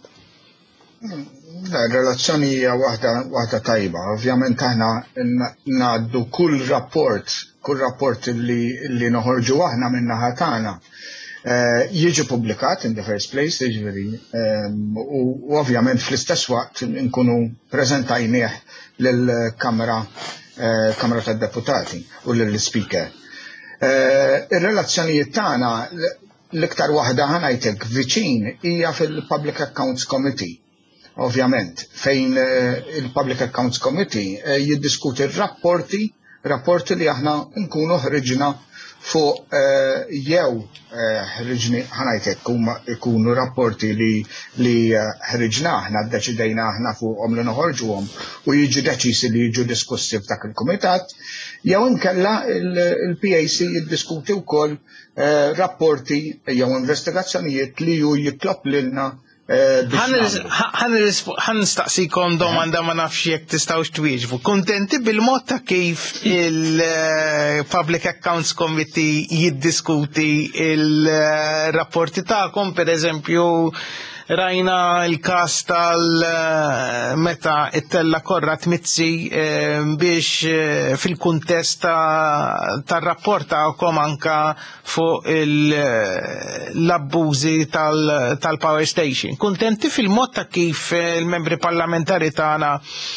La, relazzjoni hija waħda, waħda tajba. Ovvjament aħna ngħaddu kull rapport, kull rapport li, li noħorġu aħna minna ħatana. Uh, jiġi publikat in the first place, jiġifieri, um, u, u ovvjament fl-istess waqt nkunu preżentajnieh lill-Kamra uh, Kamra tad-Deputati u lill-Speaker. Uh, Ir-relazzjonijiet tagħna l-iktar waħda ħanajtek viċin hija fil-Public Accounts Committee. Ovvjament, fejn uh, il-Public Accounts Committee uh, jiddiskuti r-rapporti, rapporti li aħna nkunu ħriġna fuq uh, jew ħriġni uh, ħanajtek ikunu rapporti li li ħriġna uh, aħna ddeċidejna aħna fuqhom li noħorġuhom u jiġu deċisi li jiġu diskussi f'dak il-kumitat, jew inkella il-P A C jiddiskuti wkoll uh, rapporti jew investigazzjonijiet li ju jitlob lilna ħan nistaqsikom domanda ma nafx jekk tistgħux twieġbu. Kuntenti bil-mod ta' kif il-Public Accounts Committee jiddiskuti il-rapporti tagħkom, pereżempju rajna il-kas tal-meta it-tella korra tmizzi biex fil-kuntest tal-rapport tagħkom anka fuq l-abbużi tal-Power Station. Kuntenti fil-mod ta' kif il-membri parlamentari tagħna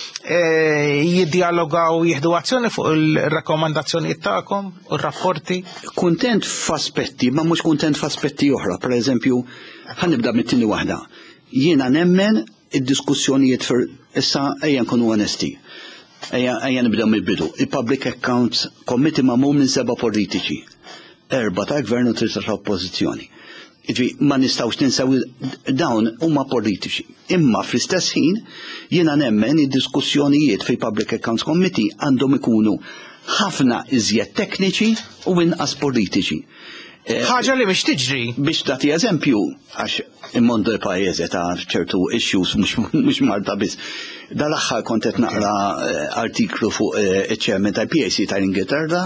jiddialogaw jieħdu azzjoni fuq il-rakkomandazzjonijiet tagħkom u r-rapporti? Kuntent f'aspetti, ma mhux kuntent f'aspetti oħra. Per eżempju, ħanibda mit-tieni waħda. Jiena nemmen id-diskussjonijiet fir issa ejja nkunu onesti. Ejja nibdew mill-bidu. Il-Public Accounts Committee magħmul minn seba' politiċi. Erba' ta' gvern u tlieta ta' oppożizzjoni. Iġvi, ma nistawx ninsaw dawn huma politiċi. Imma fl-istess ħin jiena nemmen id-diskussjonijiet fil-Public Accounts Committee għandhom ikunu ħafna iżjed tekniċi u inqas politiċi. ħaġa li biex tiġri. Biex tagħti eżempju, għax il-mondo l-pajjeżi ta' ċertu issues mhux Malta biss. Dal-aħħar kont qed naqra artiklu fuq iċ-ċermen tal-P A C tal-Ingilterra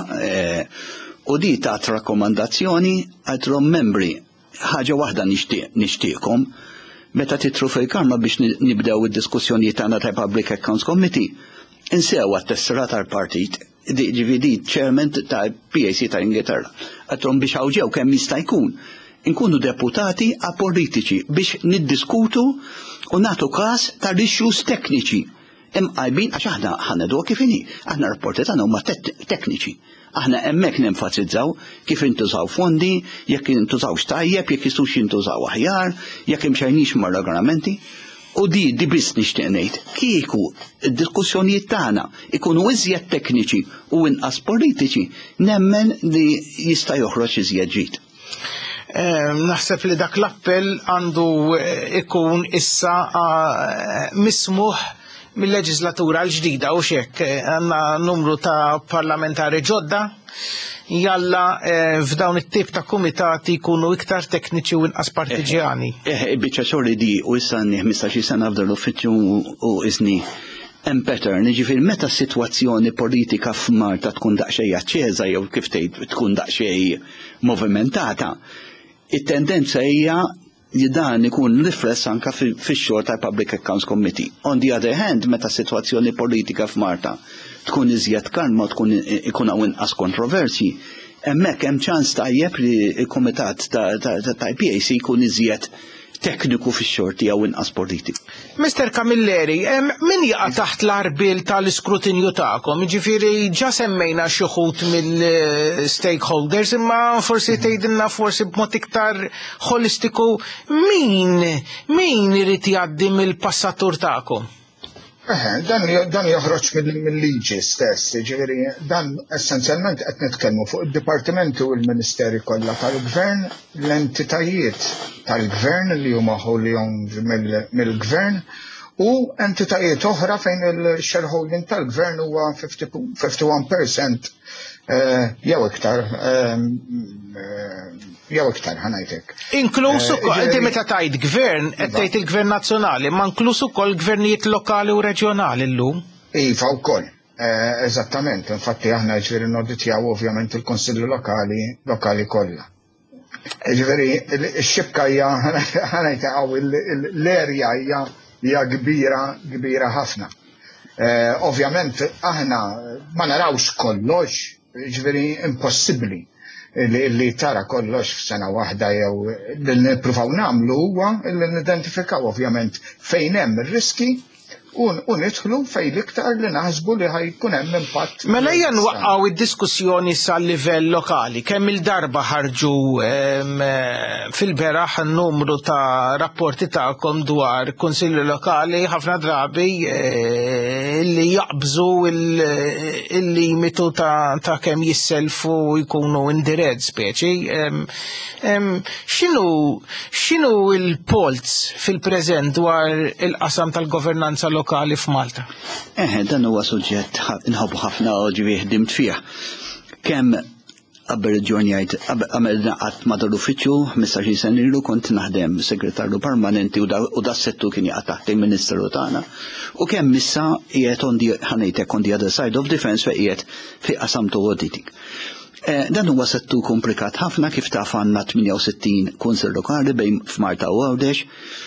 u di tat rakkomandazzjoni għalthom membri ħaġa waħda nixtieqkom meta titru fil-Kamra biex nibdew id-diskussjonijiet tagħna tal-Public Accounts Committee. Insew għat-tessera tal-partit ġividi ċermen tal-P A C tal-Ingilterra. Għatrom biex għawġew kemm jista' jkun. Inkunu deputati apolitiċi biex niddiskutu u nagħtu każ ta' issues tekniċi. Imqajbin għax aħna ħanedu kif inhi, aħna rapporti tagħna huma tekniċi. Aħna hemmhekk nenfasizzaw kif intużaw fondi, jekk intużawx tajjeb, jekk jistgħux jintużaw aħjar, jekk imxejnix mar-regolamenti. U di di biss nixtieq ngħid, kieku id-diskussjonijiet tagħna ikunu iżjed tekniċi u inqas politiċi, nemmen li jista' joħroġ iżjed ġid. Naħseb li dak l-appell għandu ikun issa mismuħ mill-leġislatura l-ġdida u xek għanna numru ta' parlamentari ġodda jalla f'dawn it-tip ta' kumitati jkunu iktar tekniċi u inqas partiġjani. Eh, biċċa xorri di u issa ħmistax sena f'dan l-uffiċċju u iżni hemm pattern, jiġifieri meta s-sitwazzjoni politika f'Malta tkun daqsxejn aċċeża jew kif tgħid tkun daqsxejn movimentata, it-tendenza hija li dan ikun rifless anka fix-xogħol tal-Public Accounts Committee. On the other hand, meta s-sitwazzjoni politika f'Malta tkun iżjed kalma u tkun ikun hawn inqas kontroversji, hemmhekk hemm ċans tajjeb li l-kumitat tal-P A C jkun iżjed tekniku fix-xogħol tiegħu inqas politiku. Mister Camilleri, min jaqa' taħt l-arbil tal-iskrutinju tagħkom? Jiġifieri ġa semmejna xi wħud mill-stakeholders, imma forsi tgħidilna forsi b'mod iktar holistiku min min irid jgħaddi mill-passatur tagħkom? Dan joħroġ mill-liġi stess, ġifieri dan essenzjalment qed nitkellmu fuq id-dipartimenti u l-Ministeri kollha tal-Gvern, l-entitajiet tal-Gvern li huma ħolihom mill-Gvern u entitajiet oħra fejn il-shareholding tal-Gvern huwa fifty-one percent jew iktar jew iktar ħanajtek. Inkluż ukoll inti meta tgħid gvern qed tgħid il-Gvern Nazzjonali, ma inkluż ukoll gvernijiet lokali u reġjonali llum? Iva wkoll. Eżattament, infatti aħna ġifieri noditjaw ovvjament il-Konsilli lokali lokali kollha. Ġifieri x-xibka hija ħanajtek l-erja hija hija kbira kbira ħafna. Ovvjament aħna ma narawx kollox, ġifieri impossibbli li tara kollox f'sena waħda jew li nippruvaw nagħmlu huwa li nidentifikaw ovvjament fejn hemm ir-riski u nidħlu fejn l-iktar li naħsbu li ħajkun hemm impatt. Mela hija nwaqqgħu id-diskussjoni sal-livell lokali. Kemm il-darba ħarġu fil-beraħ numru ta' rapporti tagħkom dwar kunsilli lokali ħafna drabi li jaqbżu il-limitu ta' kemm jisselfu jkunu indirett speċi. X'inhu il-polz fil-preżent dwar il-qasam tal-governanza lokali f'Malta? Eh, dan huwa suġġett inħobbu ħafna ġivi ħdimt fih. Kemm qabel ġurnjajt qabel naqgħod madwar l-uffiċċju ħmistax sen ilu kont naħdem segretarju permanenti u da settu kien jaqa' taħt il-Ministeru tagħna. U kemm issa qiegħed on the ħanejtek on the other side of defense fejn qiegħed fi qasam ta' auditing. Dan huwa settu komplikat ħafna kif taf għandna sittin u tmania kunsill lokali bejn f'Malta u Għawdex.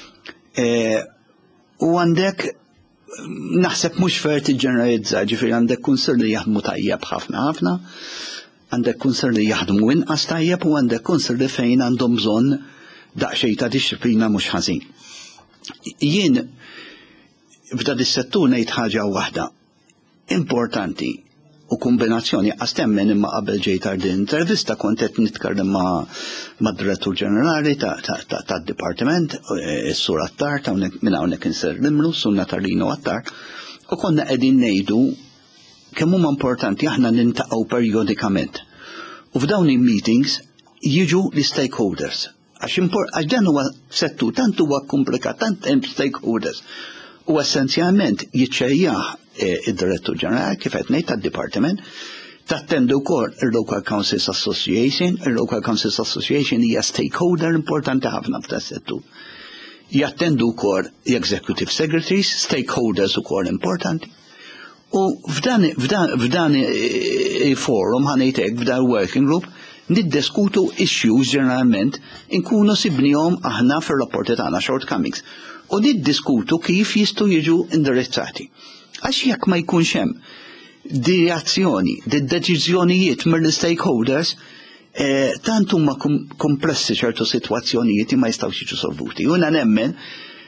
U għandek naħseb mhux fair tiġġeneralizza, ġifieri għandek kunsill li jaħdmu tajjeb ħafna ħafna, għandek kunsill li jaħdmu inqas tajjeb u għandek kunsill li fejn għandhom bżonn daqsxejn ta' disciplina mhux ħażin. Jien f'dan is-settur ngħid ħaġa waħda importanti u kombinazzjoni għastemmen imma qabel ġejt din intervista kont qed nitkellem ma' direttur ġenerali tad-dipartiment, is-sur Attar ta' minn hawnhekk inser l-imru, sunna Tarlino Attar, u konna qegħdin ngħidu kemm huma importanti aħna nintaqgħu perjodikament. U f'dawn il-meetings jiġu l-stakeholders. Għax dan huwa settur tant huwa komplikat, tant hemm stakeholders. U essenzjalment jiċċejjaħ id-Direttur Ġenerali kif qed ngħid tad-Dipartiment tattendu wkoll il-Local Councils Association. Il-Local Councils Association hija stakeholder importanti ħafna f'dan settur. Jattendu wkoll l-Executive Secretaries, stakeholders ukoll importanti. U f'dan il-forum ħanejtek f'dan working group niddiskutu issues ġeneralment inkunu sibnihom aħna fir-rapporti tagħna shortcomings. U niddiskutu kif jistgħu jiġu indirizzati. Għax jekk ma jkunx hemm di azzjoni, di deċiżjonijiet mill-stakeholders, tant huma komplessi ċertu sitwazzjonijiet ma jistgħux jiġu solvuti. U nemmen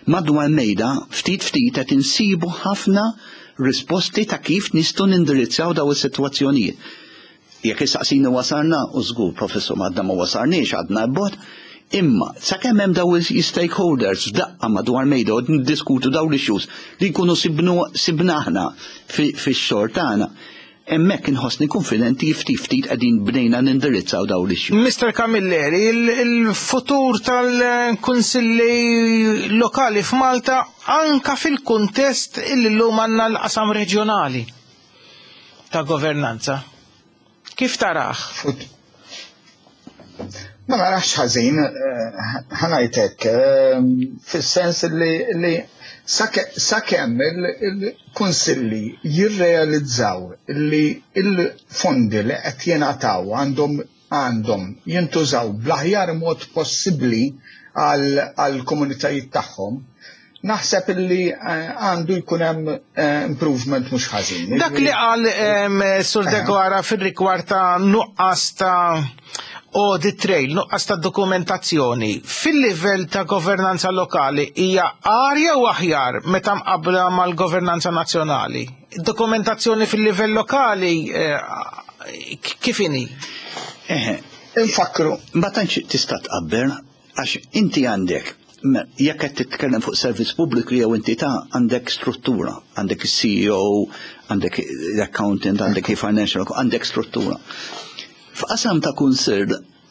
madwar mejda ftit ftit qed insibu ħafna risposti ta' kif nistgħu nindirizzaw daw is-sitwazzjonijiet. Jekk issaqsina wasarna u żgur professor Madda ma wasarniex għadna bbot, imma sakemm hemm daw is-stakeholders f'daqqa madwar mejda u niddiskutu daw l-issues li jkunu sibna aħna fix-xogħol tagħna. Hemmhekk inħossni konfidenti ftit ftit qegħdin bdejna nindirizzaw daw l-issues. mister Camilleri, il-futur tal-kunsilli lokali f'Malta anka fil-kuntest illi llum għandna l-qasam reġjonali ta' governanza. Kif taraħ? Ma narax ħażin, ħanajtek, fis-sens li sakemm il-kunsilli jirrealizzaw li il-fondi li qed jingħataw għandhom għandhom jintużaw bl-aħjar mod possibbli għal komunitajiet tagħhom, naħseb li għandu jkun hemm improvement mhux ħażin. Dak li qal Sur Degwara fir-rigward ta' nuqqas ta' audit trail, nuqqas ta' dokumentazzjoni fil-livell ta' governanza lokali hija għarja u aħjar meta mqabbla mal-governanza nazzjonali. Dokumentazzjoni fil-livell lokali kif inhi? Infakru. Ma tantx tista' tqabbel għax inti għandek jekk qed titkellem fuq servizz pubbliku jew entità għandek struttura, għandek is-C E O, għandek l-accountant, għandek il-financial, għandek struttura. F'qasam ta' kunsill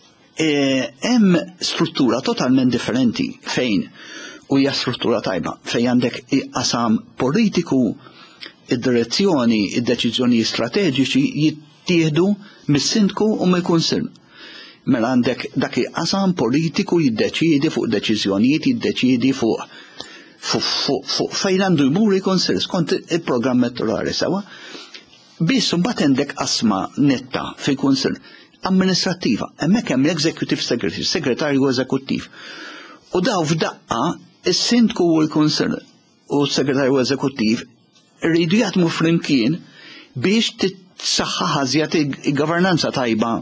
hemm struttura totalment differenti fejn u hija struttura tajba fejn għandek qasam politiku, id-direzzjoni, id-deċiżjoni strateġiċi jittieħdu mis-sindku u mill-kunsill. Mela għandek dak qasam politiku jiddeċiedi fuq deċiżjonijiet, jiddeċiedi fuq fuq fejn għandu jmur il-kunsill skont il-programm elettorali sewa. Biss mbagħad għandek qasma netta fil-kunsill amministrattiva, hemmhekk hemm l-executive secretary, segretarju eżekuttiv. U daw f'daqqa is-sindku u l-kunsill u s-segretarju eżekuttiv rridu jaħdmu flimkien biex titsaħħaħ ħażjat il-governanza tajba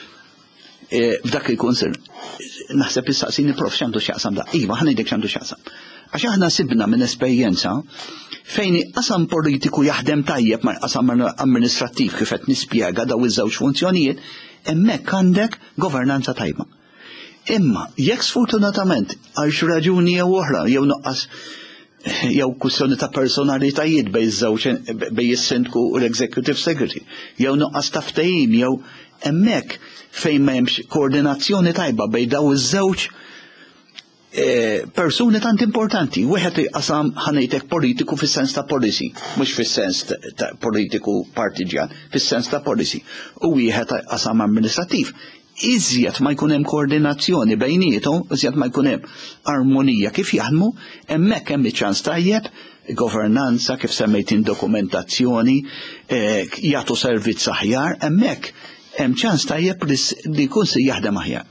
f'dak il-kunsill. Naħseb issaqsini prof x'għandu x'jaqsam da. Iva, ħanejdek x'għandu x'jaqsam. Għax aħna sibna minn esperjenza fejn qasam politiku jaħdem tajjeb ma' qasam amministrattiv kif qed nispjega daw iż-żewġ funzjonijiet, hemmhekk għandek governanza tajba. Imma jekk sfortunatament għal xi raġuni jew oħra jew noqqas jew kwistjoni ta' personalitajiet bejn iż-żewġ bejn is-sindku u l-executive secretary, jew noqqas ta' ftehim jew hemmhekk fejn m'hemmx koordinazzjoni tajba bejn daw iż-żewġ persuni tant importanti, wieħed qasam ħanejtek politiku fis-sens ta' policy, mhux fis-sens ta' politiku partiġjan, fis-sens ta' policy, u wieħed qasam amministrattiv. Iżjed ma jkun hemm koordinazzjoni bejniethom, iżjed ma jkun hemm armonija kif jaħdmu, hemmhekk hemm iċ-ċans tajjeb, governanza kif semmejtin dokumentazzjoni, jagħtu servizz aħjar, hemmhekk hemm ċans tajjeb li jkun se jaħdem aħjar.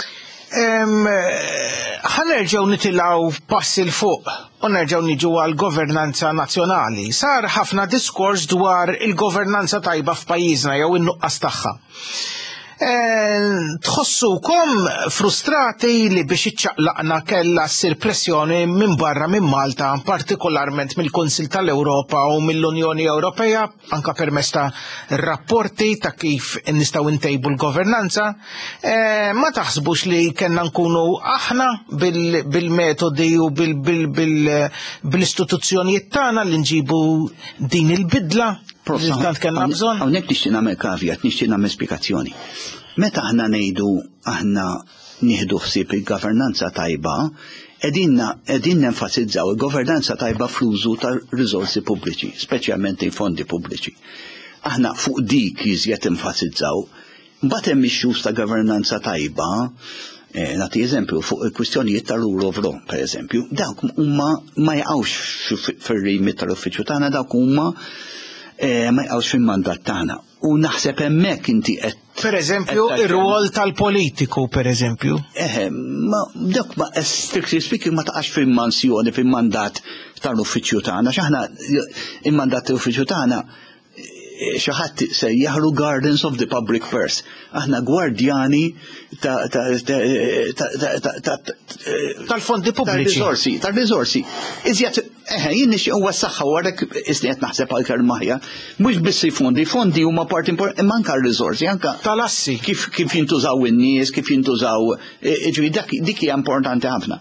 ħanerġgħu nitilgħu pass il fuq u nerġgħu niġu għal governanza nazzjonali. Sar ħafna diskors dwar il-governanza tajba f'pajjiżna jew in-nuqqas tagħha. Tħossukom frustrati li biex iċċaqlaqna kellha ssir pressjoni minn barra minn Malta, partikolarment mill-Kunsill tal-Ewropa u mill-Unjoni Ewropea, anka permezz ta' rapporti ta' kif nistgħu ntejbu l-governanza. Ma taħsbux li kellna nkunu aħna bil-metodi u bil-istituzzjonijiet tagħna li nġibu din il-bidla? Hawnhekk nixtieq nagħmel kavjat, nixtieq nagħmel spjegazzjoni. Meta aħna ngħidu aħna nieħdu ħsieb il-governanza tajba, qegħdin nenfasizzaw il-governanza tajba fl-użu tar-riżorsi pubbliċi, speċjalment il-fondi pubbliċi. Aħna fuq dik iżjed enfasizzaw, mbagħad hemm ix-xhus ta' governanza tajba, nagħti eżempju fuq il-kwistjonijiet tal-rule of law, pereżempju, dawk huma ma jaqgħux fir-remit tal-uffiċċju tagħna, dawk huma ma jqawx fil-mandat tagħna. U naħseb hemmhekk inti qed pereżempju ir-rwol tal-politiku pereżempju. Eħe, ma dak ma strictly speaking ma taqax fil-mansjoni fil-mandat tal-uffiċċju tagħna, x'aħna il-mandat tal-uffiċċju tagħna xi ħadd sejjaħlu Gardens of the Public Purse. Aħna gwardjani tal-fondi pubbliċi. Tal-riżorsi, tal-riżorsi. Iżjed eħe jien nixtieq huwa s-saħħa warek isni qed naħseb għal kelmaħja. Mhux biss fondi, fondi huma part importanti imma anke r-riżorsi, anke tal-assi. Kif kif jintużaw in-nies, kif jintużaw ġifieri dik hija importanti ħafna.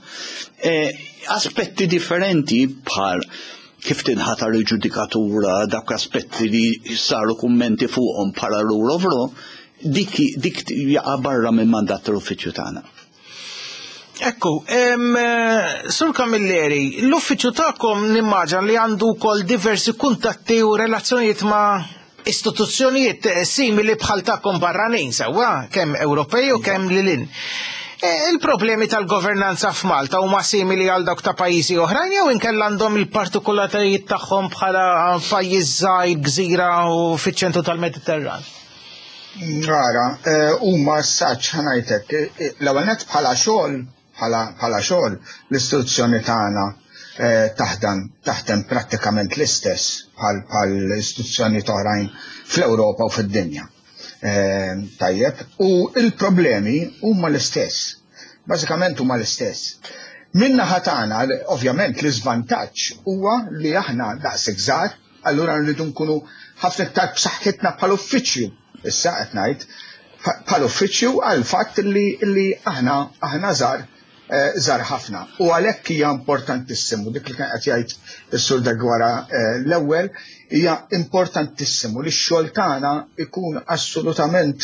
Aspetti differenti bħal kif tinħatar il-ġudikatura, dak aspetti li saru kummenti fuqhom bħala rule of law, dik dik jaqa' barra minn mandat tal-uffiċċju tagħna. Ekku, Sur Camilleri, l-uffiċċju tagħkom nimmaġan li għandu wkoll diversi kuntatti u relazzjonijiet ma' istituzzjonijiet simili bħal tagħkom barranin sewwa, kemm Ewropej u kemm lilin. Il-problemi tal-governanza f'Malta huma simili għal dawk ta' pajjiżi oħrajn jew inkella għandhom il-partikolaritajiet tagħhom bħala pajjiż żgħir, gżira u fiċ-ċentru tal-Mediterran? Rara, huma s-saċ ħanajtek, l-ewwel nett bħala xogħol, bħala xogħol l-istituzzjoni tagħna taħdem taħdem prattikament l-istess bħal istituzzjoni oħrajn fl-Ewropa u fid-dinja. Tajjeb, u il-problemi huma l-istess, bażikament huma l-istess. Minna ħatana, ovvjament l-iżvantaġġ huwa li aħna daqshekk żgħar, allura rridu nkunu ħafna iktar b'saħħitna bħal uffiċċju, issa qed ngħid bħal uffiċċju għal fatt li aħna aħna żgħar żgħar ħafna. U għalhekk hija importantissimu dik li kien qed jgħid is-Sur Degwara l-ewwel hija importantissimu li x-xogħol tagħna ikun assolutament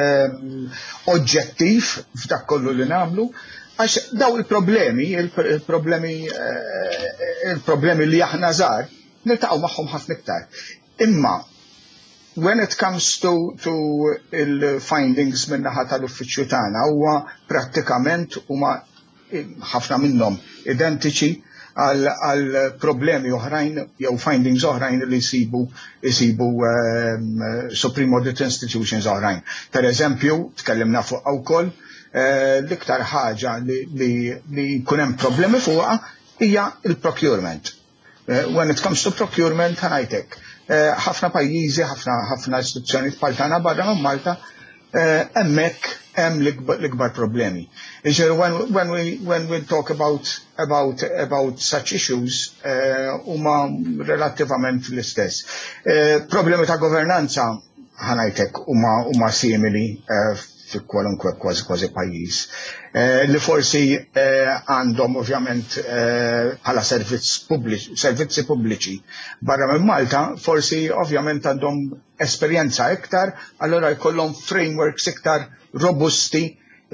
oġġettiv f'dak kollu li nagħmlu għax daw il-problemi, il-problemi il-problemi li aħna żgħar niltaqgħu magħhom ħafna iktar. Imma when it comes to to il-findings min-naħa tal-uffiċċju tagħna huwa prattikament huma ħafna minnhom identiċi għal problemi oħrajn jew findings oħrajn li jsibu jsibu Supreme Audit Institutions oħrajn. Per eżempju, tkellimna fuq wkoll l-iktar ħaġa li jkun hemm problemi fuqha hija il-procurement. When it comes to procurement ħanajtek, ħafna pajjiżi, ħafna ħafna istituzzjonijiet bħal tagħna barra minn Malta hemmhekk hemm l-ikbar problemi. When, when we when we talk about about about such issues huma uh, relattivament l-istess. Uh, problemi ta' governanza ħanajtek huma huma simili uh, fi kwalunkwe kważi kważi pajjiż. Uh, li forsi għandhom uh, ovvjament bħala uh, servizz pubbliċi, servizzi pubbliċi barra minn Malta, forsi ovvjament għandhom esperjenza iktar, allora jkollhom frameworks iktar robusti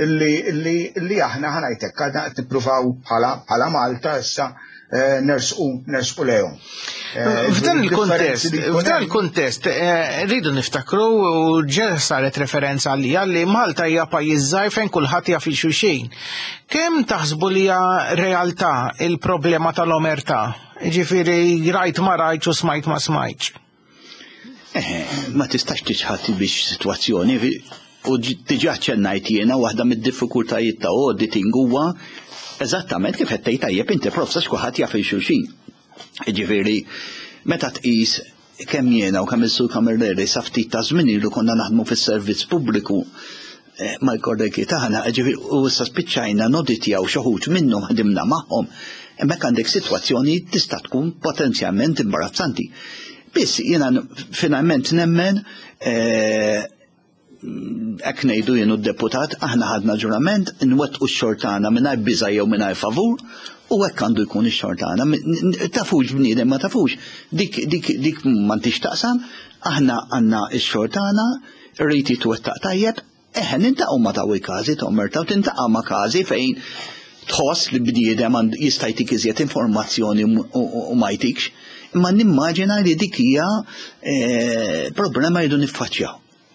li aħna ħanajtek għadna qed nippruvaw bħala Malta issa nersqu nersqu lejhom. F'dan il-kuntest, f'dan il-kuntest rridu niftakru u ġew saret referenza għalija li Malta hija pajjiż żgħir fejn kulħadd jaf xulxin. Kemm taħsbu li hija realtà il-problema tal-omertà? Ġifieri rajt ma rajtx u smajt ma smajtx. Ma tistax tiġħati biex sitwazzjoni u tiġi ċennajt jiena waħda mid-diffikultajiet ta' auditing huwa eżattament kif qed tgħid tajjeb inti profsa x'kulħadd jaf il-xulxin. Ġifieri meta tqis kemm jiena u kemm is-Sur Camilleri sa ftit ta' żmien ilu konna naħdmu fis-servizz pubbliku mal-kollegi tagħna, ġifieri u issa spiċċajna noditjaw xi wħud minnhom ħdimna magħhom. Hemmhekk għandek sitwazzjoni tista' tkun potenzjalment imbarazzanti. Biss jiena finalment nemmen hekk ngħidu jien d-deputat aħna ħadna ġurament nwettqu x-xogħol tagħna mingħajr biża' jew mingħajr favur u hekk għandu jkun ix-xogħol tagħna. Tafux bniedem ma tafux. Dik dik dik m'għandix taqsam, aħna għandna x-xogħol tagħna, rrid jitwettaq tajjeb, eħe nintaqgħu ma taw il-każi t'omerta u tintaqa' ma' każi fejn tħoss li bniedem jista' jtik iżjed informazzjoni u ma jtikx. Imma nimmaġina li dik hija problema jridu niffaċċjaw.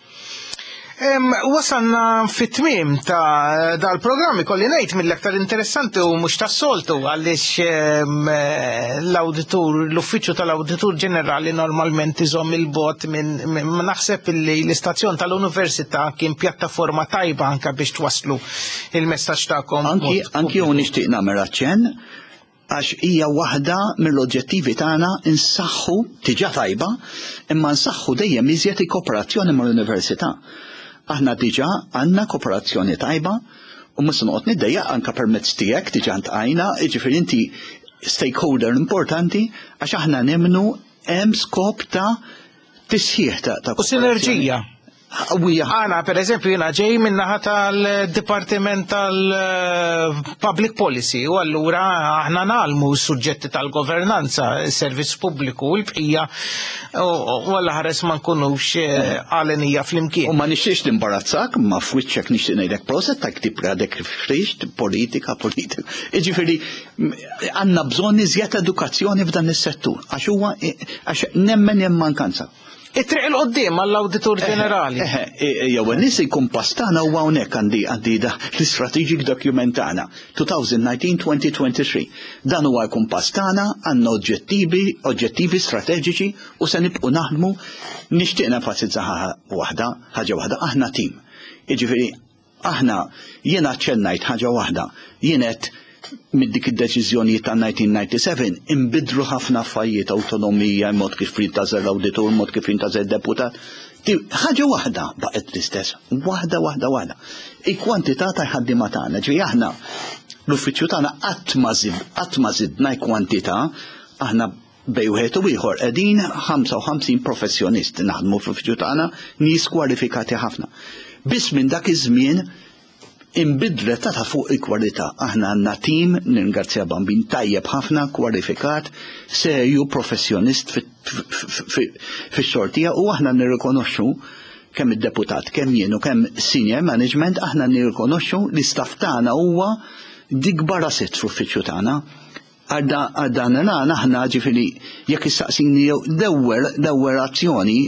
Wasalna fit-tmiem ta' dal-programmi kolli ngħid mill-aktar interessanti u mhux tas-soltu għaliex l-awditur, l-uffiċċju tal-Awditur Ġenerali normalment iżomm il-bot minn naħseb li l-istazzjon tal-Università kien pjattaforma tajba anke biex twasslu il-messaġġ tagħkom. Anki anki hu nixtieq nagħmel aċċenn għax hija waħda mill-oġġettivi tagħna insaħħu tiġa tajba, imma nsaħħu dejjem iżjed kooperazzjoni mal-Università. Aħna diġà għandna kooperazzjoni tajba u mhux noqgħod niddejjaq anke permezz tiegħek diġà ntqajna, jiġifieri inti stakeholder importanti għax aħna nemnu hemm skop ta' tisħiħ ta' ta' u sinerġija. Għana, per eżempju, jina ġej minnaħa tal-Departiment tal-Public Policy u allura aħna nalmu suġġetti tal-governanza, servizz pubbliku u l-bqija u għalla ħares ma nkunux għalenija fl-imkien. U ma nixiex l-imbarazzak, ma fwiċċek nixtieq ngħidlek proset ta' ktib għadek frixt, politika, politika. Iġifieri għandna bżonn iżjed edukazzjoni f'dan is-settur, għax huwa għax nemmen hemm mankanza. It-triq il-qoddim għall-Awditur Ġenerali. Jew nis jkun pastana u hawnhekk għandi għandi da l-Strategic Document tagħna twenty nineteen to twenty twenty-three. Dan huwa jkun pastana għandna oġġettivi, oġġettivi strateġiċi u se nibqgħu naħdmu nixtieq nenfasizza waħda, ħaġa waħda, aħna tim. Jiġifieri aħna jiena ċennajt ħaġa waħda, jien qed mid dik id-deċiżjonijiet ta' nineteen ninety-seven imbidru ħafna affarijiet awtonomija, mod kif jintażel l-awditur, mod kif jintażel deputat. Ħaġa waħda baqgħet l-istess, waħda waħda waħda. Il-kwantità ta' ħaddiema tagħna, ġifieri aħna l-uffiċċju tagħna qatt ma qatt ma żidna l-kwantità, aħna bej wieħed u ieħor qegħdin ħamsa u ħamsin professjonist naħdmu fl-uffiċċju tagħna, nies kwalifikati ħafna. Biss minn dak iż-żmien imbidlet ta' fuq il-kwalità. Aħna għandna tim, ningrazzja Bambin tajjeb ħafna, kwalifikat, serju, professjonist fix-xortija u aħna nirrikonoxxu kemm id-deputat, kemm jien u kemm senior management, aħna nirrikonoxxu li staff tagħna huwa dikbar asset fl-uffiċċju tagħna. Għaddan għana aħna ġifieri jekk issaqsini l-ewwel azzjoni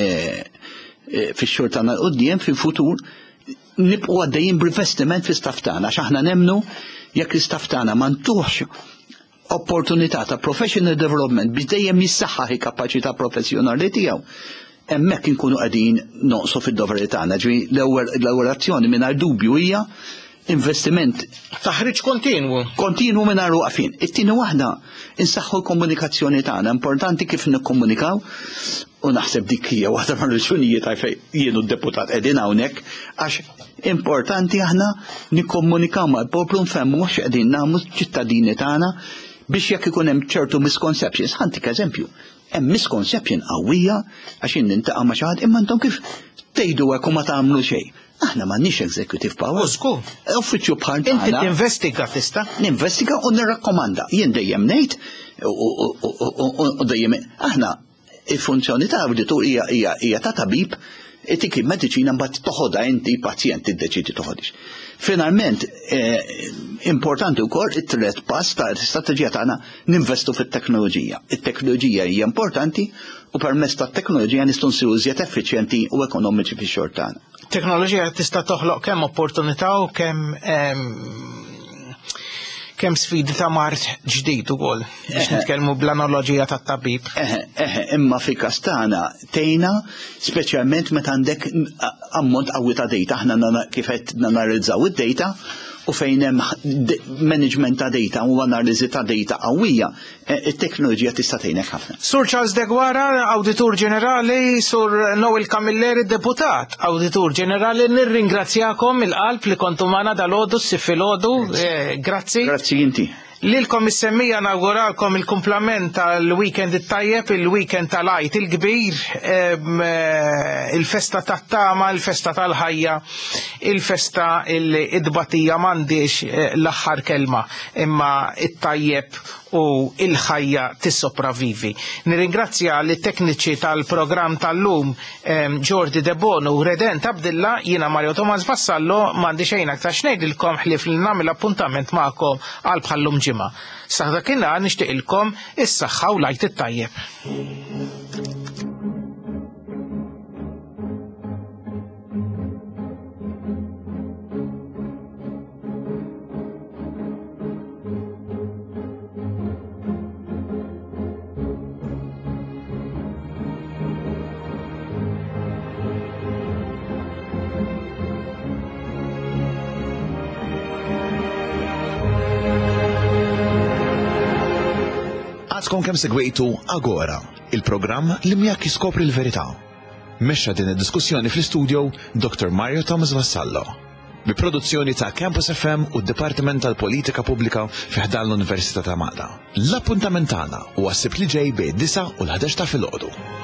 fix-xogħol tagħna quddiem fil-futur nibqgħu għaddejjin b'investiment fl-istaff tagħna għax aħna nemmnu jekk l-istaff tagħna ma ntuħx opportunità ta' professional development biex dejjem jissaħħaħ il-kapaċità professjonali tiegħu. Hemmhekk inkunu qegħdin noqsu fid-doveri tagħna. Ġifieri l-ewwel azzjoni mingħajr dubju hija investiment taħriġ kontinwu. Kontinwu mingħajr waqfin. It-tieni waħda insaħħu l-komunikazzjoni tagħna, importanti kif nikkomunikaw u naħseb dik hija waħda mar-raġunijiet għalfejn jienu d-deputat qegħdin hawnhekk għax importanti aħna nikkomunikaw mal-poplu nfehmu x'qegħdin nagħmlu ċittadini tagħna biex jekk ikun hemm ċertu misconceptions. Ħantik eżempju, hemm misconception qawwija għax jien nintaqa' ma' xi ħadd imma intom kif tgħidu hekk u ma tagħmlu xejn. Aħna m'għandniex executive power. Użgu. Uffiċċju bħal tagħna. Inti tinvestiga tista'? Ninvestiga u nirrakkomanda. Jien dejjem ngħid u dejjem aħna il-funzjoni ta' awditur hija hija ta' tabib tik il-mediċina mbagħad toħodha inti pazjent iddeċidi toħodix. Finalment importanti wkoll it-tielet pass ta' l-istrateġija tagħna ninvestu fit-teknoloġija. It-teknoloġija hija importanti u permezz tat-teknoloġija nistgħu nsiru iżjed effiċjenti u ekonomiċi fix-xogħol tagħna. Teknoloġija tista' toħloq kemm opportunità u kemm kemm sfidi ta' mart ġdid ukoll biex nitkellmu bl-analoġija tat-tabib. Imma fil-każ tagħna tgħinna speċjalment meta għandek ammont qawwi ta' dejta aħna kif qed nanalizzaw id-dejta u fejn hemm management ta' dejta u analiżi ta' dejta qawwija, it-teknoloġija tista' tgħinek ħafna. Sur Charles Degwara, Awditur Ġenerali, Sur Noel Camilleri, Deputat, Awditur Ġenerali, nirringrazzjakom il-qalb li kontu magħna dal-għodu s-sifilgħodu. Grazzi. Grazzi inti. Lilkom is-semmija nawguralkom il-kumplament tal-weekend it-tajjeb, il-weekend tal-għajt il-kbir, il-festa tat-tama, il-festa tal-ħajja, il-festa il-idbatija m'għandix l-aħħar kelma, imma it-tajjeb u il-ħajja tissopravivi. Nirringrazzja li tekniċi tal-programm tal-lum Jordi De Bono u Redent Abdilla, jiena Mario Tomas Vassallo, m'għandi xejn aktar xnejdilkom ħlief li nagħmel appuntament magħkom għal bħallum ġimgħa. Sa dakinhar nixtieqilkom is-saħħa u l-għajt it-tajjeb. Nirringrazzkom kemm segwejtu Agora, il-programm li miegħek jiskopri l-verità. Mexxa din id-diskussjoni fl-istudio Doktor Mario Thomas Vassallo. Bi produzzjoni ta' Campus F M u d-Dipartiment tal-Politika Pubblika fiħdan l-Università ta' Malta. L-appuntament tagħna huwa s-sibt li ġej bejn disa' u l-ħadex ta' filgħodu.